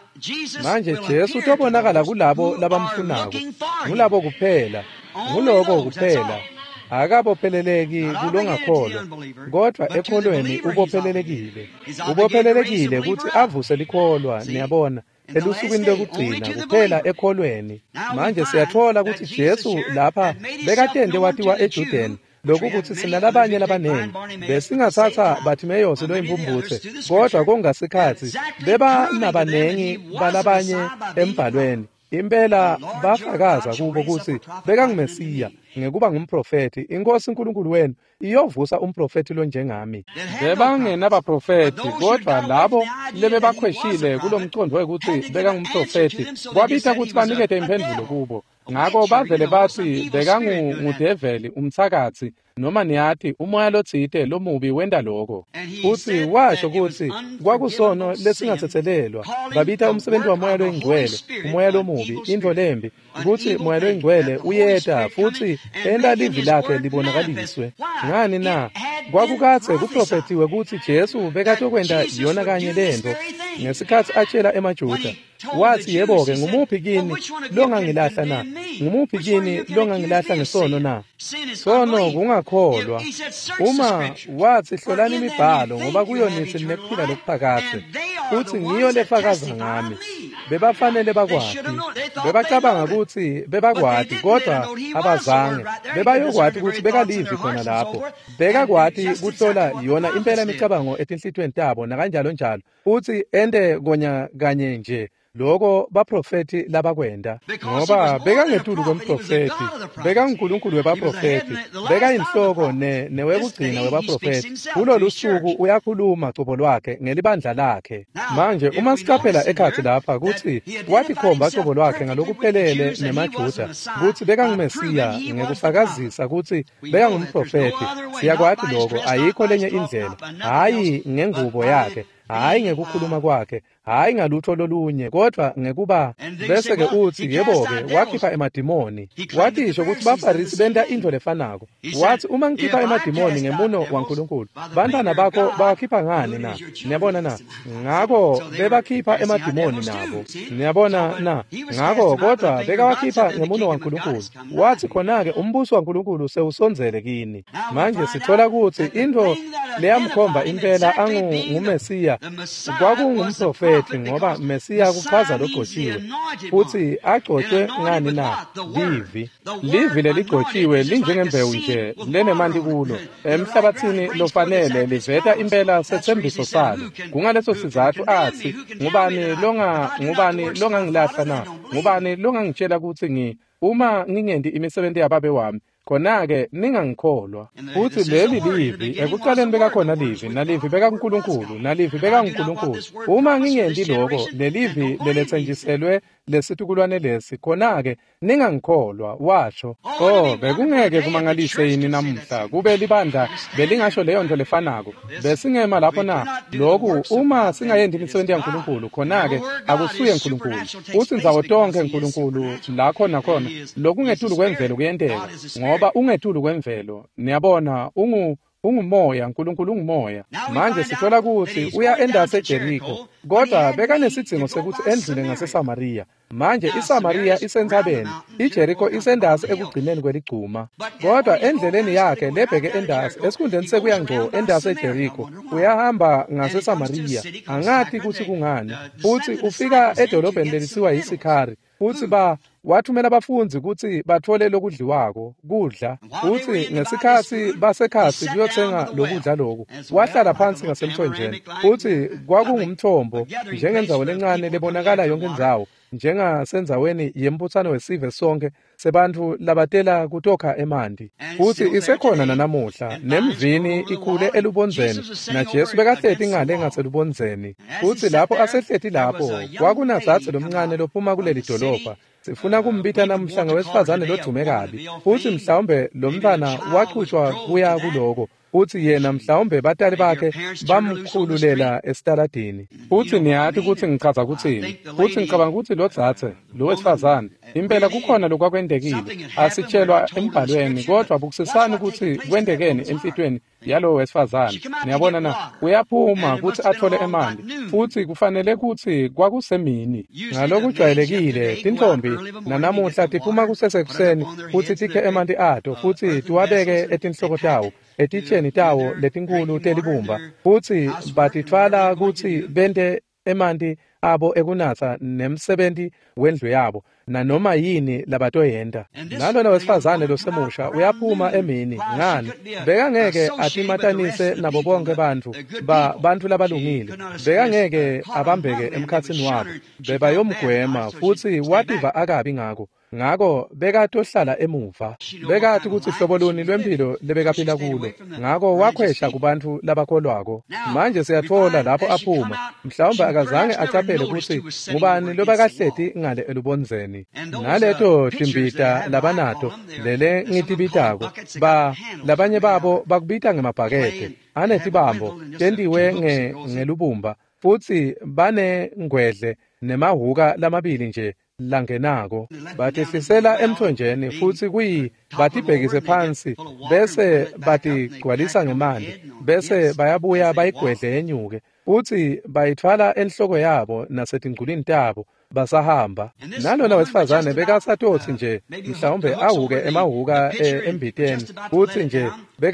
Manje Jesu utobonakala kulabo labamfunako ngulabo kuphela nguloko kuphela akabopheleleki kulongakholwa kodwa ekholweni ubophelelekile ubophelelekile ukuthi avuse likholwa. Niyabona elusukwini lokugcina kuphela ekholweni. Manje siyathola ukuthi Jesu lapha bekatende watiwa eJudeni lokhu ukuthi sinalabanye labanengi besingathatha Bartimeyosi loyimbumbuthe kodwa kongasikhathi beba nabanengi balabanye embhalweni impela bafakaza kubo ukuthi bekangumesiya ngekuba ngumprofeti. Inkosi uNkulunkulu wenu iyovusa umprofeti lo njengami. Bebangenabaprofeti kodwa labo lebe bakhweshile kulomcondo wekuthi bekangumprofeti kwabitha ukuthi banikete impendulo kubo. Ngakho bavele bathi bekangudeveli umthakathi noma niyathi umoya lotsite lomubi wenda lokho. Uthi washo ukuthi kwakusono lesingathethelelwa babitha umsebenzi wamoya loyingcwele umoya lomubi into lembi ukuthi moya loyingcwele uyeta futhi enda livi lakhe libonakaliswe. Ngani na kwakukathe kuprofetiwe ukuthi Jesu bekatokwenda yona kanye lento ngesikhathi atshela emaJuda wathi yebo-ke ngumuphi kini longangilahla na ngumuphi kini longangilahla ngesono na sono kungakholwa. Uma wathi hlolani imibhalo ngoba kuyonithi nekuphila lokuphakade futhi ngiyo lefakaza ngami. Bebafanele bakwati bebacabanga ukuthi bebakwati kodwa abazange bebayokwati ukuthi bekalivi khona lapho bekakwati kuhlola yona impela imicabango etinhlitweni tabo nakanjalo njalo uthi ende konya kanye nje lokho baprofeti labakwenda ngoba bekangetulu komprofeti bekaNkulunkulu webaprofeti bekayinhloko ne newekugcina webaprofeti. Kulolu suku uyakhuluma cobo lwakhe ngelibandla lakhe. Manje uma sicaphela ekhathi lapha kuthi wathi khomba cobo lwakhe ngalokuphelele nemaJuda kuthi bekangumesiya ngekufakazisa ukuthi bekangumprofeti. Siyakwathi lokho ayikho lenye indlela hayi ngengubo yakhe hayi ngekukhuluma kwakhe hayi ngalutho lolunye kodwa ngekuba bese ke uthi yebo-ke wakhipha emadimoni. Watisho ukuthi baFarisi benta into lefanako wathi uma ngikhipha emadimoni ngemuno waNkulunkulu bantwana bakho bawakhipha ngani na. Niyabona na ngakho bebakhipha emadimoni nabo. Niyabona na ngakho kodwa bekawakhipha ngemuno waNkulunkulu. Wathi khona-ke umbuso waNkulunkulu sewusonzele kini. Manje sithola ukuthi into leyamkhomba impela angumesiya kwakungumprofeti ngoba Mesiya kuchaza logcotshiwe futhi agcotshwe ngani na livi. Livi leligcotshiwe linjengembewu nje lenemanti kulo emhlabathini lofanele liveta impela sethembiso salo. Kungaleso sizathu athi ngubani longa ngubani longangilahla na ngubani longangitshela ukuthi ngi uma ngingendi imisebenzi yababe wami khona-ke ningangikholwa. Futhi leli livi ekuqaleni bekakhona livi nalivi bekaNkulunkulu nalivi bekaNkulunkulu. Uma ngingendi lokho lelivi lelethenjiselwe lesitukulwane lesi khona-ke ningangikholwa washo. Oh bekungeke kumangalise yini namuhla kube libandla belingasho leyo nto lefanako besingema lapho na lokhu uma singayendi imisebenzi yaNkulunkulu khona-ke akusuye uNkulunkulu futhi nzawo tonke uNkulunkulu la khona khona lokungethulu kwemvelo kuyenteka ngoba ungethulu kwemvelo. Niyabona ungu ungumoya, uNkulunkulu ungumoya. Manje sithola ukuthi uya endase eJeriko, kodwa bekanesidingo sekuthi endlule ngaseSamariya. Manje iSamariya isentabeni, iJeriko isendase ekugcineni kweligcuma. Kodwa endleleni yakhe lebheke endase, esikhundleni sekuya ngqo endase eJeriko, uyahamba ngaseSamariya. Angathi ukuthi kungani. Futhi ufika edolobheni lelisiwa yiSikhari. Futhi ba wathumela abafundi ukuthi bathole lokudliwako, kudla. Futhi ngesikhathi basekhasi kuyothenga lokudla lokhu, wahlala phansi ngasemthonjeni. Futhi kwakungumthombo njengenzawo lencane lebonakala yonke indzawo, njengasenzaweni yembuthano wesive sonke sebantu labatela kutokha emanti. Futhi isekhona nanamuhla, nemvini ikhule elubonzeni, naJesu bekahlethi ngale ngaselubonzeni. Futhi lapho asehlethi lapho, kwakunazathu lomncane lophuma kuleli dolobha. Sifuna kumbitha namhla ngowesifazane lodume kabi. Futhi mhlawumbe lo mntwana waxutshwa kuya kuloko. Futhi yena mhlawumbe batali bakhe bamkhululela esitaladini. Futhi niyathi ukuthi ngichaza ukuthini. Futhi ngicabanga ukuthi lo dzathe, lo wesifazane, impela kukhona lokwakwendekile. Asitshelwa embhalweni, kodwa bukusisani ukuthi kwendekeni emfitweni yalo wesifazane. Niyabona na, uyaphuma ukuthi athole emanti. Futhi kufanele ukuthi kwakusemini. Ngalokhu kujwayelekile, tintombi nanamuhla tiphuma kusesekuseni futhi tikhe emanti ato, futhi tiwabeke etinhloko tawo, etitsheni tawo letinkulu telibumba. Futhi batithwala ukuthi bende emanti abo ekunatha nemsebenti wendlu yabo, nanoma yini labatoyenda. Nalona wesifazane losemusha uyaphuma emini. Ngani? Bekangeke atimatanise nabo bonke bantu, ba bantu labalungile. Bekangeke abambeke emkhatsini wabo, bebayomgwema, futhi wativa akabi ngako. Ngako bekatohlala emuva. Bekathi ukuthi hlobo luni lwempilo lebekaphila kulo. Ngako wakhwesha kubantu labakholwako. Manje siyathola lapho aphuma. Mhlawumbe akazange acaphele ukuthi ngubani lobakahlethi ngale elubonzeni. Naleto timbita labanato lele ngitibitako, ba labanye babo bakubita ngemabhakede anetibambo tendiwe nge ngelubumba, futhi bane ngwedle nemahuka lamabili nje langenako. Batehlisela emthonjeni futhi kuyi batibhekise phansi, bese batigcwalisa ngemanti, bese bayabuya bayigwedle yenyuke, futhi bayithwala enhloko yabo nasetingqulini tabo basahamba. Nalona wesifazane bekasatothi nje mhlawumbe ahuke emahuka embiteni, futhi nje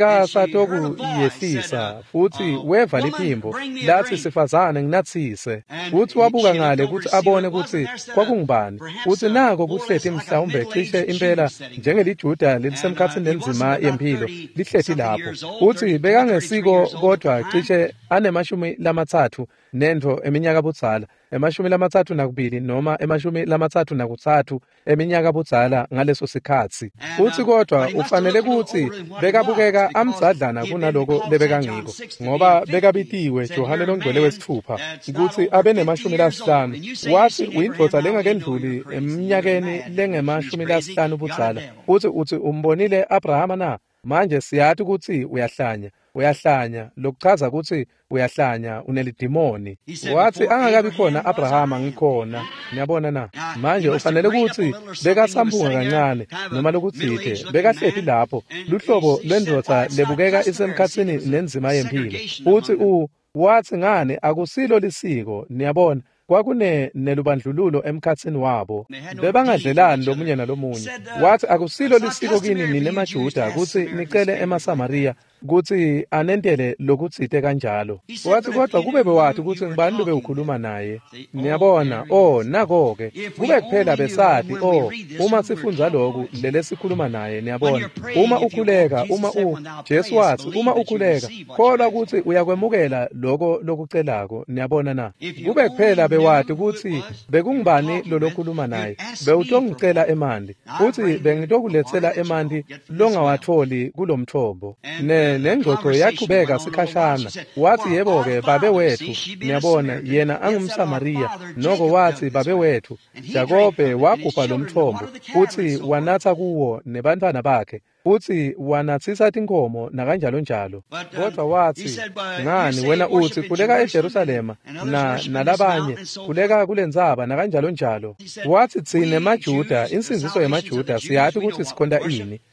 bekasatokuyehlisa, futhi weva liphimbo lathi sifazane nginathise. Futhi wabuka ngale ukuthi abone ukuthi kwakungubani. Futhi nako kuhlethi mhlawumbe cishe impela njengelijuda lelisemkhatsini lenzima yempilo lihlethi lapho. Futhi bekangesiko kodwa cishe anemashumi lamathathu nento eminyaka budzala, emashumi lamathathu nakubili noma emashumi lamathathu nakuthathu eminyaka budzala ngaleso sikhatsi. Futhi kodwa ufanele ukuthi bekabukeka amdzadlana kunaloko lebekangiko, ngoba bekabitiwe Johane longcwele wesithupha ukuthi abe nemashumi lasihlanu. Wathi uyindvodza lengakendluli eminyakeni lengemashumi lasihlanu budzala. Futhi uthi umbonile Abrahama na? Manje siyathi ukuthi uyahlanya. Uyahlanya, lokuchaza ukuthi uyahlanya unelidimoni. Wathi angakabi khona Abrahama ngikhona. Niyabona na? Manje ufanele ukuthi bekasampunga kancane noma lokuthithe, bekahlethi lapho. Luhlobo lwendvodza lebukeka isemkhatsini nenzima yempilo. Futhi u wathi ngane akusilo lisiko. Niyabona? Kwakune nelubandlululo emkhatsini wabo, bebangadlelani lomunye nalomunye. Wathi akusilo lisiko kini nine maJuda ukuthi nicele emaSamariya ukuthi anentele lokutsite kanjalo. Wathi kodwa kube bewathi ukuthi ngibani lobe ukhuluma naye. Niyabona? Oh, nako-ke kube kuphela besathi, oh, uma sifunza lokhu lele sikhuluma naye. Niyabona? Uma ukhuleka, uma u Jesu wathi uma ukhuleka kholwa ukuthi uyakwemukela lokho lokucelako. Niyabona na? Kube kuphela bewathi ukuthi bekungubani lo lokhuluma naye, bewutongicela emanti, futhi bengitokulethela emanti longawatholi kulomthombo. Ne nengxoxo yaqhubeka sikhashana. Wathi yebo-ke babe wethu. Niyabona, yena angumSamariya, noko wathi babe wethu. Jakobe wagubha lo mthombo, futhi wanatha kuwo nebantwana bakhe, futhi wanathisa tinkomo nakanjalo njalo. Kodwa wathi, ngani wena uthi khuleka eJerusalema na nalabanye khuleka kulendzaba nakanjalo njalo? Wathi thine maJuda, insinziso yemaJuda siyathi ukuthi sikhonda ini.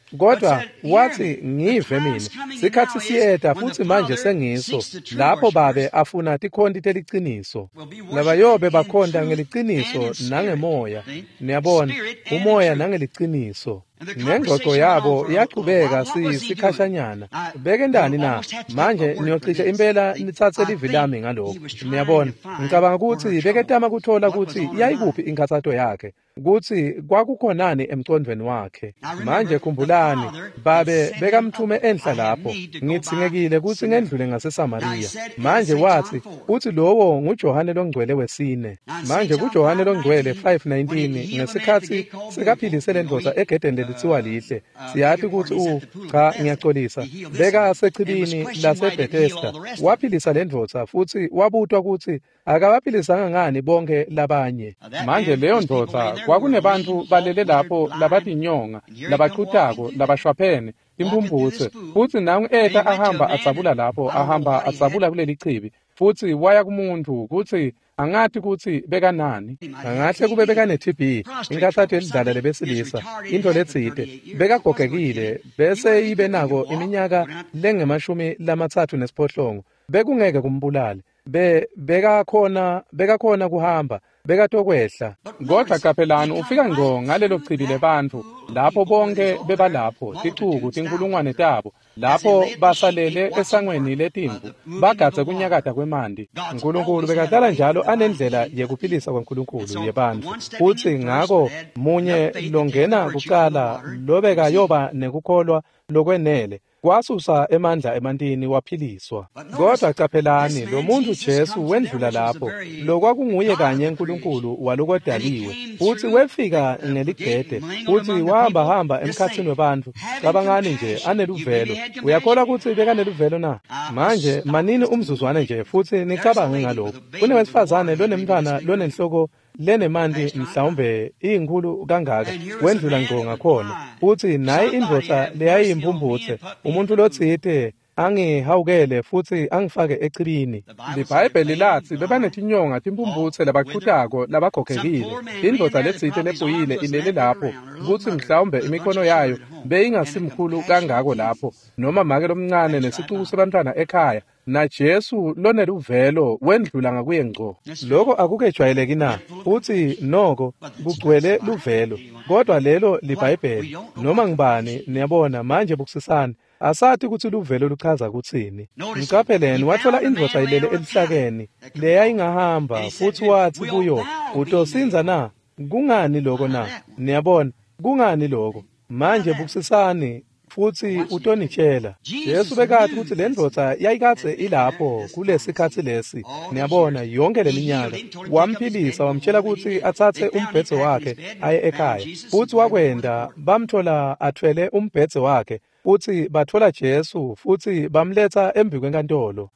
kodwa wathi ngive mina sikhathi siyeda futhi manje sengiso lapho babe afuna tikhonti teliciniso labayobe bakhonda ngeliqiniso nangemoya niyabona umoya nangeliciniso nengxoxo yabo iyaqhubeka sikhashanyana beke ndani na manje niyocishe impela nithathe livi lami ngalokho niyabona ngicabanga ukuthi beketama kuthola ukuthi iyayikuphi inkathato yakhe kuthi kwakukhonani emcondweni wakhe manje khumbulani babe bekamthume enhla lapho ngithingekile ukuthi ngendlule ngaseSamaria manje wathi uthi lowo nguJohane longcwele wesine manje kuJohane longcwele five nineteen ngesikhathi sikaphilise lendoda egedeni lelithiwa lihle siyathi ukuthi u cha ngiyaxolisa beka sechibini laseBethesda waphilisa lendoda futhi wabutwa ukuthi akabaphilisanga ngani bonke labanye manje leyo ndoda kwakunebantu balele lapho labathi inyonga labaqhutako labashwaphene impumbuze futhi nangu eta ahamba atsabula lapho ahamba atsabula kuleli chibi futhi waya kumuntu ukuthi angathi ukuthi bekanani angahle kube bekane T B inkathatho elidala lebesilisa into letsite bekagogekile bese ibe nako iminyaka lengemashumi lamathathu nesiphohlongo bekungeke kumbulale be bekakhona bekakhona kuhamba bekatokwehla kodwa kapelani ufika ngo ngalelo chibi lebantu lapho bonke bebalapho ticuku tinkulungwane tabo lapho basalele esangweni letimvu bagadze kunyakata kwemandi uNkulunkulu bekadala njalo anendlela yekuphilisa kweNkulunkulu yebantu futhi ngako munye longena kuqala lobeka yoba nekukholwa lokwenele kwasusa emandla emantini waphiliswa kodwa caphelani lo muntu Jesu wendlula lapho lokwakunguye kanye uNkulunkulu walokodaliwe futhi wefika ngeligede futhi wahamba hamba emkhathini wabantu cabangani nje aneluvelo uyakholwa ukuthi bekaneluvelo na manje manini umzuzwane nje futhi nicabange ngalokho kunewesifazane lonemntwana lonenhloko lenemandi mhlawumbe inkulu kangaka wendlula ngo ngakhona futhi naye indoda leyayimpumbuthe umuntu lotsite angihawukele futhi angifake echibini iBhayibheli lathi bebanethinyonga timpumbuthe labaqhutako labagogekile indoda letsite lebuyile ilele lapho ukuthi mhlawumbe imikhono yayo beyingasimkhulu kangako lapho noma make lomncane nesicuku sebantwana ekhaya na Jesu loneluvelo wendlula ngakuye ngco lokho akukejwayeleki na futhi noko kugcwele luvelo kodwa lelo liBhayibheli noma ngibani niyabona manje bukusisana asathi ukuthi luvelo luchaza ukuthini ngicapheleni wathola indoda ilele elihlakeni leya ingahamba futhi wathi kuyo utosinza na kungani lokho na niyabona kungani lokho manje bukusisani futhi utonitshela Yesu bekathi ukuthi le ndoda yayikathe ilapho kulesikhathi lesi niyabona yonke leminyaka wamphilisa wamtshela ukuthi athathe umbhedzo wakhe aye ekhaya futhi wakwenda bamthola athwele umbhedzo wakhe futhi bathola Jesu futhi bamletha embi kwenkantolo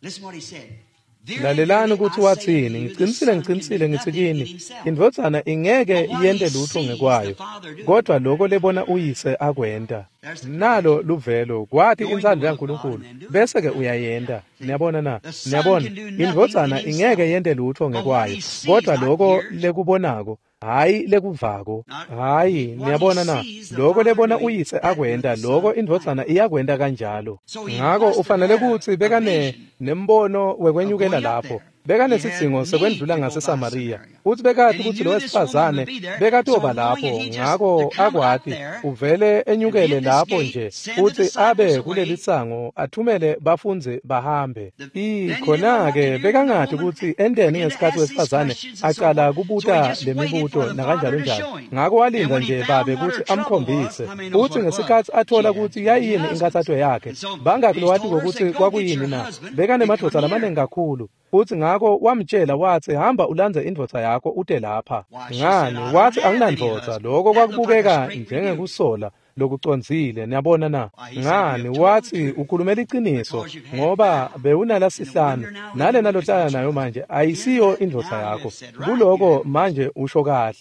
lalelani ukuthi wathini ngiqinisile ngiqinisile ngithi kini indvodzana ingeke yende lutho ngekwayo kodwa lokho lebona uyise akwenda nalo luvelo kwathi insando yaNkulunkulu bese ke uyayenda niyabona na niyabona indvodzana ingeke yende lutho ngekwayo kodwa lokho lekubonako hayi lekuvako hayi niyabona na lokho lebona uyise akwenda lokho indvodzana iyakwenda kanjalo ngako ufanele ukuthi bekane nembono wekwenyukela lapho bekanesidingo sekwendlula ngaseSamaria uthi bekathi ukuthi lo wesifazane bekatoba lapho ngako akwati uvele enyukele lapho nje uthi abe kuleli sango athumele bafunze bahambe ikhona-ke bekangathi ukuthi endeni ngesikhathi wesifazane aqala kubuta lemibuto nakanjalo njalo ngako walinda nje babe ukuthi amkhombise uthi ngesikhathi athola ukuthi yayini inkathatho yakhe bangaki lo wathi ngokuthi kwakuyini na bekanemadoda lamaningi kakhulu uthi ngako wamtshela wathi hamba ulanze indvodza yakho ude lapha ngani wathi anginandvodza lokho kwakubukeka njengekusola lokuconzile niyabona na ngani wathi ukhulumela iqiniso ngoba bewunala sihlanu nale nalohlala nayo manje ayisiyo indvodza yakho kuloko manje usho kahle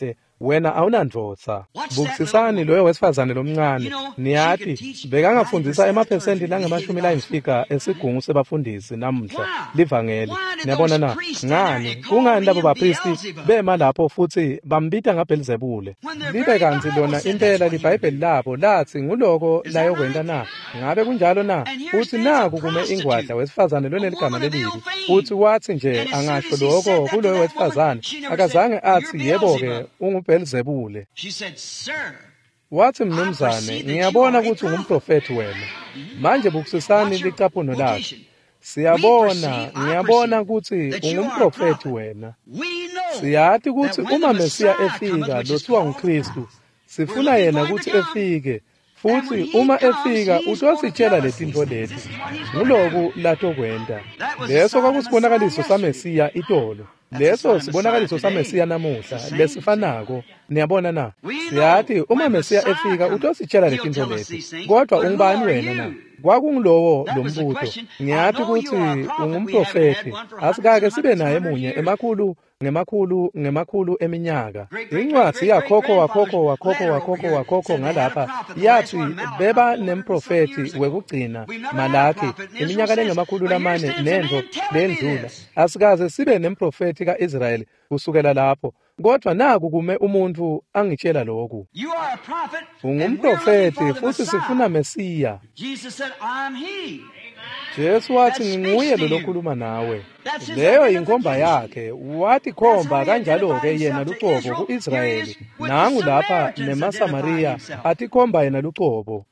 wena awunandvodza. Bukisisani loyo wesifazane lomncane. Niyathi bekangafundisa emaphesenti langemashumi layimfica esigungu sebafundisi namuhla livangeli. Niyabona na? Ngani kungani labo bapristi bema lapho futhi bambita ngaBelzebule? Libe kanzi lona impela liBhayibheli labo lathi nguloko layokwenta na? Ngabe kunjalo na? Uthi naku kume ingwadla wesifazane lona ligama lelibi. Uthi wathi nje angasho lokho kuloyo wesifazane akazange athi yebo-ke unguBelzebule. Wathi mnumzane ngiyabona ukuthi ungumprofeti wena. Manje bukisisani licaphuno lakhe. Siyabona ngiyabona ukuthi ungumprofeti wena. Siyathi ukuthi uma Mesiya efika lothiwa nguKristu sifuna yena ukuthi efike futhi uma efika utositshela lezinto lezi nguloku latokwenta. Leso kwakusibonakaliso saMesiya itolo. Leso sibonakaliso saMesiya namuhla lesifanako. Niyabona na? Siyathi uma Mesiya efika utositshela lezinto lezi. Kodwa ungubani wena na? Kwakungilowo lombuto. Ngiyathi ukuthi ungumprofeti. Asikake sibe naye munye emakhulu ngemakhulu ngemakhulu eminyaka. Incwadi yakhokho wakhokho wakhokho wakhokho wakhokho ngalapha yathi beba nemprofeti wekugcina Malaki iminyaka lengemakhulu lamane nendo lendlula. Asikaze sibe nemprofeti kaIsrayeli kusukela lapho. Kodwa naku kume umuntu angitshela lokhu. Ungumprofeti futhi sifuna Mesiya. Jesu wathi nginguye lo lokhuluma nawe. Leyo inkomba yakhe. Wathi khomba kanjalo-ke yena luqobo ku-Israyeli. Nangu lapha nemaSamariya athi khomba yena luqobo.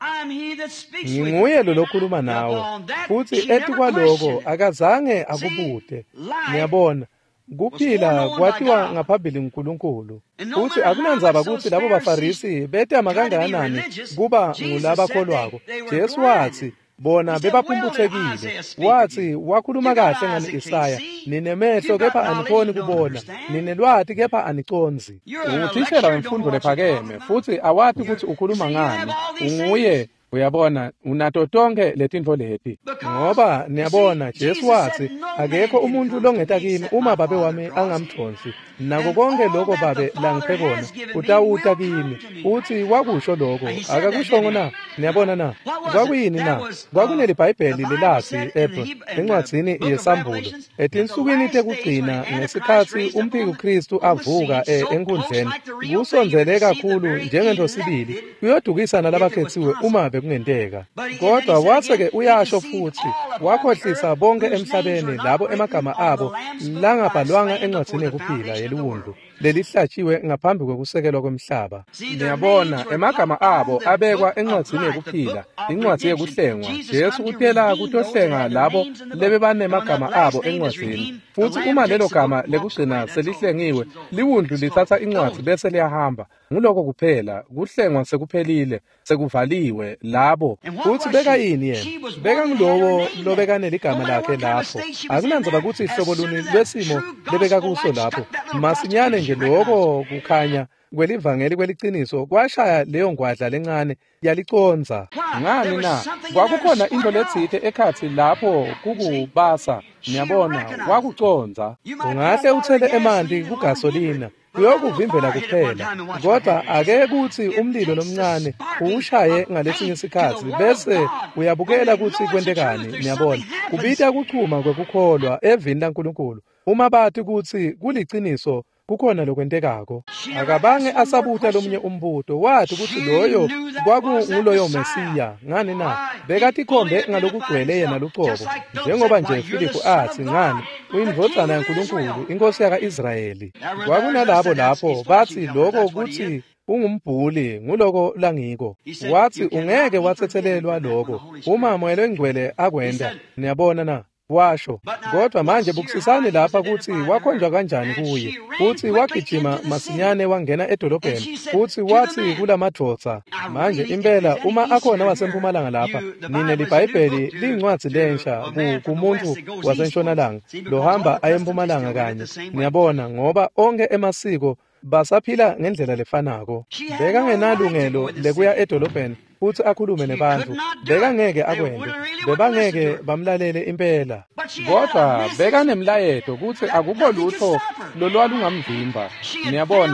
Nginguye lo lokhuluma nawe. Futhi ethi kwaloko akazange akubude. Niyabona? Kuphila kwathiwa ngaphambili uNkulunkulu. Futhi akunanzaba ukuthi labo baFarisi betama kangakanani kuba ngulabakholwako. Jesu wathi bona bebaphumbuthekile. Wathi wakhuluma kahle ngani Isaya. Ninemehlo kepha anikhoni kubona. Ninelwati kepha aniconzi. Uthishela wemfundo lephakeme futhi awathi ukuthi ukhuluma ngani. Unguye uyabona unato tonke letinto leti. Ngoba niyabona Jesu wathi akekho umuntu longeta kimi uma babe wami angamthonsi. Nako konke lokho babe langiphe kona utawuta kimi. Uthi wakusho lokho akakusho ngona. Niyabona na? Kwakuyini na? Kwakuneli Bhayibheli lelathi epho encwadzini yesambulo. Etinsukwini tekugcina ngesikhathi umpiki uKristu avuka enkundleni kusonzele kakhulu njengento sibili kuyodukisa nalabakhethiwe uma bekungenteka. Kodwa waseke uyasho futhi wakhohlisa bonke emhlabeni labo emagama abo langabhalwanga encwadzini yokuphila yeluwundlu lelihlatshiwe ngaphambi kwekusekelwa kwemhlaba. Niyabona emagama abo abekwa encwadzini yokuphila incwadi yekuhlengwa. Jesu utela kutohlenga labo lebe banemagama abo encwadzini. Futhi uma lelo gama lekugcina selihlengiwe liwundlu lithatha incwadi bese liyahamba. Nguloko kuphela kuhlengwa sekuphelile sekuvaliwe labo. Futhi beka yini yena? Beka ngulowo lobekane ligama lakhe lapho. Akunanzaba ukuthi ihlobo luni lwesimo lebeka kuso lapho. Masinyane nje lokho kukhanya kwelivangeli kweliciniso kwashaya leyo ngwadla lencane yaliconza. Ngani na? Kwakukhona into letsithe ekhathi lapho kukubasa. Niyabona wakuconza. Ungahle uthele emanti kugasolina uyokuvimbela kuphela. Kodwa ake kuthi umlilo nomncane uwushaye ngalesinye isikhathi bese uyabukela ukuthi kwentekani. Niyabona? Kubita kuchuma kwekukholwa evini laNkulunkulu. Uma bathi ukuthi kuliciniso kukhona lokwentekako. Akabange asabuta lomunye umbuto wathi ukuthi loyo kwakunguloyo Mesiya. Ngani na? Bekathi khombe ngalokugcwele yena luqobo. Njengoba nje Filipu athi ngani uyindvodana yaNkulunkulu inkosi yaka-Israyeli. Kwakunalabo lapho bathi lokho ukuthi ungumbhuli nguloko langiko. Wathi ungeke wathethelelwa lokho uma moyelo engcwele akwenda. Niyabona na? Washo. Kodwa manje bukisisani lapha ukuthi wakhonjwa kanjani kuye. Futhi wagijima masinyane wangena edolobheni. Futhi wathi kulamadvodza manje impela uma akhona wasempumalanga lapha nine liBhayibheli lincwadi lensha kumuntu wasentshonalanga lohamba ayempumalanga kanye. Niyabona ngoba onke emasiko basaphila ngendlela lefanako. Beka ngenalungelo lekuya edolobheni futhi akhulume nebantu. Beka ngeke akwende. Bebangeke bamlalele impela. Kodwa beka nemlayeto ukuthi akukho lutho lolwalungamvimba. Niyabona?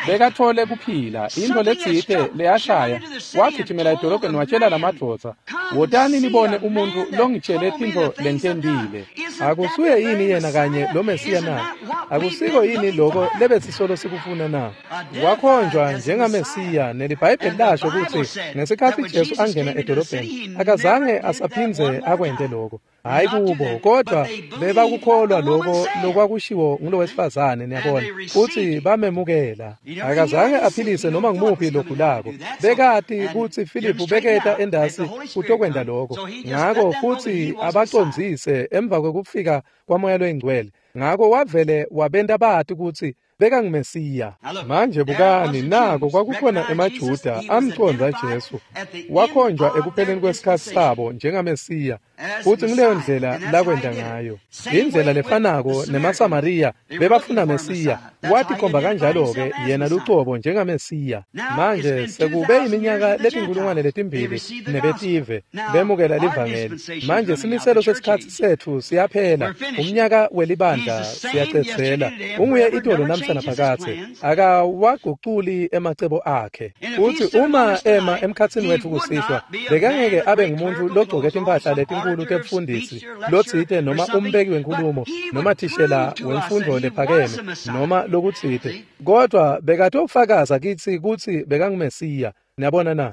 bekathole kuphila into letsite leyashaya wagijimela edolobheni watshela lamadvodza wotani nibone umuntu longitshele tintfo lentendile akusuye yini yena kanye lo Mesiya na akusiko yini lokho lebesisolo sikufuna na wakhonjwa njengaMesiya nelibhayibheli lasho ukuthi ngesikhathi Jesu angena edolobheni akazange asaphinze akwente lokho hayi kubo kodwa bebakukholwa lokho lokwakushiwo ngulo wesifazane niyabona uthi bamemukela akazange aphilise noma ngumuphi lokhu lako bekati kuthi Philip ubeketa endasi utokwenda lokho ngako futhi abacondzise emva kokufika kwamoya loyingcwele ngako wavele wabenta bathi ukuthi beka ngumesiya manje bukani nako kwakukhona emaJuda amconza Jesu wakhonjwa ekupheleni kwesikhathi sabo njengaMesiya futhi ngileyo ndlela lakwenda ngayo indlela lefanako nemaSamariya bebafuna Mesiya wathi khomba kanjalo-ke yena lucobo njengaMesiya manje sekube iminyaka letinkulungwane letimbili nebetive bemukela livangeli manje simiselo sesikhathi sethu siyaphela umnyaka welibandla siyacedzela unguye idolo namhlanje phakathi akawaguculi emacebo akhe uthi uma ema emkhatsini wethu kusihlwa bekangeke abe ngumuntu logcokethe impahla letinkulu tebufundisi lotsite noma umbeki wenkulumo noma thishela wemfundo lephakeme noma lokutsite kodwa bekatofakaza kithi kuthi bekangumesiya niyabona na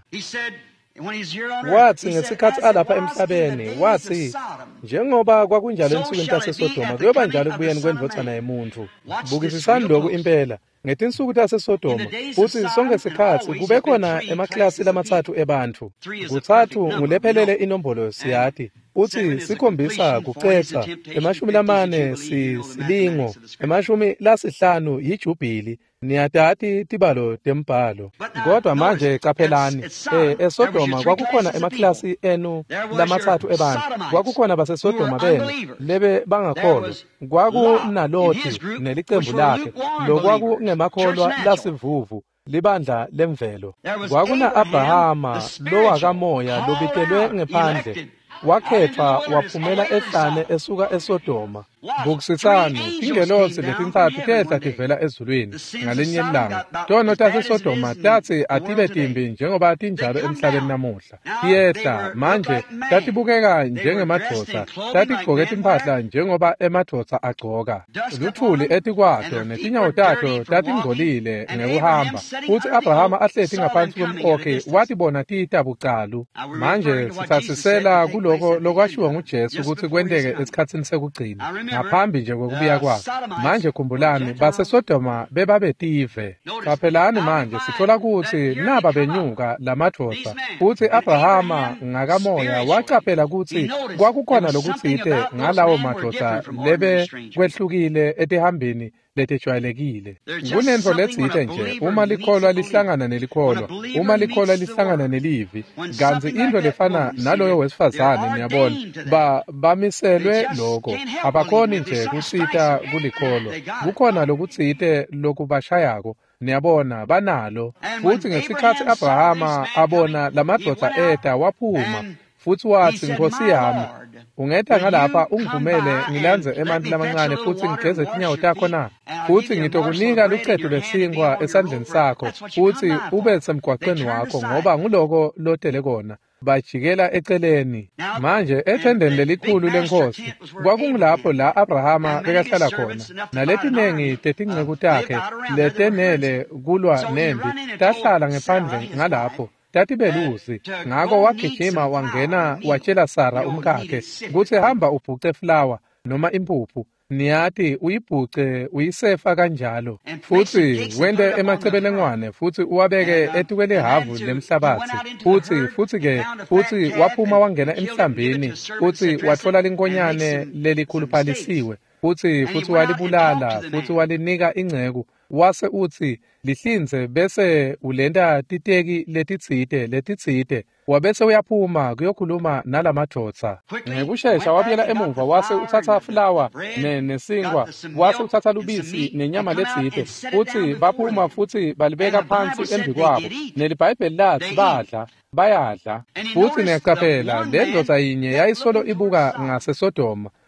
wathi ngesikhathi alapha emhlabeni wathi njengoba kwakunjalo ensukwini taseSodoma kuyoba njalo kubuyeni kwendvodzana yemuntu bukisisani lokhu impela ngetinsuku taseSodoma futhi sonke sikhathi kube khona emaklasi lamathathu ebanthu kuthathu ngulephelele inombolo siyati uthi sikhombisa kucetha emashumi lamane silingo emashumi lasihlanu yijubhili niyatati tibalo tembhalo kodwa manje qaphelani eh eSodoma kwakukhona emaklasi enu lamathathu ebanthu kwakukhona baseSodoma bene lebe bangakholwa kwakunalothi nelicembu lakhe lokwaku ngemakholwa lasivuvu libandla lemvelo kwakuna Abrahama lowakamoya lobitelwe ngephandle wakhethwa waphumela ehlane esuka eSodoma bukusisani tingelosi letintathu tedla tivela ezulwini ngalinye ilanga tona taseSodoma tathi atibe timbi njengoba tinjalo emhlabeni namuhla tiyehla manje tatibukeka njengemadvodza tatigcoke timphahla njengoba emadvodza agcoka luthuli etikwato netinyawo tato tatingcolile ngekuhamba futhi Abrahama ahleti ngaphansi kwemkhokhe watibona tiyita bucalu manje sithasisela kuloko lokwashiwo nguJesu ukuthi kwenteke esikhatsini sekugcina ngaphambi nje kokubuya kwakhe manje khumbulani baseSodoma bebabetive qaphelani manje sithola ukuthi naba benyuka lamadvodza futhi Abrahama ngakamoya wacaphela ukuthi kwakukhona lokutsite ngalawo madvodza lebe kwehlukile etihambini letejwayelekile kunento letsite nje uma likholwa lihlangana nelikholwa uma likholwa lihlangana nelivi kanzi into lefana naloyo wesifazane niyabona ba bamiselwe lokho abakhoni nje kusita kulikholwa kukhona lokutsite lokubashayako niyabona banalo futhi ngesikhathi Abrahama abona lamadvodza eta waphuma futhi wathi Nkosi yami ungetha ngalapha ungivumele ngilanze emanti lamancane futhi ngigeze tinyawo takho na futhi ngitokunika lucedo lesinkwa esandleni sakho futhi ube semgwaqweni wakho ngoba nguloko lotele kona bajikela eceleni manje ethendeni lelikhulu lenkosi kwakungulapho la Abrahama bekahlala khona naletinengi tetinceku takhe letenele kulwa nembi tahlala ngephandle ngalapho tati belusi ngako wagijima wangena watshela Sara umkakhe ukuthi hamba ubhuce flower noma impuphu niyati uyibhuce uyisefa kanjalo futhi wende emacebelengwane futhi uwabeke etukwele havu lemhlabathi futhi futhi ke futhi waphuma wangena emhlambini futhi wathola linkonyane lelikhuluphalisiwe futhi futhi walibulala futhi walinika ingceku wase uthi lihlinze bese ulenda titeki letitsite letitsite wabese uyaphuma kuyokhuluma nalamadvodza ngekushesha wabuyela emuva wase uthatha flower ne nesingwa wase uthatha lubisi nenyama letsite futhi baphuma futhi balibeka phansi embi kwabo nelibhayibheli lathi badla bayadla futhi neqaphela lendvodza yinye yayisolo ibuka ngaseSodoma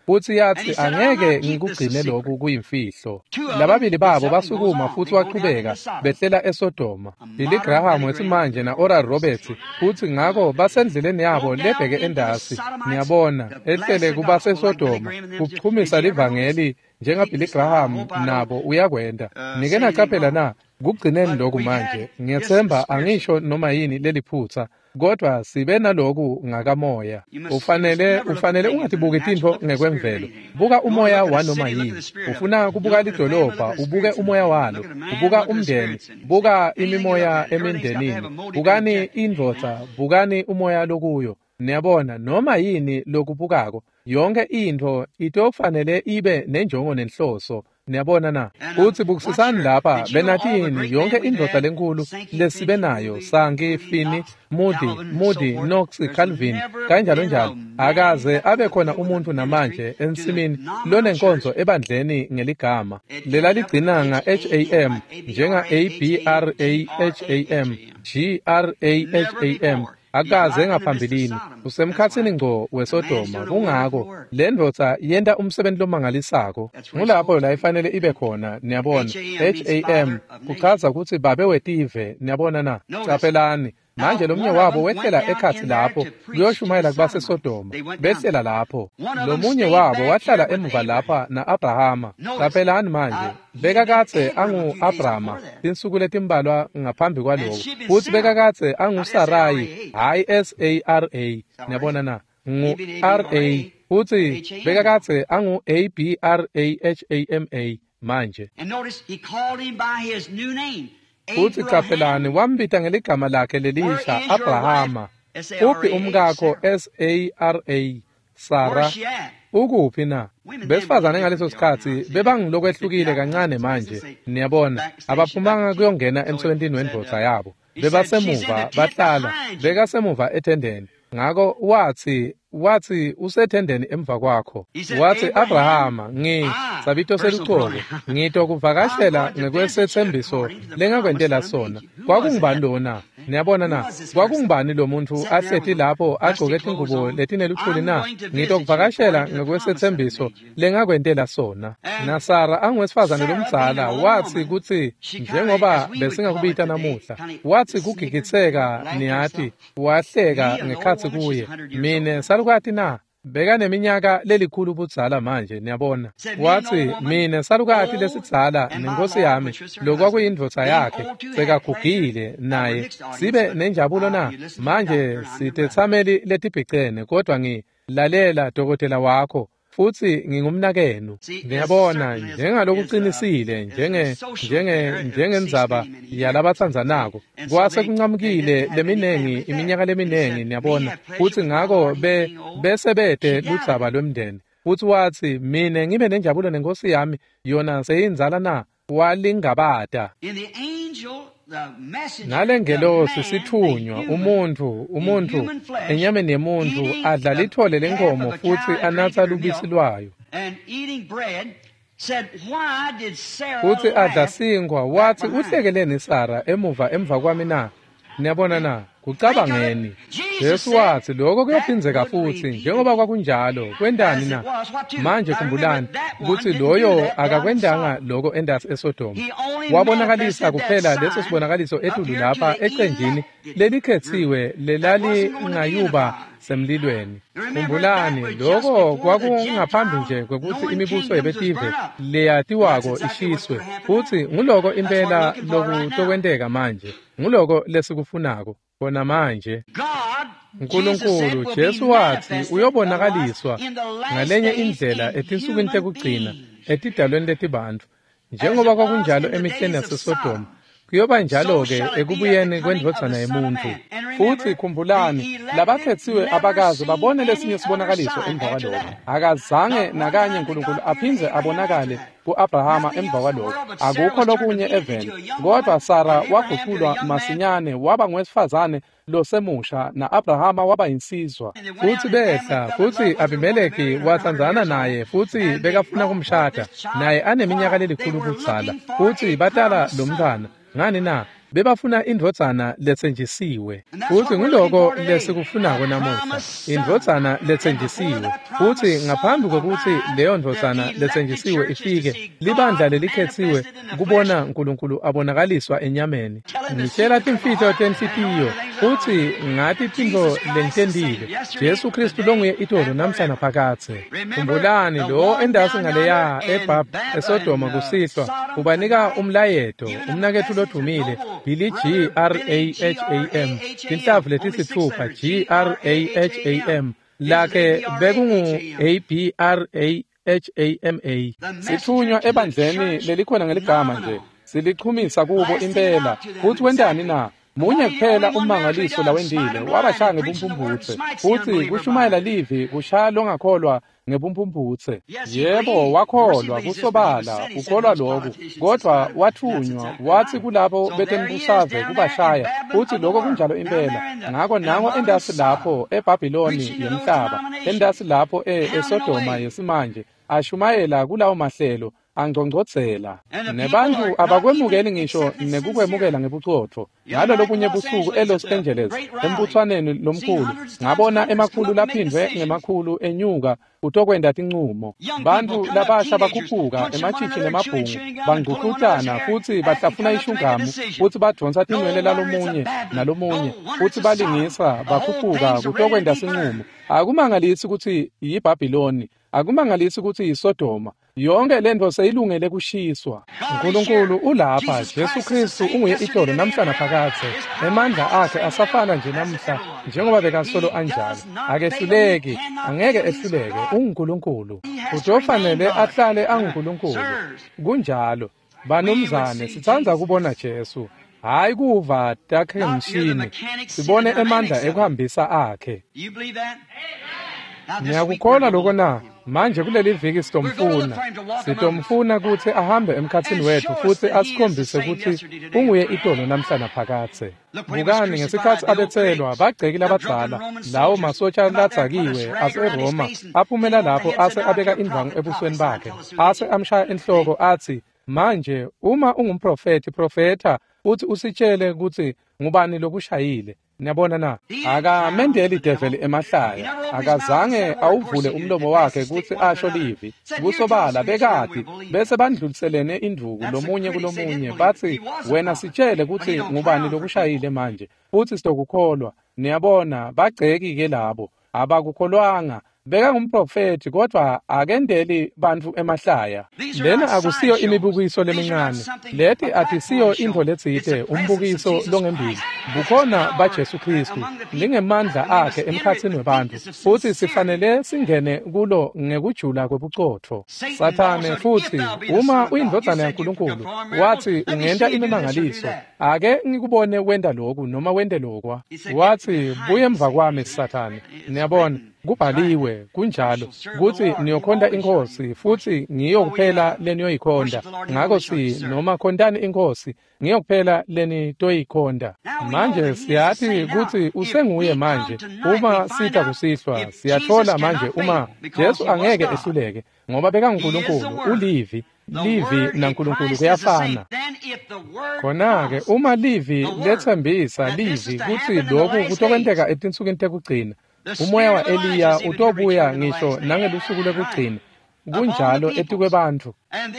futhi yathi angeke ngikugcine lokhu kuyimfihlo. Lababili babo basukuma futhi waqhubeka behlela eSodoma. Billy Graham wesimanje na Oral Roberts futhi ngako basendleleni yabo lebheke endasi. Niyabona ehlele kuba seSodoma kuchumisa livangeli njenga Billy Graham nabo uyakwenda. Nike nacaphela na kugcineni lokhu manje. Ngiyethemba angisho noma yini leliphutha. Kodwa sibe naloku ngakamoya. Ufanele ufanele ungathibuki intfo ngekwemvelo. Buka umoya wanoma yini. Ufuna kubuka lidolobha, ubuke umoya walo, ubuka umndeni, buka imimoya emindenini. Bukani indvodza, bukani umoya lokuyo. Niyabona noma yini lokubukako, yonke into itofanele ibe nenjongo nenhloso. Niyabona na uthi bukusisani lapha benathini yonke indodana lenkulu lesibe nayo Sangi, Fini, Moody, Moody, Knox, Calvin kanjalo njalo akaze abe khona umuntu namanje ensimini lonenkonzo ebandleni ngeligama lela ligcina nga H A M njenga A B R A H A M G R A H A M akaze ngaphambilini usemkhatsini ngco weSodoma kungako le ndvodza yenda umsebenzi lomangalisako ngulapho la ifanele ibe khona niyabona H A M kuchaza ukuthi babe wetive niyabona na capelani manje lomnye wabo wehlela ekhathi lapho kuyoshumayela kubase Sodoma behlela lapho lomunye wabo wahlala emuva lapha na Abrahama capelani manje beka katse angu Abrahama insuku letimbalwa ngaphambi kwaloko futhi beka katse angu Sarai hayi S A R A niyabona na ngu R A futhi beka katse angu A B R A H A M A manje And notice he called him by his new name. futhi capelani wambita ngeligama lakhe lelisha Abrahama uphi umkakho S A R A Sara ukuphi na besifazane ngaleso sikhathi bebangilokwehlukile kancane manje niyabona abaphumanga kuyongena emsebentini wendvodza yabo bebasemuva bahlala bekasemuva ethendeni ngako wathi wathi usethendeni emva kwakho wathi Abrahama ngi sabito seluchoko ngito kuvakashela ngekwesethembiso lengakwentela sona kwakungibani lona niyabona na kwakungibani lo muntu ahlethi lapho agcoke ingubo letineluthuli na ngito kuvakashela ngekwesethembiso lengakwentela sona na Sara angwesifazane lomdzala wathi kuthi njengoba besingakubita namuhla wathi kugigitseka niyathi wahleka ngekhathi kuye mine salukati na beka neminyaka lelikhulu budzala manje niyabona wathi mina salukati lesidzala nenkosi yami lokwakuyindvodza yakhe sekagugile naye sibe nenjabulo na manje sitetsameli letibhicene kodwa ngilalela dokotela wakho futhi ngingumnakenu ngiyabona njengalokuqinisile njenge njenge njengendzaba yalabatsandzanako kwase kuncamukile leminengi iminyaka leminengi niyabona futhi ngako be besebede ludzaba lwemndeni futhi wathi mina ngibe nenjabulo nenkosi yami yona seyinzala na walingabada nalengelosi sithunywa umuntu umuntu enyameni yemuntu adla lithole lenkomo futhi anatha lubisi lwayo futhi adla singwa wathi uhlekeleni Sara emuva emva kwami na niyabona na kucabangeni Yesu wathi lokho kuyaphinzeka futhi njengoba kwakunjalo kwendani na manje khumbulani ukuthi loyo akakwendanga lokho endasi eSodoma wabonakalisa kuphela leso sibonakaliso etulu lapha ecenjini lelikhethiwe lelali ngayuba semlilweni khumbulani lokho kwakungaphambi nje kwekuthi imibuso yebetive leyatiwako ishiswe futhi nguloko impela lokutokwenteka manje nguloko lesikufunako bona manje uNkulunkulu Jesu wathi uyobonakaliswa ngalenye indlela etinsukwini tekugcina etidalweni letibantu njengoba kwakunjalo emihleni yaseSodoma kuyoba njalo-ke ekubuyeni kwendvodzana yemuntu futhi khumbulani labakhethiwe abakazi babone lesinye sibonakaliso emva kwalokho akazange nakanye uNkulunkulu aphindze abonakale ku-Abrahama emva kwalokho akukho lokunye eveni kodwa Sara waguqulwa masinyane waba ngowesifazane losemusha na Abrahama waba yinsizwa futhi behla futhi Abimeleki wathandzana naye futhi bekafuna kumshada naye aneminyaka lelikhulu budzala futhi batala lo mntwana ngani na bebafuna indvodzana lethenjisiwe, futhi nguloko lesikufunako namuhla, indvodzana lethenjisiwe. Futhi ngaphambi kokuthi leyo ndvodzana lethenjisiwe ifike, libandla lelikhetsiwe kubona uNkulunkulu abonakaliswa enyameni. Ngitshela timfihlo tenhlitiyo, futhi ngathi tintfo lengitendile. Jesu Kristu longuye itolo namhla naphakatsi. Khumbulani lo endasi ngaleya eBhabha eSodoma kusihlwa ubanika umlayeto, umnakethu lodumile, Billy G R A H A M, tinhlavu letisithupha G R A H A M, lakhe bekungu A B R A H A M A. Sithunywa ebandleni lelikhona ngeligama nje, silichumisa kubo impela. Futhi wendani na? Munye kuphela umangaliso lawendile, wabashaya ngebumphumbuthe. Futhi kushumayela livi kushaya longakholwa ngebumphumbuthe. Yebo, wakholwa kusobala, ukholwa lokhu, kodwa wathunywa, wathi kulabo betembusaze kubashaya, futhi lokho kunjalo impela. Ngakho nango endasi lapho eBhabhiloni yemhlaba, endasi lapho eSodoma yesimanje, ashumayela kulawo mahlelo angcongcodzela. Nebantu abakwemukeli ngisho nekukwemukela ngebuchotho. Ngalo lobunye busuku eLos Angeles, embuthwaneni lomkhulu, ngabona emakhulu laphindwe ngemakhulu enyuka utokwenda tincumo. Bantu labasha bakhuphuka emachichi nemabhungu, bangququtana futhi bahlafuna ishungamu, futhi badonsa tinwele lalomunye nalomunye, futhi balingisa bakhuphuka kutokwenda sincumo. Akumangalisi ukuthi yiBhabhiloni, akumangalisi ukuthi yiSodoma. Yonke lento seyilungele kushiswa. uNkulunkulu ulapha, Jesu Kristu unguye itolo namhla naphakatsi. Emandla akhe asafana nje namhla njengoba bekasolo anjalo. Akehluleki, angeke ehluleke, uNkulunkulu. Ujofanele ahlale anguNkulunkulu. Kunjalo, banomzane sithandza kubona Jesu. Hayi kuva takhe ngishini, sibone emandla ekuhambisa akhe. Ngiyakukholwa lokho na, manje kuleli viki sitomfuna. Sitomfuna ukuthi ahambe emkhathini wethu futhi asikhombise ukuthi unguye itolo namhla naphakatsi. Bukani ngesikhathi abethelwa bagcekile abadala, lawo masotsha ladzakiwe ase-Roma, aphumela lapho ase abeka indwangu ebusweni bakhe, ase amshaya enhloko athi, manje uma ungumprofeti profeta uthi usitshele ukuthi ngubani lokushayile. Niyabona na, akamendeli develi emahlaya, akazange awuvule umlomo wakhe kuthi asho livi. Kusobala bekati bese bandluliselene induku lomunye kulomunye, bathi wena sitshele ukuthi ngubani lokushayile manje, futhi sitokukholwa. Niyabona, bagceki-ke labo abakukholwanga. Beka ngumprofeti kodwa akendeli bantu emahlaya. Lena akusiyo imibukiso lemincane, lethi atisiyo into letsite, umbukiso longembili. Bukhona baJesu Kristu, lingemandla akhe emkhathini webantu, futhi sifanele singene kulo ngekujula kwebuchotho. Sathane futhi, uma uyindvodzana yaNkulunkulu, wathi ungenta imimangaliso, ake ngikubone wenda lokhu noma wende lokwa. Wathi buye emva kwami Sathane. Niyabona, kubhaliwe kunjalo ukuthi niyokhonda inkosi futhi ngiyokuphela leniyoyikhonda. Ngakho si noma khondani inkosi ngiyokuphela leni toyikhonda. Manje siyathi ukuthi usenguye manje. Uma sitha kusihlwa siyathola manje uma Jesu angeke ehluleke ngoba beka uNkulunkulu ulivi. Livi naNkulunkulu kuyafana. Khona-ke uma livi lethembisa livi kuthi lokhu kutokwenteka etinsukwini tekugcina, umoya wa Eliya utobuya ngisho nangelusuku lokugcina, kunjalo etikwe bantu.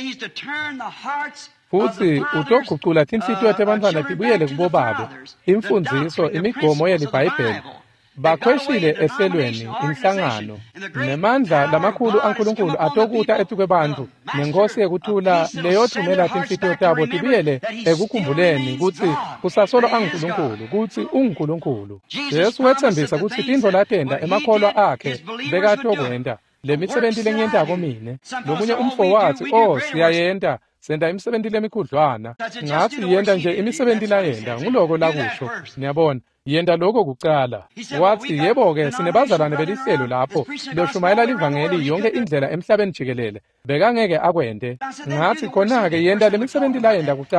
Futhi utoguqula tinhlitiyo tebantwana tibuyele kubo babo, imfundiso, imigomo yelibhayibheli. Bakhweshile ehlelweni inhlangano nemandla lamakhulu aNkulunkulu atokuta etikwe bantu, nenkosi yekuthula leyothumela tinhlitiyo tabo tibuyele ekukhumbuleni ukuthi kusasolo aNkulunkulu, ukuthi uNkulunkulu. Jesu wethembisa ukuthi tintfo latenda emakholwa akhe bekatokwenda. Le misebenzi lengiyentako mine, lomunye umfo wathi, oh siyayenda, senda imisebenzi lemikhudlwana. Ngathi yenda nje imisebenzi layenda, nguloko lakusho. Niyabona, yenda lokho kucala. Wathi yebo-ke sinebazalwane belihlelo lapho beshumayela livangeli yonke indlela emhlabeni jikelele, bekangeke akwende. Ngathi khona-ke yenda lemisebenzi layenda kucala,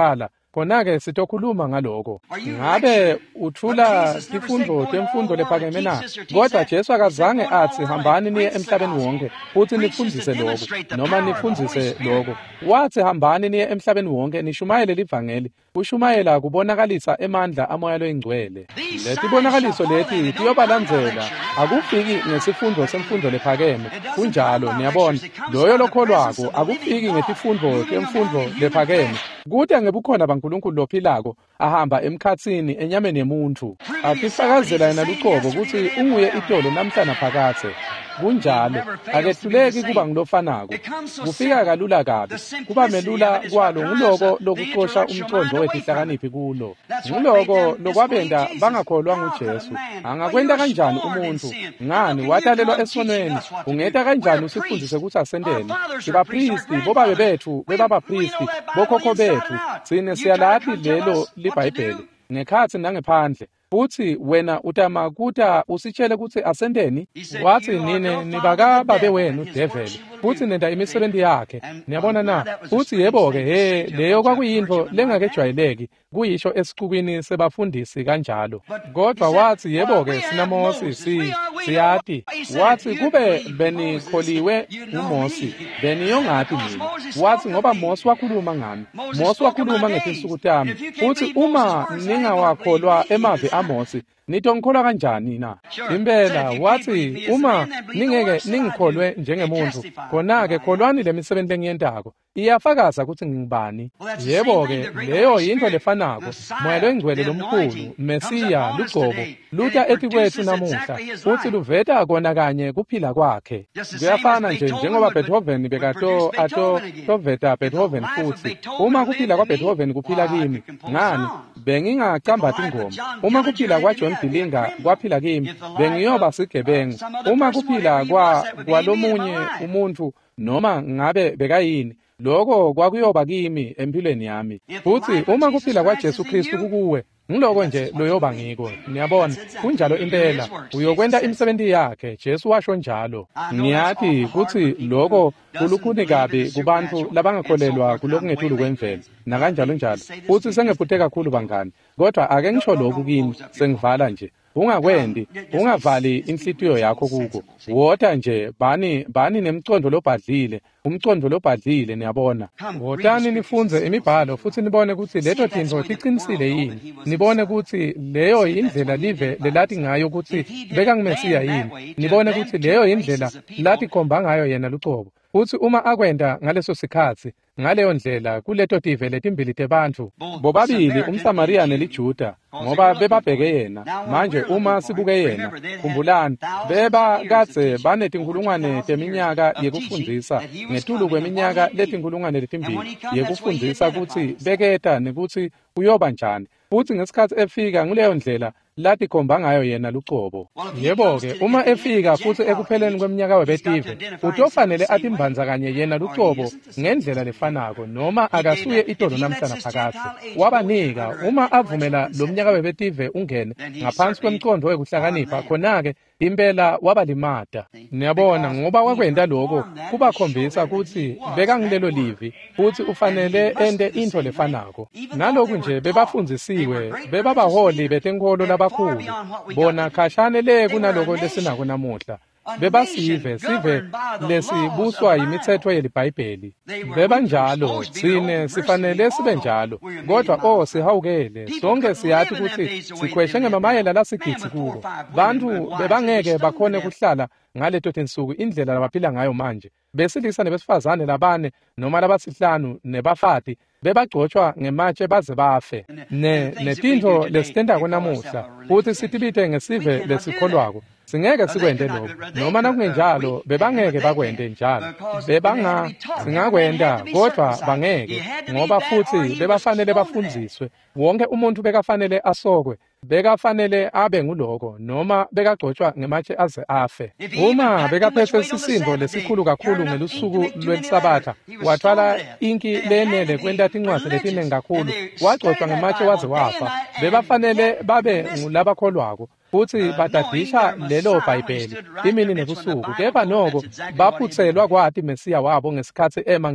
khona-ke sitokhuluma ngaloko. Ngabe uthula tifundvo temfundo lephakeme na? Kodwa Jesu akazange athi hambani niye emhlabeni wonke futhi nifundise lokho noma nifundzise lokho. Wathi hambani niye emhlabeni wonke nishumayele livangeli. Ushumayela kubonakalisa emandla amoya loyingcwele. Letibonakaliso leti tiyobalandzela akufiki ngesifundo semfundo lephakeme. Kunjalo niyabona loyo lokholwako akufiki ngetifundvo temfundo lephakeme. Kude ngebukhona baNkulunkulu lophilako ahamba emkhatsini enyameni yemuntu. Atifakazela yena luqobo ukuthi unguye itolo namhla naphakathe. Kunjalo akethuleki kuba ngilofanako. Kufika kalula kabi. Kuba melula kwalo nguloko lokuxosha umcondo wetihlakaniphi kulo. Nguloko lokwabenda bangakholwa nguJesu. Angakwenda kanjani umuntu? Ngani watalelwa esonweni? Ungeta kanjani usifundise ukuthi asendeni? Sibapristi bobabe bethu bebabapristi bokhokho bethu. Sine siyalathi lelo liBhayibheli ngekhathi nangephandle. Futhi wena utama kuta usitshele ukuthi asendeni. Wathi nine nibaka babe wenu devil futhi nenda imisebenzi yakhe. Niyabona na? Futhi yebo-ke he leyo kwakuyinto lengakejwayeleki kuyisho esiqubini sebafundisi kanjalo. Kodwa wathi yebo-ke sina Mose si siyati. Wathi kube benikholiwe uMose beniyongaphi mina? Wathi ngoba Mose wakhuluma ngami. Mose wakhuluma ngetinsuku tami. Futhi uma ningawakholwa emavi Amosi nitongikholwa kanjani na? Impela wathi uma ningeke ningikholwe njengemuntu khona-ke kholwani lemisebenzi engiyentako iyafakaza ukuthi ngingubani. Yebo-ke leyo yinto lefanako. Moya loyingcwele lomkhulu Mesiya lugcobo luta ethi kwethu namuhla futhi luveta kona kanye kuphila kwakhe. Kuyafana nje njengoba Beethoven bekato ato toveta Beethoven futhi uma kuphila kwa Beethoven kuphila kimi ngani bengingacambathi ingoma. Uma kuphila kwa John Dillinger kwaphila kimi bengiyoba sigebengu. Uma kuphila kwa kwalomunye umuntu noma ngabe bekayini lokho kwakuyoba kimi empilweni yami. Futhi uma kuphila kwa Jesu Kristu kukuwe ngiloko nje loyoba ngiko. Niyabona kunjalo impela uyokwenda imisebenzi yakhe. Jesu washo njalo. Ngiyathi kuthi lokho kulukhuni kabi kubantu labangakholelwa kulokungethulu kwemvelo nakanjalo njalo. Futhi sengephuthe kakhulu bangani. Kodwa ake ngisho lokhu kimi sengivala nje. Ungakwendi ungavali inhlitiyo yakho kuko. Wota nje bani bani nemcondo lobhadlile. Umcondo lobhadlile niyabona. Wotani nifunze imibhalo futhi nibone ukuthi leto tintfo tiqinisile yini. Nibone ukuthi leyo indlela live lelathi ngayo ukuthi beka ngimesiya yini. Nibone ukuthi leyo indlela lathi khomba ngayo yena luqobo. Futhi uma akwenda ngaleso sikhathi ngaleyo ndlela kuleto tive letimbili tebantu bobabili umSamaria neliJuda ngoba bebabheke yena. Manje uma sibuke yena khumbulani beba kadze banetinkulungwane teminyaka yekufundisa ngetulu kweminyaka letinkulungwane letimbili yekufundisa ukuthi beketa nekuthi uyoba njani. Futhi ngesikhathi efika nguleyo ndlela lathi khomba ngayo yena luqobo. Yebo-ke uma efika futhi ekupheleni kweminyaka webetive utofanele athi mbanza kanye yena luqobo ngendlela lefanako noma akasuye itolo namhla naphakathe. Wabanika uma avumela lo mnyaka webetive ungene ngaphansi kwemcondo wekuhlakanipha khona-ke impela wabalimata. Niyabona ngoba wakwenda lokho kubakhombisa ukuthi bekangilelo livi futhi ufanele ende into lefanako. Naloku nje bebafundzisiwe bebabaholi betenkolo labakhulu bona khashane le kunaloko lesinako namuhla. Bebasive sive lesibuswa yimithetho yeliBhayibheli. Beba njalo sine sifanele sibe njalo. Kodwa oh sihawukele sonke siyathi ukuthi sikhweshe ngemamayela lasigitsi kubo. Bantu bebangeke bakhone kuhlala ngaleto tinsuku indlela labaphila ngayo manje. Besilisa nebesifazane labane noma labasihlanu nebafati bebagcotshwa ngematshe baze bafe. Ne netintho lesitenda namuhla futhi sitibite ngesive lesikholwako. Singeke sikwende lokho noma nakungenjalo bebangeke bakwende njalo. Bebanga singakwenda kodwa bangeke ngoba futhi bebafanele bafundziswe. Wonke umuntu bekafanele asokwe. Bekafanele abe nguloko noma bekagcotshwa ngematshe aze afe. Uma bekaphethe isisindo lesikhulu kakhulu ngelusuku lwesabatha wathwala inki lenele kwenda tincwadi letiningi kakhulu wagcotshwa ngematshe waze wafa. Bebafanele babe ngulabakholwako futhi badadisha lelo Bhayibheli imini nebusuku. Kepha noko baphutselwa kwathi Mesiya wabo ngesikhathi ema ngco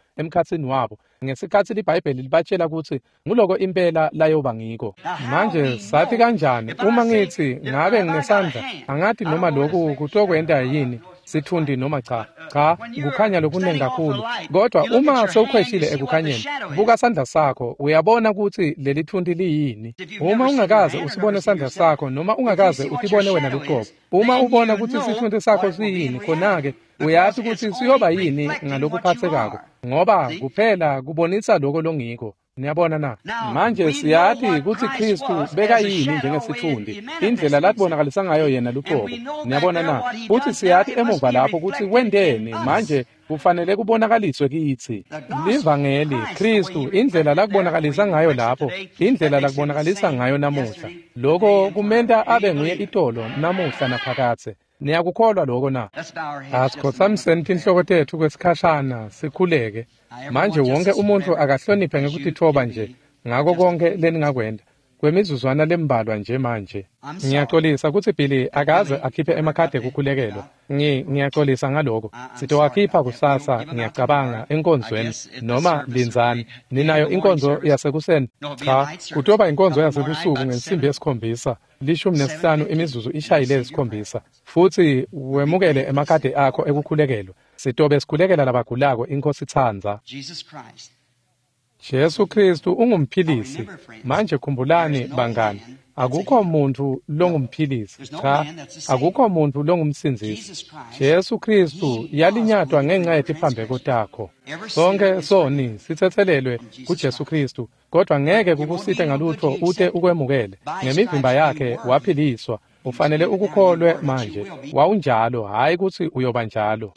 emkhatsini wabo ngesikhathi iBhayibheli libatshela ukuthi nguloko impela layoba ngiko. Manje sathi kanjani uma ngithi ngabe nginesandla angathi noma lokhu kutokwenda yini sithundi noma cha cha kukhanya lokuningi kakhulu, kodwa uma sewukhweshile ekukhanyeni buka sandla sakho uyabona ukuthi leli thundi liyini. Uma ungakaze usibone sandla sakho noma ungakaze utibone wena liqobo, uma ubona ukuthi isithundi sakho siyini khona-ke uyathi ukuthi siyoba yini ngalokuphathekako, ngoba kuphela kubonisa lokho longiko. Niyabona na? Manje siyathi ukuthi Kristu beka yini njengesithundi, indlela latibonakalisa ngayo yena luqobo. Niyabona na? Futhi siyathi emuva lapho ukuthi wendeni manje kufanele kubonakaliswe kithi. Livangeli Kristu indlela lakubonakalisa ngayo lapho, indlela lakubonakalisa ngayo namuhla. Lokho kumenta abe nguye itolo namuhla naphakathe. Niyakukholwa lokho na? Asikhothamseni inhloko tethu kwesikhashana sikhuleke. Manje wonke umuntu akahloniphe ngekuthi thoba nje ngako konke leningakwenda kwemizuzwana lembalwa nje. Manje ngiyaxolisa ukuthi Billy akaze akhiphe emakhadi ekukhulekelo. Ngi ngiyaxolisa ngaloko. Sitowakhipha kusasa ngiyacabanga enkonzweni noma linzani. Ninayo inkonzo yasekuseni? Cha, kutoba inkonzo yasebusuku ngensimbi yesikhombisa. Lishumi nesihlanu imizuzu ishayile esikhombisa. Futhi wemukele emakhadi akho ekukhulekelo. Sitobe sikhulekela labagulako inkosi Thanza. Jesu Kristu ungumphilisi. Manje khumbulani bangani, akukho umuntu longumphilisi, cha akukho umuntu longumsinzisi. Jesu Kristu yalinyatwa ngenxa yetiphambeko takho. Sonke soni sithethelelwe kuJesu Kristu, kodwa ngeke kukusite ngalutho ute ukwemukele. Ngemivimba yakhe waphiliswa. Ufanele ukukholwe manje. Wawunjalo, hayi ukuthi uyoba njalo.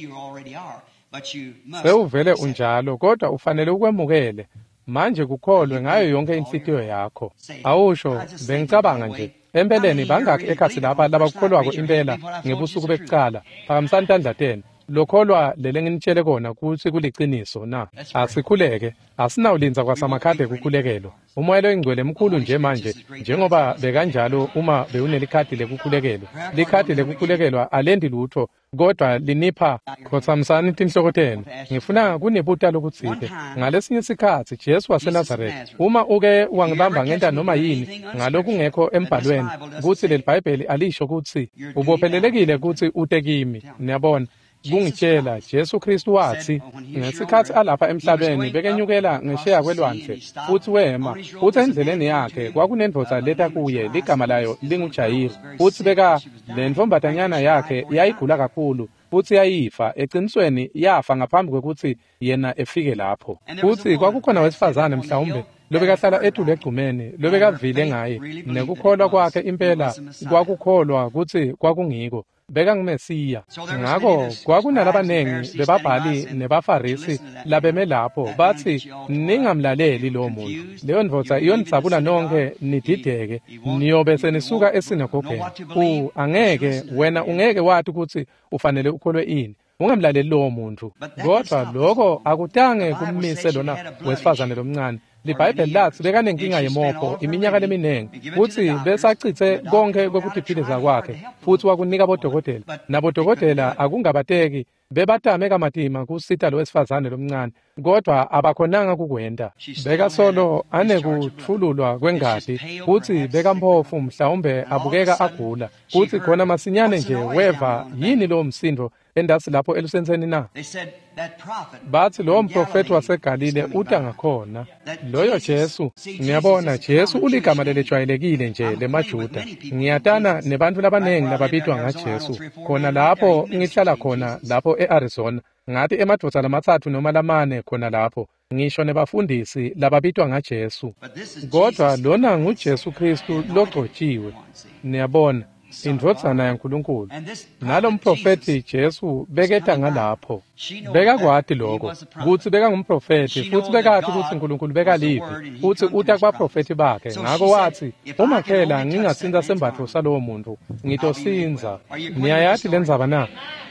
Sewuvele unjalo, kodwa ufanele ukwemukele. Manje kukholwe ngayo yonke inhlitiyo yakho. Awusho bengicabanga nje empeleni bangaki ekhasi lapha labakukholwako impela ngebusuku bekuqala phakamisantandla ten. Lokholwa lele nginitshele kona ukuthi kuliciniso na. Asikhuleke, asinawulinza kwasamakhadi ekukhulekelo. Umoya oyingcwele emkhulu nje manje, njengoba bekanjalo uma bewunelikhadi lekukhulekelo. Likhadi lekukhulekelo alendi lutho, kodwa linipha khothamsani inhloko ten. Ngifuna kunebuta lokutsite. Ngalesinye isikhathi Jesu waseNazaretha, uma uke wangibamba ngenta noma yini ngalokhu ngekho embhalweni, ukuthi leli Bhayibheli alisho ukuthi ubophelelekile ukuthi ute kimi. Niyabona? Kungitshela Jesu Kristu wathi ngesikhathi alapha emhlabeni bekenyukela ngesheya kwelwandle futhi wema futhi endleleni yakhe kwakunendvodza leta kuye ligama layo linguJayiri futhi beka lendvombatanyana yakhe yayigula kakhulu futhi yayifa eqinisweni yafa ngaphambi kwekuthi yena efike lapho. Futhi kwakukhona wesifazane mhlawumbe lobekahlala etule egcumeni lobekavile ngaye nekukholwa kwakhe impela kwakukholwa ukuthi kwakungiko beka ngumesiya. Ngakho kwakunalabanengi bebabhali nebafarisi labeme lapho bathi ningamlaleli lo muntu. Leyo ndvodza iyonitsabula nonke nidideke niyobe senisuka esinagogeni. U angeke wena ungeke wathi ukuthi ufanele ukholwe ini. Ungamlaleli lo muntu. Kodwa lokho akutange kummise lona wesifazane lomncane. LiBhayibheli lathi bekanenkinga yemopho iminyaka leminengi futhi besachithe konke kwekutiphiliza kwakhe futhi wakunika bodokotela nabodokotela akungabateki bebatame kamatima kusita lo wesifazane lomncane kodwa abakhonanga kukwenda. Beka solo anekuthululwa kwengadi futhi beka mphofu mhlawumbe abukeka agula futhi khona masinyane nje weva yini lo msindo endasi lapho elusenseni na. Bathi lo mprofeti waseGalile uta ngakhona loyo Jesu. Ngiyabona Jesu uligama lelejwayelekile nje lemaJuda. Ngiyatana nebantu labanengi lababitwa ngaJesu khona lapho ngihlala khona lapho eArizona. Ngathi emadvodza lamathathu noma lamane khona lapho ngisho nebafundisi lababitwa ngaJesu. Kodwa lona nguJesu Kristu logcotshiwe. Niyabona indvodzana yaNkulunkulu. Nalo mprofeti Jesu beketa ngalapho. Beka kwathi lokho kuthi beka ngumprofeti futhi bekathi ukuthi uNkulunkulu beka livi futhi uta kwaprofeti bakhe. Ngako wathi uma phela ngingasinza sembatho salowo muntu ngitosinza. Niyayathi lenzaba na?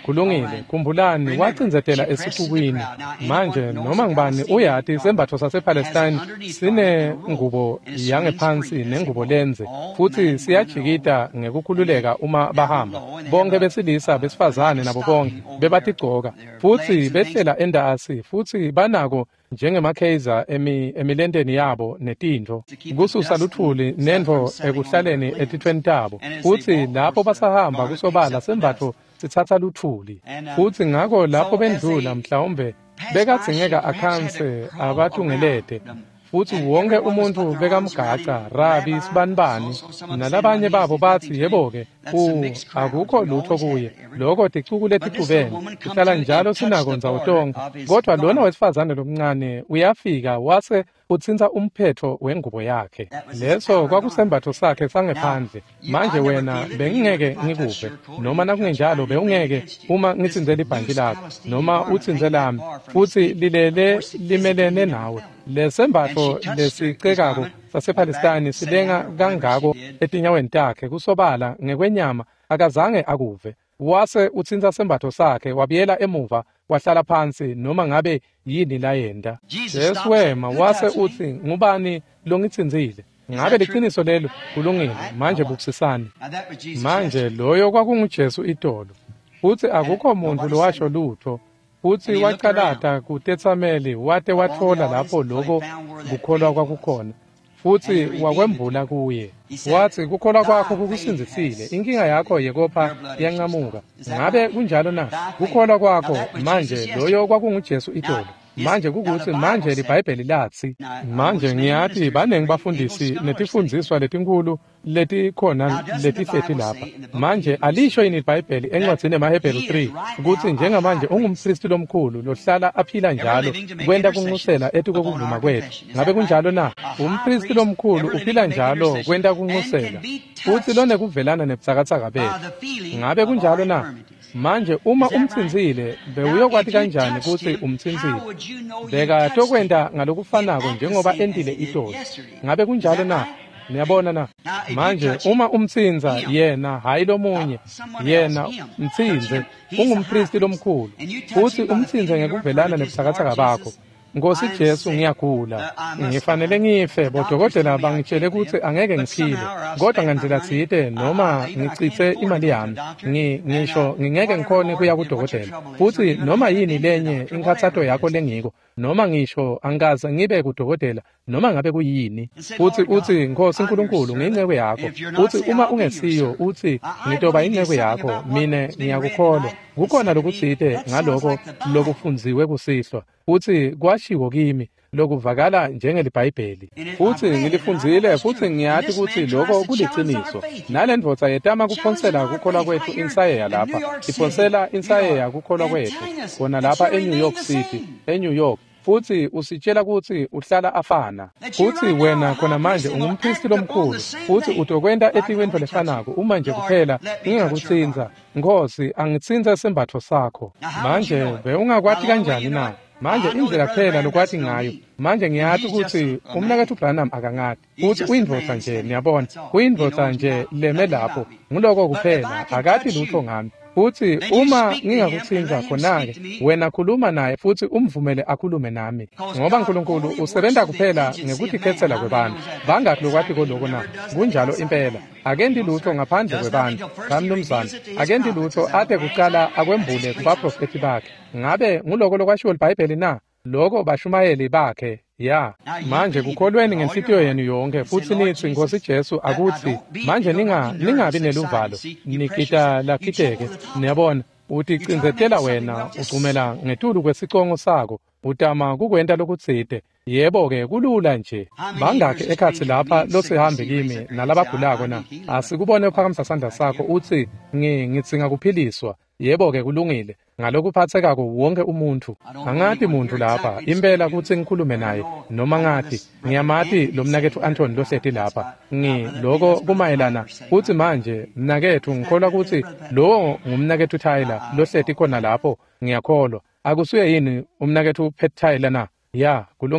kulungile, khumbulani wacinzetela esifukwini. Manje noma ngibani uyathi isembatho sasePalestine sine ngubo yangephansi nengubo lenze, futhi siyajikita ngekukhululeka uma bahamba. Bonke besilisa besifazane nabo bonke bebatigcoka, futhi behlela endasi, futhi banako njengemakhaza emi emilendeni yabo netindvo, kususa luthuli nendvo ekuhlaleni etithweni tabo, futhi lapho basahamba kusobala sembatho sithatha luthuli. Futhi ngako lapho bendlula mhlawumbe bekadzingeka akhanse abathungelete, futhi wonke umuntu bekamgaca rabi sibanibani, nalabanye babo bathi yebo-ke u akukho lutho kuye, lokho ticuku letixubene sihlala njalo sinako ndzawutonke. Kodwa lona wesifazane lomncane uyafika wase utsinza umphetho wengubo yakhe. Leso kwakusembatho sakhe sangephandle. Manje wena bengingeke ngikuve, noma nakungenjalo bewungeke uma ngitsinzela ibhanti lakho noma utsinzela lami, futhi lilele limelene nawe. Lesembatho lesicekako sasePalestine silenga kangako etinyaweni takhe kusobala ngekwenyama akazange akuve. Wase utsinza sembatho sakhe wabiyela emuva wahlala phansi noma ngabe yini la yenda. Yesu wema wase uthi ngubani longitsinzile? Ngabe liqiniso lelo? Kulungile, manje bukusisani. Manje loyo kwakunguJesu idolo, futhi akukho muntu lowasho lutho, futhi waqalata kuTetsameli wate wathola lapho lokho kukholwa kwakukhona, futhi wakwembula kuye. Wathi kukholwa kwakho kukusinzisile, inkinga yakho yekopha yanqamuka. Ngabe kunjalo na? Kukholwa kwakho manje loyo kwakunguJesu idolo. Manje kukuthi manje libhayibheli lathi, manje ngiyathi banengi bafundisi netifundziswa letinkulu letikhona letifethi lapha. Manje alisho yini ibhayibheli encwadzini yamaHebheru three ukuthi njengamanje ungumpristi lomkhulu lohlala aphila njalo kwenta kunxusela ethi kokuvuma kwethu? Ngabe kunjalo na? Umpristi lomkhulu uphila njalo kwenta kunxusela, futhi lone kuvelana nebusakatsaka bethu. Ngabe kunjalo na? Manje uma umtsinzile bewuyokwathi kanjani ukuthi umtsinzile? Beka tokwenda ngalokufanako njengoba endile idolo. Ngabe kunjalo na? Niyabona na? Manje uma umtsinza yena hayi lomunye, yena mtsinze, ungumpristi lomkhulu, futhi umtsinze ngekuvelana nebusakatsaka bakho. Nkosi Jesu ngiyagula, ngifanele ngife, bodokotela bangitshele ukuthi angeke ngiphile, kodwa ngandlela tsite noma ngicitse imali yami, ngisho ngingeke ngikhone kuya kudokotela, futhi noma yini lenye inkathato yakho lengiko, noma ngisho angikaze ngibe kudokotela noma ngabe kuyini, futhi uthi Nkosi Nkulunkulu ngiyinceku yakho, futhi uma ungesiyo uthi ngitoba inceku yakho, mine ngiyakukholwa. Kukhona lokutsite ngaloko lokufundziwe kusihlwa, futhi kwashiwo kimi lokuvakala njengelibhayibheli, futhi ngilifundzile, futhi ngiyathi ukuthi lokho kuliciniso. Nale ndvodza yetama kuphonsela kukholwa kwethu insayeya lapha, iphonsela insayeya kukholwa kwethu khona lapha eNew York City, eNew York, futhi usitshela ukuthi uhlala afana, futhi wena khona manje ungumpristi lomkhulu, futhi utokwenda etikwento lefanako uma nje kuphela ngingakutsinza. Nkosi angitsinza sembatho sakho. Manje bewungakwathi kanjani na? Manje indlela kuphela lokwathi ngayo, manje ngiyathi ukuthi umnakethu uBranham akangathi, futhi uyindvodza nje, niyabona, uyindvodza nje leme lapho, nguloko kuphela, akathi lutho ngami. Futhi uma ngingakutsinza khona-ke wena khuluma naye futhi umvumele akhulume nami, ngoba uNkulunkulu usebenza kuphela ngekutikhetsela kwebantu. Bangakhi lokwathi koloko na? Kunjalo impela, akendi lutho ngaphandle kwebantu. Kamnumzane, akendi lutho ade kuqala akwembule kubaprofethi bakhe. Ngabe nguloko lokwashiwo libhayibheli na? Lokho bashumayeli bakhe. Ya, manje kukholweni ngenhlitiyo yenu yonke, futhi nithi Nkosi Jesu akuthi manje ninga ningabi neluvalo, nikita lakhiteke. Niyabona, uthi cinzetela wena ucumela ngetulu kwesicongo sako, utama kukwenta lokutsite. Yebo-ke kulula nje. Bangakhi ekhathi lapha losihambe kimi nalabagulako na? Asikubone uphakamisa sandla sakho uthi ngitsinga kuphiliswa. Yebo-ke kulungile. Ngalokuphathekako wonke umuntu. Angathi muntu lapha impela kuthi ngikhulume naye, noma ngathi ngiyamathi lo mnakethu Anthony lohleti lapha. Ngi lokho kumayelana uthi manje mnakethu ngikholwa ukuthi lo ngumnakethu Tyler lohleti khona lapho, ngiyakholwa. Akusuye yini umnakethu Pet Tyler na? Ya, kulungile.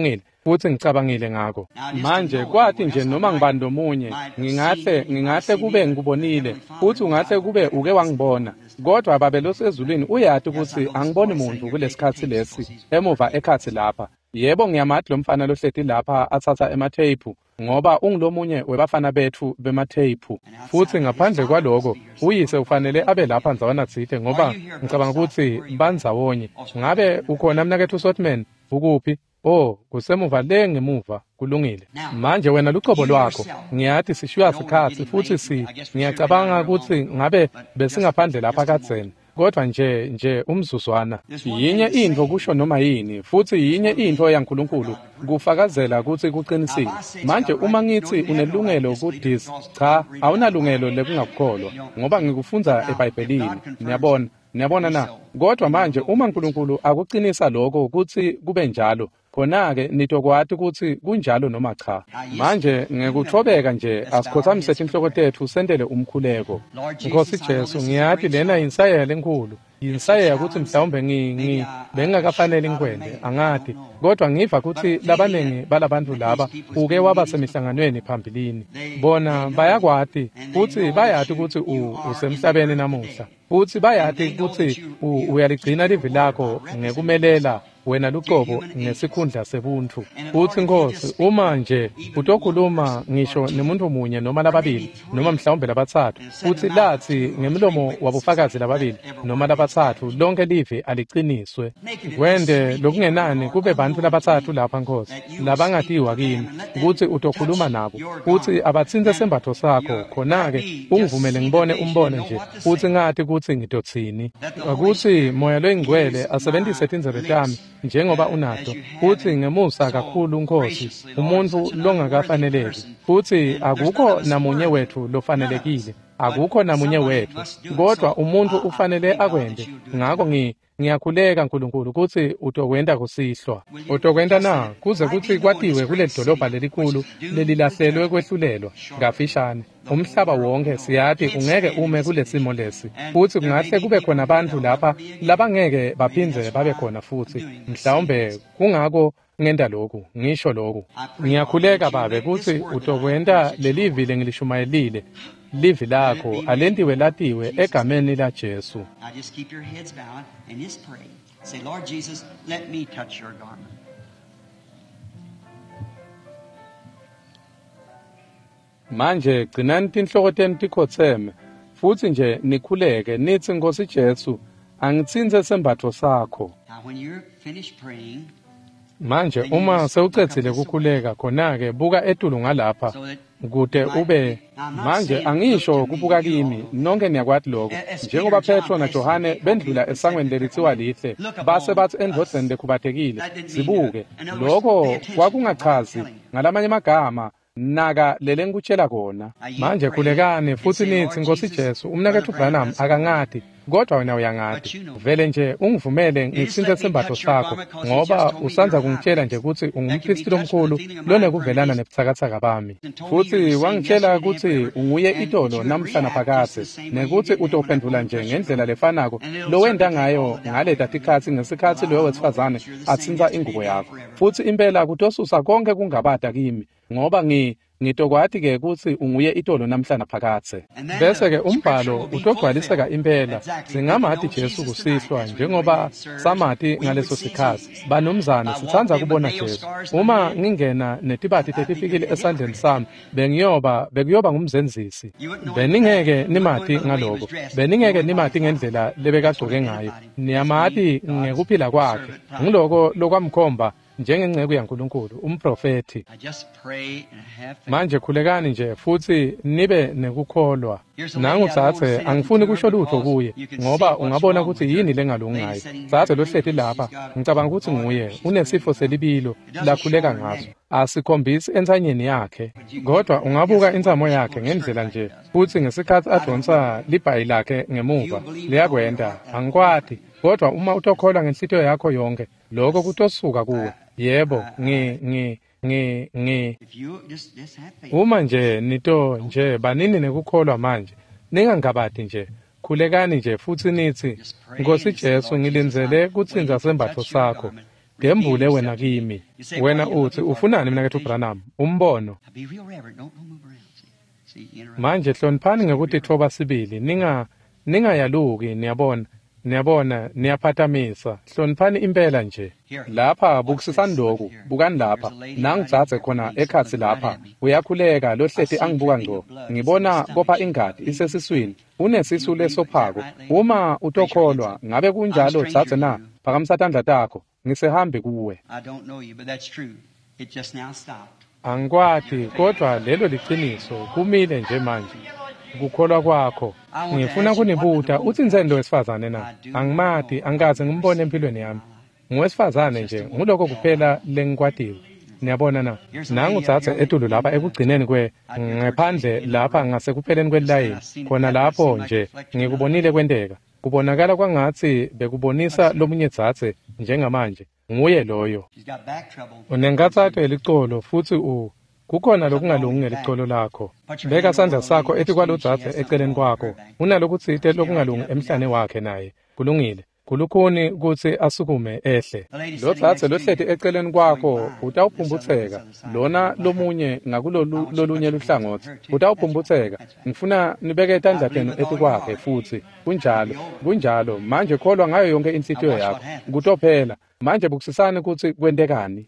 futhi ngicabangile ngako. Manje kwathi nje noma ngibani nomunye ngingahle ngingahle kube ngikubonile futhi ungahle kube uke wangibona, kodwa babelo sezulwini uyathi ukuthi angiboni muntu kulesikhathi lesi emuva ekhathi lapha. Yebo ngiyamathi lo mfana lohleti lapha athatha emathephu ngoba ungilomunye webafana bethu bemathephu, futhi ngaphandle kwaloko uyise ufanele abe lapha nzawana thithe ngoba ngicabanga ukuthi banzawonye. Ngabe ukhona mnakethu Sotman ukuphi? Oh, kusemuva le ngemuva kulungile. Manje wena luqobo lwakho ngiyathi sishuya sikhathi futhi si ngiyacabanga ukuthi ngabe besingaphandle lapha kadzeni. Kodwa nje nje umzuzwana yinye into kusho noma yini futhi yinye into yaNkulunkulu kufakazela ukuthi kuqinisile. Manje uma ngithi unelungelo ukudisa, cha awunalungelo lekungakukholwa ngoba ngikufunza eBhayibhelini. Niyabona niyabona na? Kodwa manje uma uNkulunkulu akuqinisa lokho ukuthi kube njalo, khona-ke nitokwathi ukuthi kunjalo noma cha. Manje ngekuthobeka nje asikhothamise inhloko tethu sendele umkhuleko. Nkosi Jesu ngiyathi lena yinsayelo enkulu. Yinsayelo ukuthi mhlawumbe ngi bengakafanele inkwende angadi, kodwa ngiva ukuthi labanengi balabantu laba uke waba semihlanganweni phambilini. Bona bayakwati futhi bayathi ukuthi usemhlabeni namuhla, futhi bayathi ukuthi uyaligcina livi lakho ngekumelela wena luqobo ngesikhundla sebuntu. Futhi Nkosi uma nje utokhuluma ngisho nemuntu munye noma lababili noma mhlawumbe labathathu, futhi lathi ngemlomo wabufakazi lababili noma labathathu lonke livi aliqiniswe. Kwende lokungenani kube bantu labathathu lapha Nkosi labangatiwa kimi ukuthi utokhuluma nabo futhi abatsinze sembatho sakho, khona-ke ungivumele ngibone umbone nje futhi ngathi ukuthi ngitothini. Ukuthi moya loyingcwele asebenzise tinzebe tami njengoba unato, futhi ngemusa kakhulu Nkosi umuntu longakafaneleki, futhi akukho namunye wethu lofanelekile, akukho namunye wethu, kodwa umuntu ufanele akwende. Ngakho ngi ngiyakhuleka Nkulunkulu ukuthi utokwenda kusihlwa. Utokwenda na kuze kuthi kwatiwe kule dolobha lelikhulu lelilahlelwe kwehlulelwa ngafishane. Umhlaba wonke siyathi ungeke ume kule simo lesi, futhi kungahle kube khona abantu lapha labangeke baphindze babe khona futhi. Mhlawumbe kungako ngenda lokhu ngisho lokhu. Ngiyakhuleka Babe ukuthi utokwenda lelivi lengilishumayelile livi lakho alentiwe latiwe egameni la Jesu. Now just keep your heads bowed and just pray. Say, Lord Jesus, let me touch your garment. Manje gcinani tinhloko tenu tikhotheme futhi nje nikhuleke nithi Nkosi Jesu angitsinze sembatho sakho. Now when you're finished praying, manje uma sewucedzile kukhuleka khona-ke buka etulu ngalapha kude ube manje angisho kubuka kimi nonke niyakwati lokho njengoba Petro na Johane bendlula esangweni lelithiwa lihle base bathi endodeni lekhubathekile zibuke lokho kwakungachazi ngalamanye amagama naka lele ngikutshela kona. Manje khulekani futhi nithi Nkosi Jesu umnakethu Branham akangadi kodwa wena uyangadi, vele nje ungivumele ngitsinze sembatho sakho ngoba usanza kungitshela nje ukuthi ungumphristi omkhulu lona kuvelana nebuthakathaka bami, futhi wangitshela ukuthi unguye itolo namhla naphakade nekuthi utophendula nje ngendlela lefanako lo wenda ngayo ngale tatikhathi ngesikhathi lo wesifazane atsinza ingubo yakho, futhi impela kutosusa konke kungabada kimi ngoba ngi ngitokwati ke ukuthi unguye itolo namhla naphakade. Bese ke umbhalo utogcwaliseka impela singamathi Jesu kusihlwa njengoba samathi ngaleso sikhathi. Banomzana sithanza kubona Jesu. Uma ngingena netibati tetifikile esandleni sami bengiyoba bekuyoba ngumzenzisi. Beningeke nimathi ngaloko. Beningeke nimathi ngendlela lebekagcoke ngayo. Niyamathi ngekuphila kwakhe. Ngiloko lokwamkhomba njengengcebo yaNkulunkulu umprofeti. Manje khulekani nje futhi nibe nekukholwa. Nanguthathe angifuni kusho lutho kuye ngoba ungabona ukuthi yini lengalungi ngayo. Thathe lohleti lapha ngicabanga ukuthi nguye unesifo selibilo lakhuleka ngaso. Asikhombisi ensanyeni yakhe kodwa ungabuka insamo yakhe ngendlela nje futhi ngesikhathi adonsa libhayi lakhe ngemuva liyakwenda angikwati, kodwa uma utokholwa ngenhlitiyo yakho yonke lokho kutosuka kuwe. Yebo ngi ngi ngi ngi uma nje nito nje banini nekukholwa manje ningangabadi nje khulekani nje futhi nithi Nkosi Jesu ngilenzele kutsinza sembatho sakho dembule wena kimi. Wena uthi ufunani mina kethu Branham? Umbono. Manje hloniphani ngekuthi thoba sibili ninga ningayaluki niyabona. Niyabona niyaphathamisa. Hloniphani impela nje. Lapha bukusisani lokhu, bukani lapha. Nangidzadze khona ekhatsi lapha. Uyakhuleka lo hlethi angibuka ngco. Ngibona kopha ingadi isesiswini. Unesisu lesophako. Uma utokholwa ngabe kunjalo dzadze na phakamsatandla takho. Ngisehambe kuwe. Angikwati kodwa lelo liqiniso kumile nje manje. Kukholwa kwakho. Ngifuna kunibuta uthi nzeni lo wesifazane na? Angimati angaze ngimbone empilweni yami. Ngowesifazane nje nguloko kuphela lengikwatiwe. Niyabona na? Nangu udzadze etulu lapha ekugcineni kwe ngephandle lapha ngasekupheleni kwelayini. Khona lapho nje ngikubonile kwenteka. Kubonakala kwangathi bekubonisa lomunye dzadze njengamanje. Nguye loyo. Unengatsathe licolo futhi u kukhona lokungalungi ngelicolo lakho. Beka sandla sakho ethi kwalodzadze eceleni kwakho. Unalokutsite lokungalungi emhlane wakhe naye. Kulungile. Kulukhuni kuthi asukume ehle. Lo dzadze lohlethi eceleni kwakho utawuphumbutheka. Lona lomunye ngakulolu lolunye luhlangothi utawuphumbutheka. Ngifuna nibeke etandla tenu ethi kwakhe futhi kunjalo. Kunjalo manje kholwa ngayo yonke inhlitiyo yakho. Kutophela manje bukusisani ukuthi kwentekani.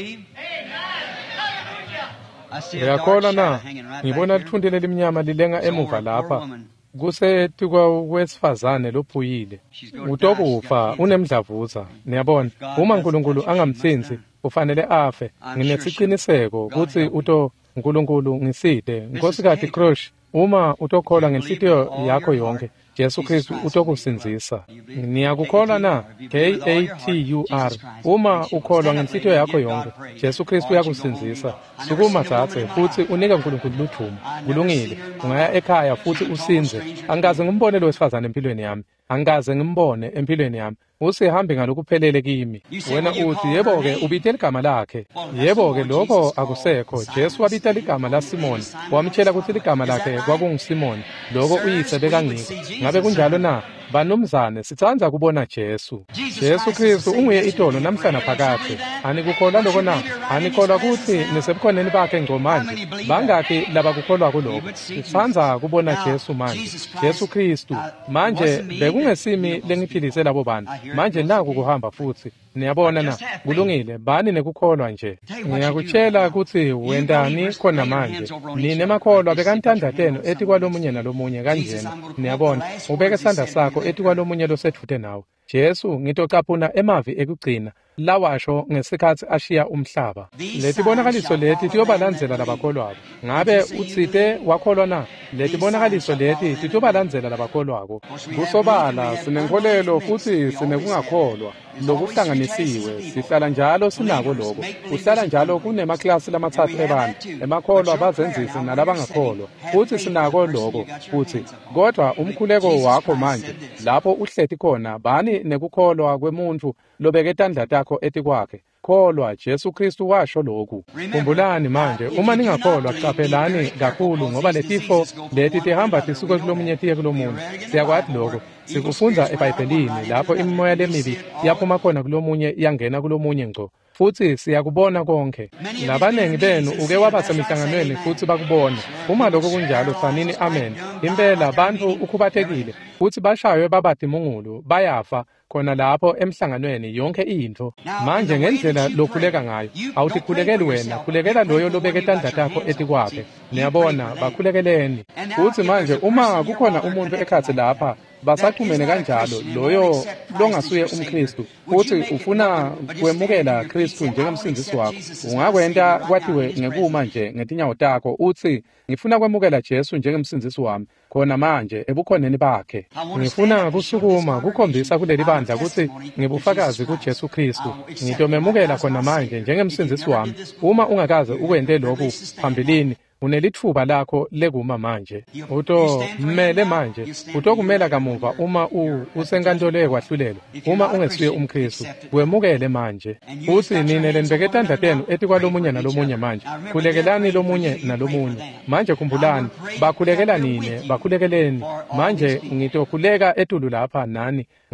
Uyakholwa na? Ngibona lithundile limnyama lilenga emuva lapha. Kusethi kwawesifazane lophuyile. Utokufa unemdlavuza. Niyabona, uma uNkulunkulu angamtsinzi ufanele afe. Nginesiqiniseko ukuthi uto uNkulunkulu ngiside. Nkosikazi Crosh, uma utokholwa ngenhlitiyo yakho yonke, Jesu Kristu utokusinzisa. Niyakukholwa na? K A T U R. Uma ukholwa ngenhlitiyo yakho yonke, Jesu Kristu uyakusinzisa. Sukuma dzadze futhi unika uNkulunkulu luthumo. Kulungile. Ungaya ekhaya futhi usinze. Angaze ngimbone lo wesifazane empilweni yami. Angaze ngimbone empilweni yami. Usihambe ngalokuphelele kimi. Wena uthi yebo-ke ubite igama lakhe. Yebo-ke lokho akusekho. Jesu wabita igama la Simoni. Wamtshela ukuthi igama lakhe kwakunguSimoni. Lokho uyise bekancika. Ngabe kunjalo na? Banumzane sithandza kubona Jesu. Jesu Kristu unguye itolo namhlanje phakade. Anikukholwa lokho na? Anikholwa ukuthi nisebukhoneni bakhe ngco manje. Bangaki laba kukholwa kuloko? Sithandza kubona Jesu manje. Jesu Kristu manje bekungesimi lengiphilise labo bantu. Manje naku kuhamba futhi. Niyabona na? Kulungile bani nekukholwa nje. Ngiyakutshela ukuthi wendani khona manje. Nine makholwa bekantandla tenu ethi kwalomunye nalomunye kanjena. Niyabona ubeke sandla sakho ethi kwalomunye losethuthe nawe. Jesu ngitocaphuna emavi ekugcina lawasho ngesikhathi ashiya umhlaba. Lethi bonakaliso lethi tiyobalandzela labakholwako. Ngabe utsite wakholwa na? Lethi bonakaliso lethi tiyobalandzela labakholwako. Kusobala sinenkolelo futhi sinekungakholwa. Lokuhlanganisiwe sihlala njalo sinako lokho. Uhlala njalo kunemaklasi lamathathu ebantu. Emakholwa abazenzisi nalabangakholwa. Futhi sinako lokho futhi. Kodwa umkhuleko wakho manje lapho uhlethi khona bani nekukholwa kwemuntu lobeke etandla takho ethi kwakhe. Kholwa Jesu Kristu washo lokhu. Khumbulani manje uma ningakholwa qaphelani kakhulu ngoba letifo lethi tihamba tisuke kulomunye tiye kulomunye. Siyakwazi lokho. Sikufunza eBhayibhelini lapho imimoya lemibi yaphuma khona kulomunye yangena kulomunye ngco. Futhi siyakubona konke. Labanengi benu uke wabasemihlanganweni futhi bakubona. Uma lokho kunjalo fanini amen. Impela abantu ukhubathekile futhi bashaywe babadi mungulu bayafa khona lapho emhlanganweni yonke into. Manje ngendlela lokhuleka ngayo awutikhulekeli wena, khulekela loyo lobeke etandla takho ethi kwakhe. Niyabona bakhulekeleni. Futhi manje uma kukhona umuntu ekhathi lapha basakhumene kanjalo loyo longasuye umKristu futhi ufuna kwemukela Kristu njengomsindisi wakho, ungakwenta kwathiwe ngekuma nje ngetinyawo takho uthi ngifuna kwemukela Jesu njengomsindisi wami khona manje ebukhoneni bakhe. Ngifuna kusukuma kukhombisa kuleli bandla ukuthi ngibufakazi kuJesu Kristu ngitomemukela khona manje njengomsindisi wami. Uma ungakaze ukwente lokhu phambilini unelithuba lakho lekuma manje. Uto mmele manje utokumela kamuva uma u usenkantolo ekwahlulelo. Uma ungesiye umKristu wemukele manje. Uthi nine lenibeke etandla tenu ethi kwalomunye nalomunye manje. Khulekelani lomunye nalomunye. Manje khumbulani bakhulekela nine bakhulekeleni. Manje ngitokhuleka etulu lapha nani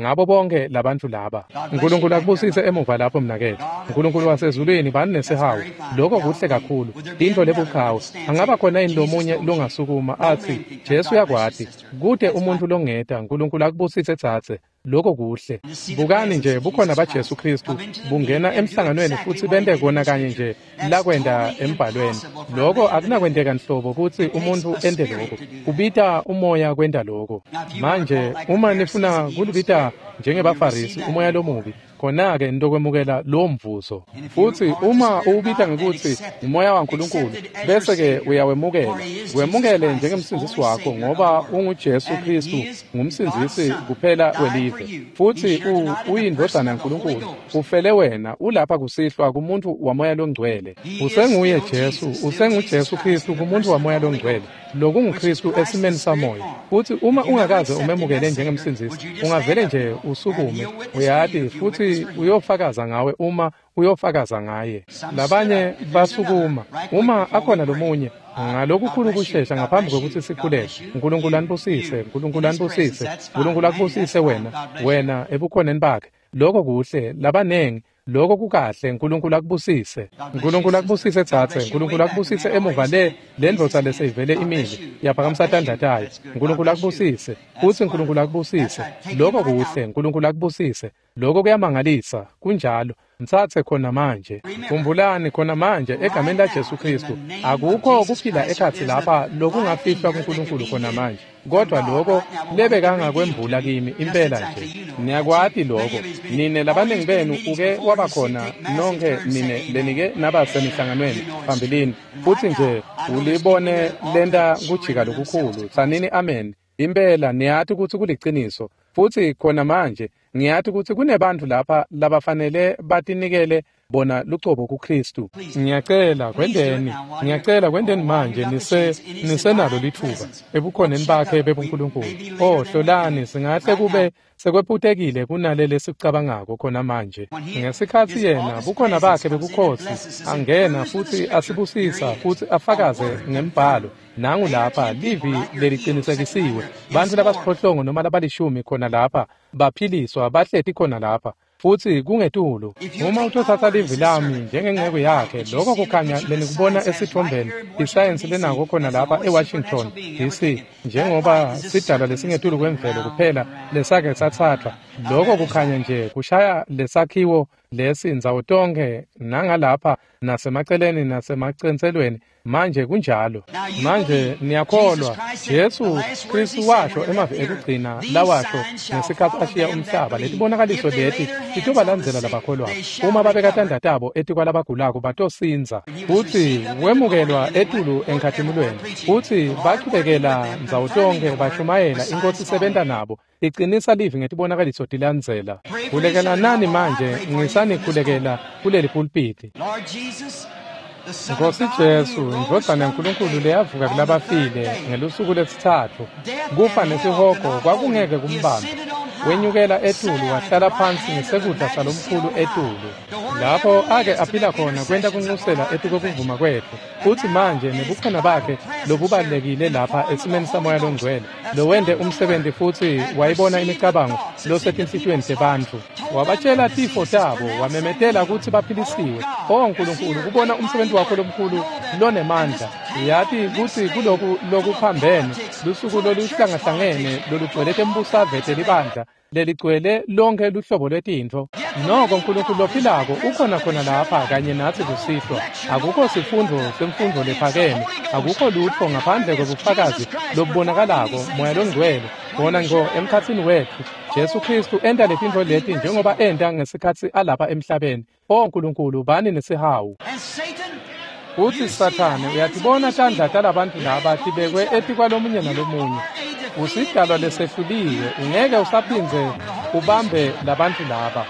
ngabo bonke labantu laba. uNkulunkulu akubusise emuva lapho mnakethu. uNkulunkulu wasezulwini bani nesihawu. Lokho kuhle kakhulu. Into lebuqhawe. Angaba khona ini lomunye longasukuma athi Jesu yakwati. Kude umuntu longeda uNkulunkulu akubusise thathe. Lokho kuhle. Bukani nje bukhona baJesu Kristu bungena emhlanganweni futhi bende kona kanye nje la kwenda embhalweni. Lokho akunakwendeka nhlobo futhi umuntu ende lokho. Ubita umoya kwenda lokho. Manje uma nifuna kulibita njengebafarisi umoya lomubi khona ke ndokwemukela lo mvuzo. Futhi uma ubita ngekuthi umoya waNkulunkulu bese ke uyawemukela. Wemukele njengemsindisi wakho ngoba unguJesu Kristu ngumsindisi kuphela welive. Futhi uyindodana kaNkulunkulu. Ufele wena ulapha kusihlwa kumuntu wamoya longcwele. Usenguye Jesu, usenguJesu Kristu kumuntu wamoya longcwele. Lokungukristu esimeni samoya. Futhi uma ungakaze umemukele njengemsindisi ungavele nje usukume uyathi futhi uyofakaza ngawe uma uyofakaza ngaye. Labanye basukuma uma akhona lomunye ngalokukhulu kushesha ngaphambi kokuthi sikhuleke. uNkulunkulu anibusise, uNkulunkulu anibusise, uNkulunkulu akubusise wena, wena ebukhoneni bakhe. Lokho kuhle labanengi. Lokho kukahle uNkulunkulu akubusise. uNkulunkulu akubusise thathe, uNkulunkulu akubusise emuva le lendvodza leseyivele imili yaphakamisa tandathayo. uNkulunkulu akubusise, futhi uNkulunkulu akubusise. Lokho kuhle uNkulunkulu akubusise. Lokho kuyamangalisa kunjalo. Mthathe khona manje. Khumbulani khona manje egameni laJesu Kristu akukho kuphila ekhathi lapha lokungafihlwa kuNkulunkulu khona manje. Kodwa lokho lebe kangakwembula kimi impela nje. Niyakwati lokho. Nine labanengi benu uke wabakhona nonke nine lenike nabasemihlanganweni phambilini. Futhi nje ulibone lenda kujika lokukhulu. Sanini amen. Impela niyathi ukuthi kuliciniso. Futhi khona manje ngiyathi ukuthi kunebantu lapha labafanele batinikele bona lucobo kuKristu. Ngiyacela kwendeni, ngiyacela kwendeni manje nise nisenalo lithuba ebukhoneni bakhe bebuNkulunkulu. Oh hlolani singahle kube sekwephutekile kunalele sicabangako khona manje. Ngesikhathi yena bukhona bakhe bebukhosi angena futhi asibusisa futhi afakaze ngembhalo. Nangu lapha livi leliqinisekisiwe. Bantu labasiphohlongo noma labalishumi khona lapha baphiliswa bahleti khona lapha. Futhi kungetulo uma uthatha livi lami njengengcebo yakhe lokho kukhanya lenikubona esithombeni isayensi lenako khona lapha eWashington D C njengoba sidalwa lesingetulo kwemvelo kuphela lesake sathathwa. Lokho kukhanya nje kushaya lesakhiwo lesinzawo tonke nangalapha nasemaceleni nasemacenselweni. Manje kunjalo. Manje niyakholwa Jesu Kristu washo emavi ekugcina lawasho ngesikhathi ashiya umhlaba letibonakaliso lethi litoba landzela labakholwayo uma babeka tandatabo ethi kwalabagulako batosinza futhi wemukelwa etulu enkathimulweni futhi baqhubekela nzawo tonke bashumayela inkosi isebenta nabo iqinisa livi ngetibonakaliso tilandzela. Kulekela nani manje ngisanikhulekela kuleli pulpiti. Nkosi Jesu, indvodana yaNkulunkulu leyavuka kulabafile ngelusuku lwesithathu. Kufa nesihoko kwakungeke kumbambe. Wenyukela etulu wahlala phansi ngesekudla salomkhulu etulu. Lapho ake aphila khona kwenta kunxusela ethi kokuvuma kwethu. Futhi manje nebukhona bakhe lobubalekile lapha esimeni samoya longcwele. Lo wende umsebenzi futhi wayibona imicabango losetinhlitweni zebantu. Wabatshela tifo tabo wamemetela ukuthi baphilisiwe. Oh uNkulunkulu kubona umsebenzi wakho lomkhulu lonemandla. Yathi ukuthi kuloko lokuphambene lusuku loluhlangahlangene lolugcwele tembusavete libandla leligcwele lonke luhlobo lwetintfo. Noko uNkulunkulu lophilako ukhona khona lapha kanye nathi kusihlwa. Akukho sifundo semfundo lephakeme, akukho lutho ngaphandle kobufakazi lobubonakalako moya longcwele bona ngo emkhathini wethu. Jesu Kristu enda letintfo leti njengoba enda ngesikhathi alapha emhlabeni. Oh uNkulunkulu bani nesihawu. Uthi Sathane uyatibona tandla labantu laba tibekwe ethi kwalomunye nalomunye. Usidalwa lesehluliwe ungeke usaphinze ubambe labantu laba.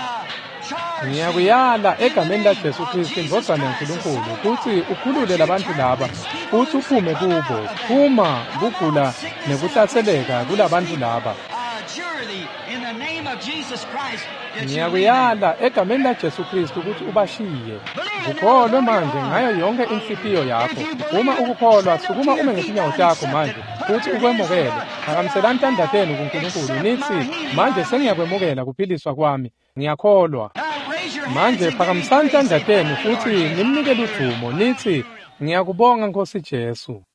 Ngiyakuyala egameni laJesu Kristu indvodana yaNkulunkulu ukuthi ukhulule labantu laba futhi uphume kubo. Phuma kugula nekuhlaseleka kulabantu laba. adjure thee in the name of Jesus Christ that you leave them. ngiyakuyala egameni laJesu Kristu ukuthi ubashiye. Ukholwe manje ngayo yonke inhliziyo yakho. Uma ukukholwa sukuma ume ngesinyawo sakho manje futhi ukwemukele. Phakamiselani intandadeni kuNkulunkulu nithi manje sengiyakwemukela kuphiliswa kwami. Ngiyakholwa. Manje phakamisani intandadeni futhi nimnikele udumo nithi ngiyakubonga Nkosi Jesu.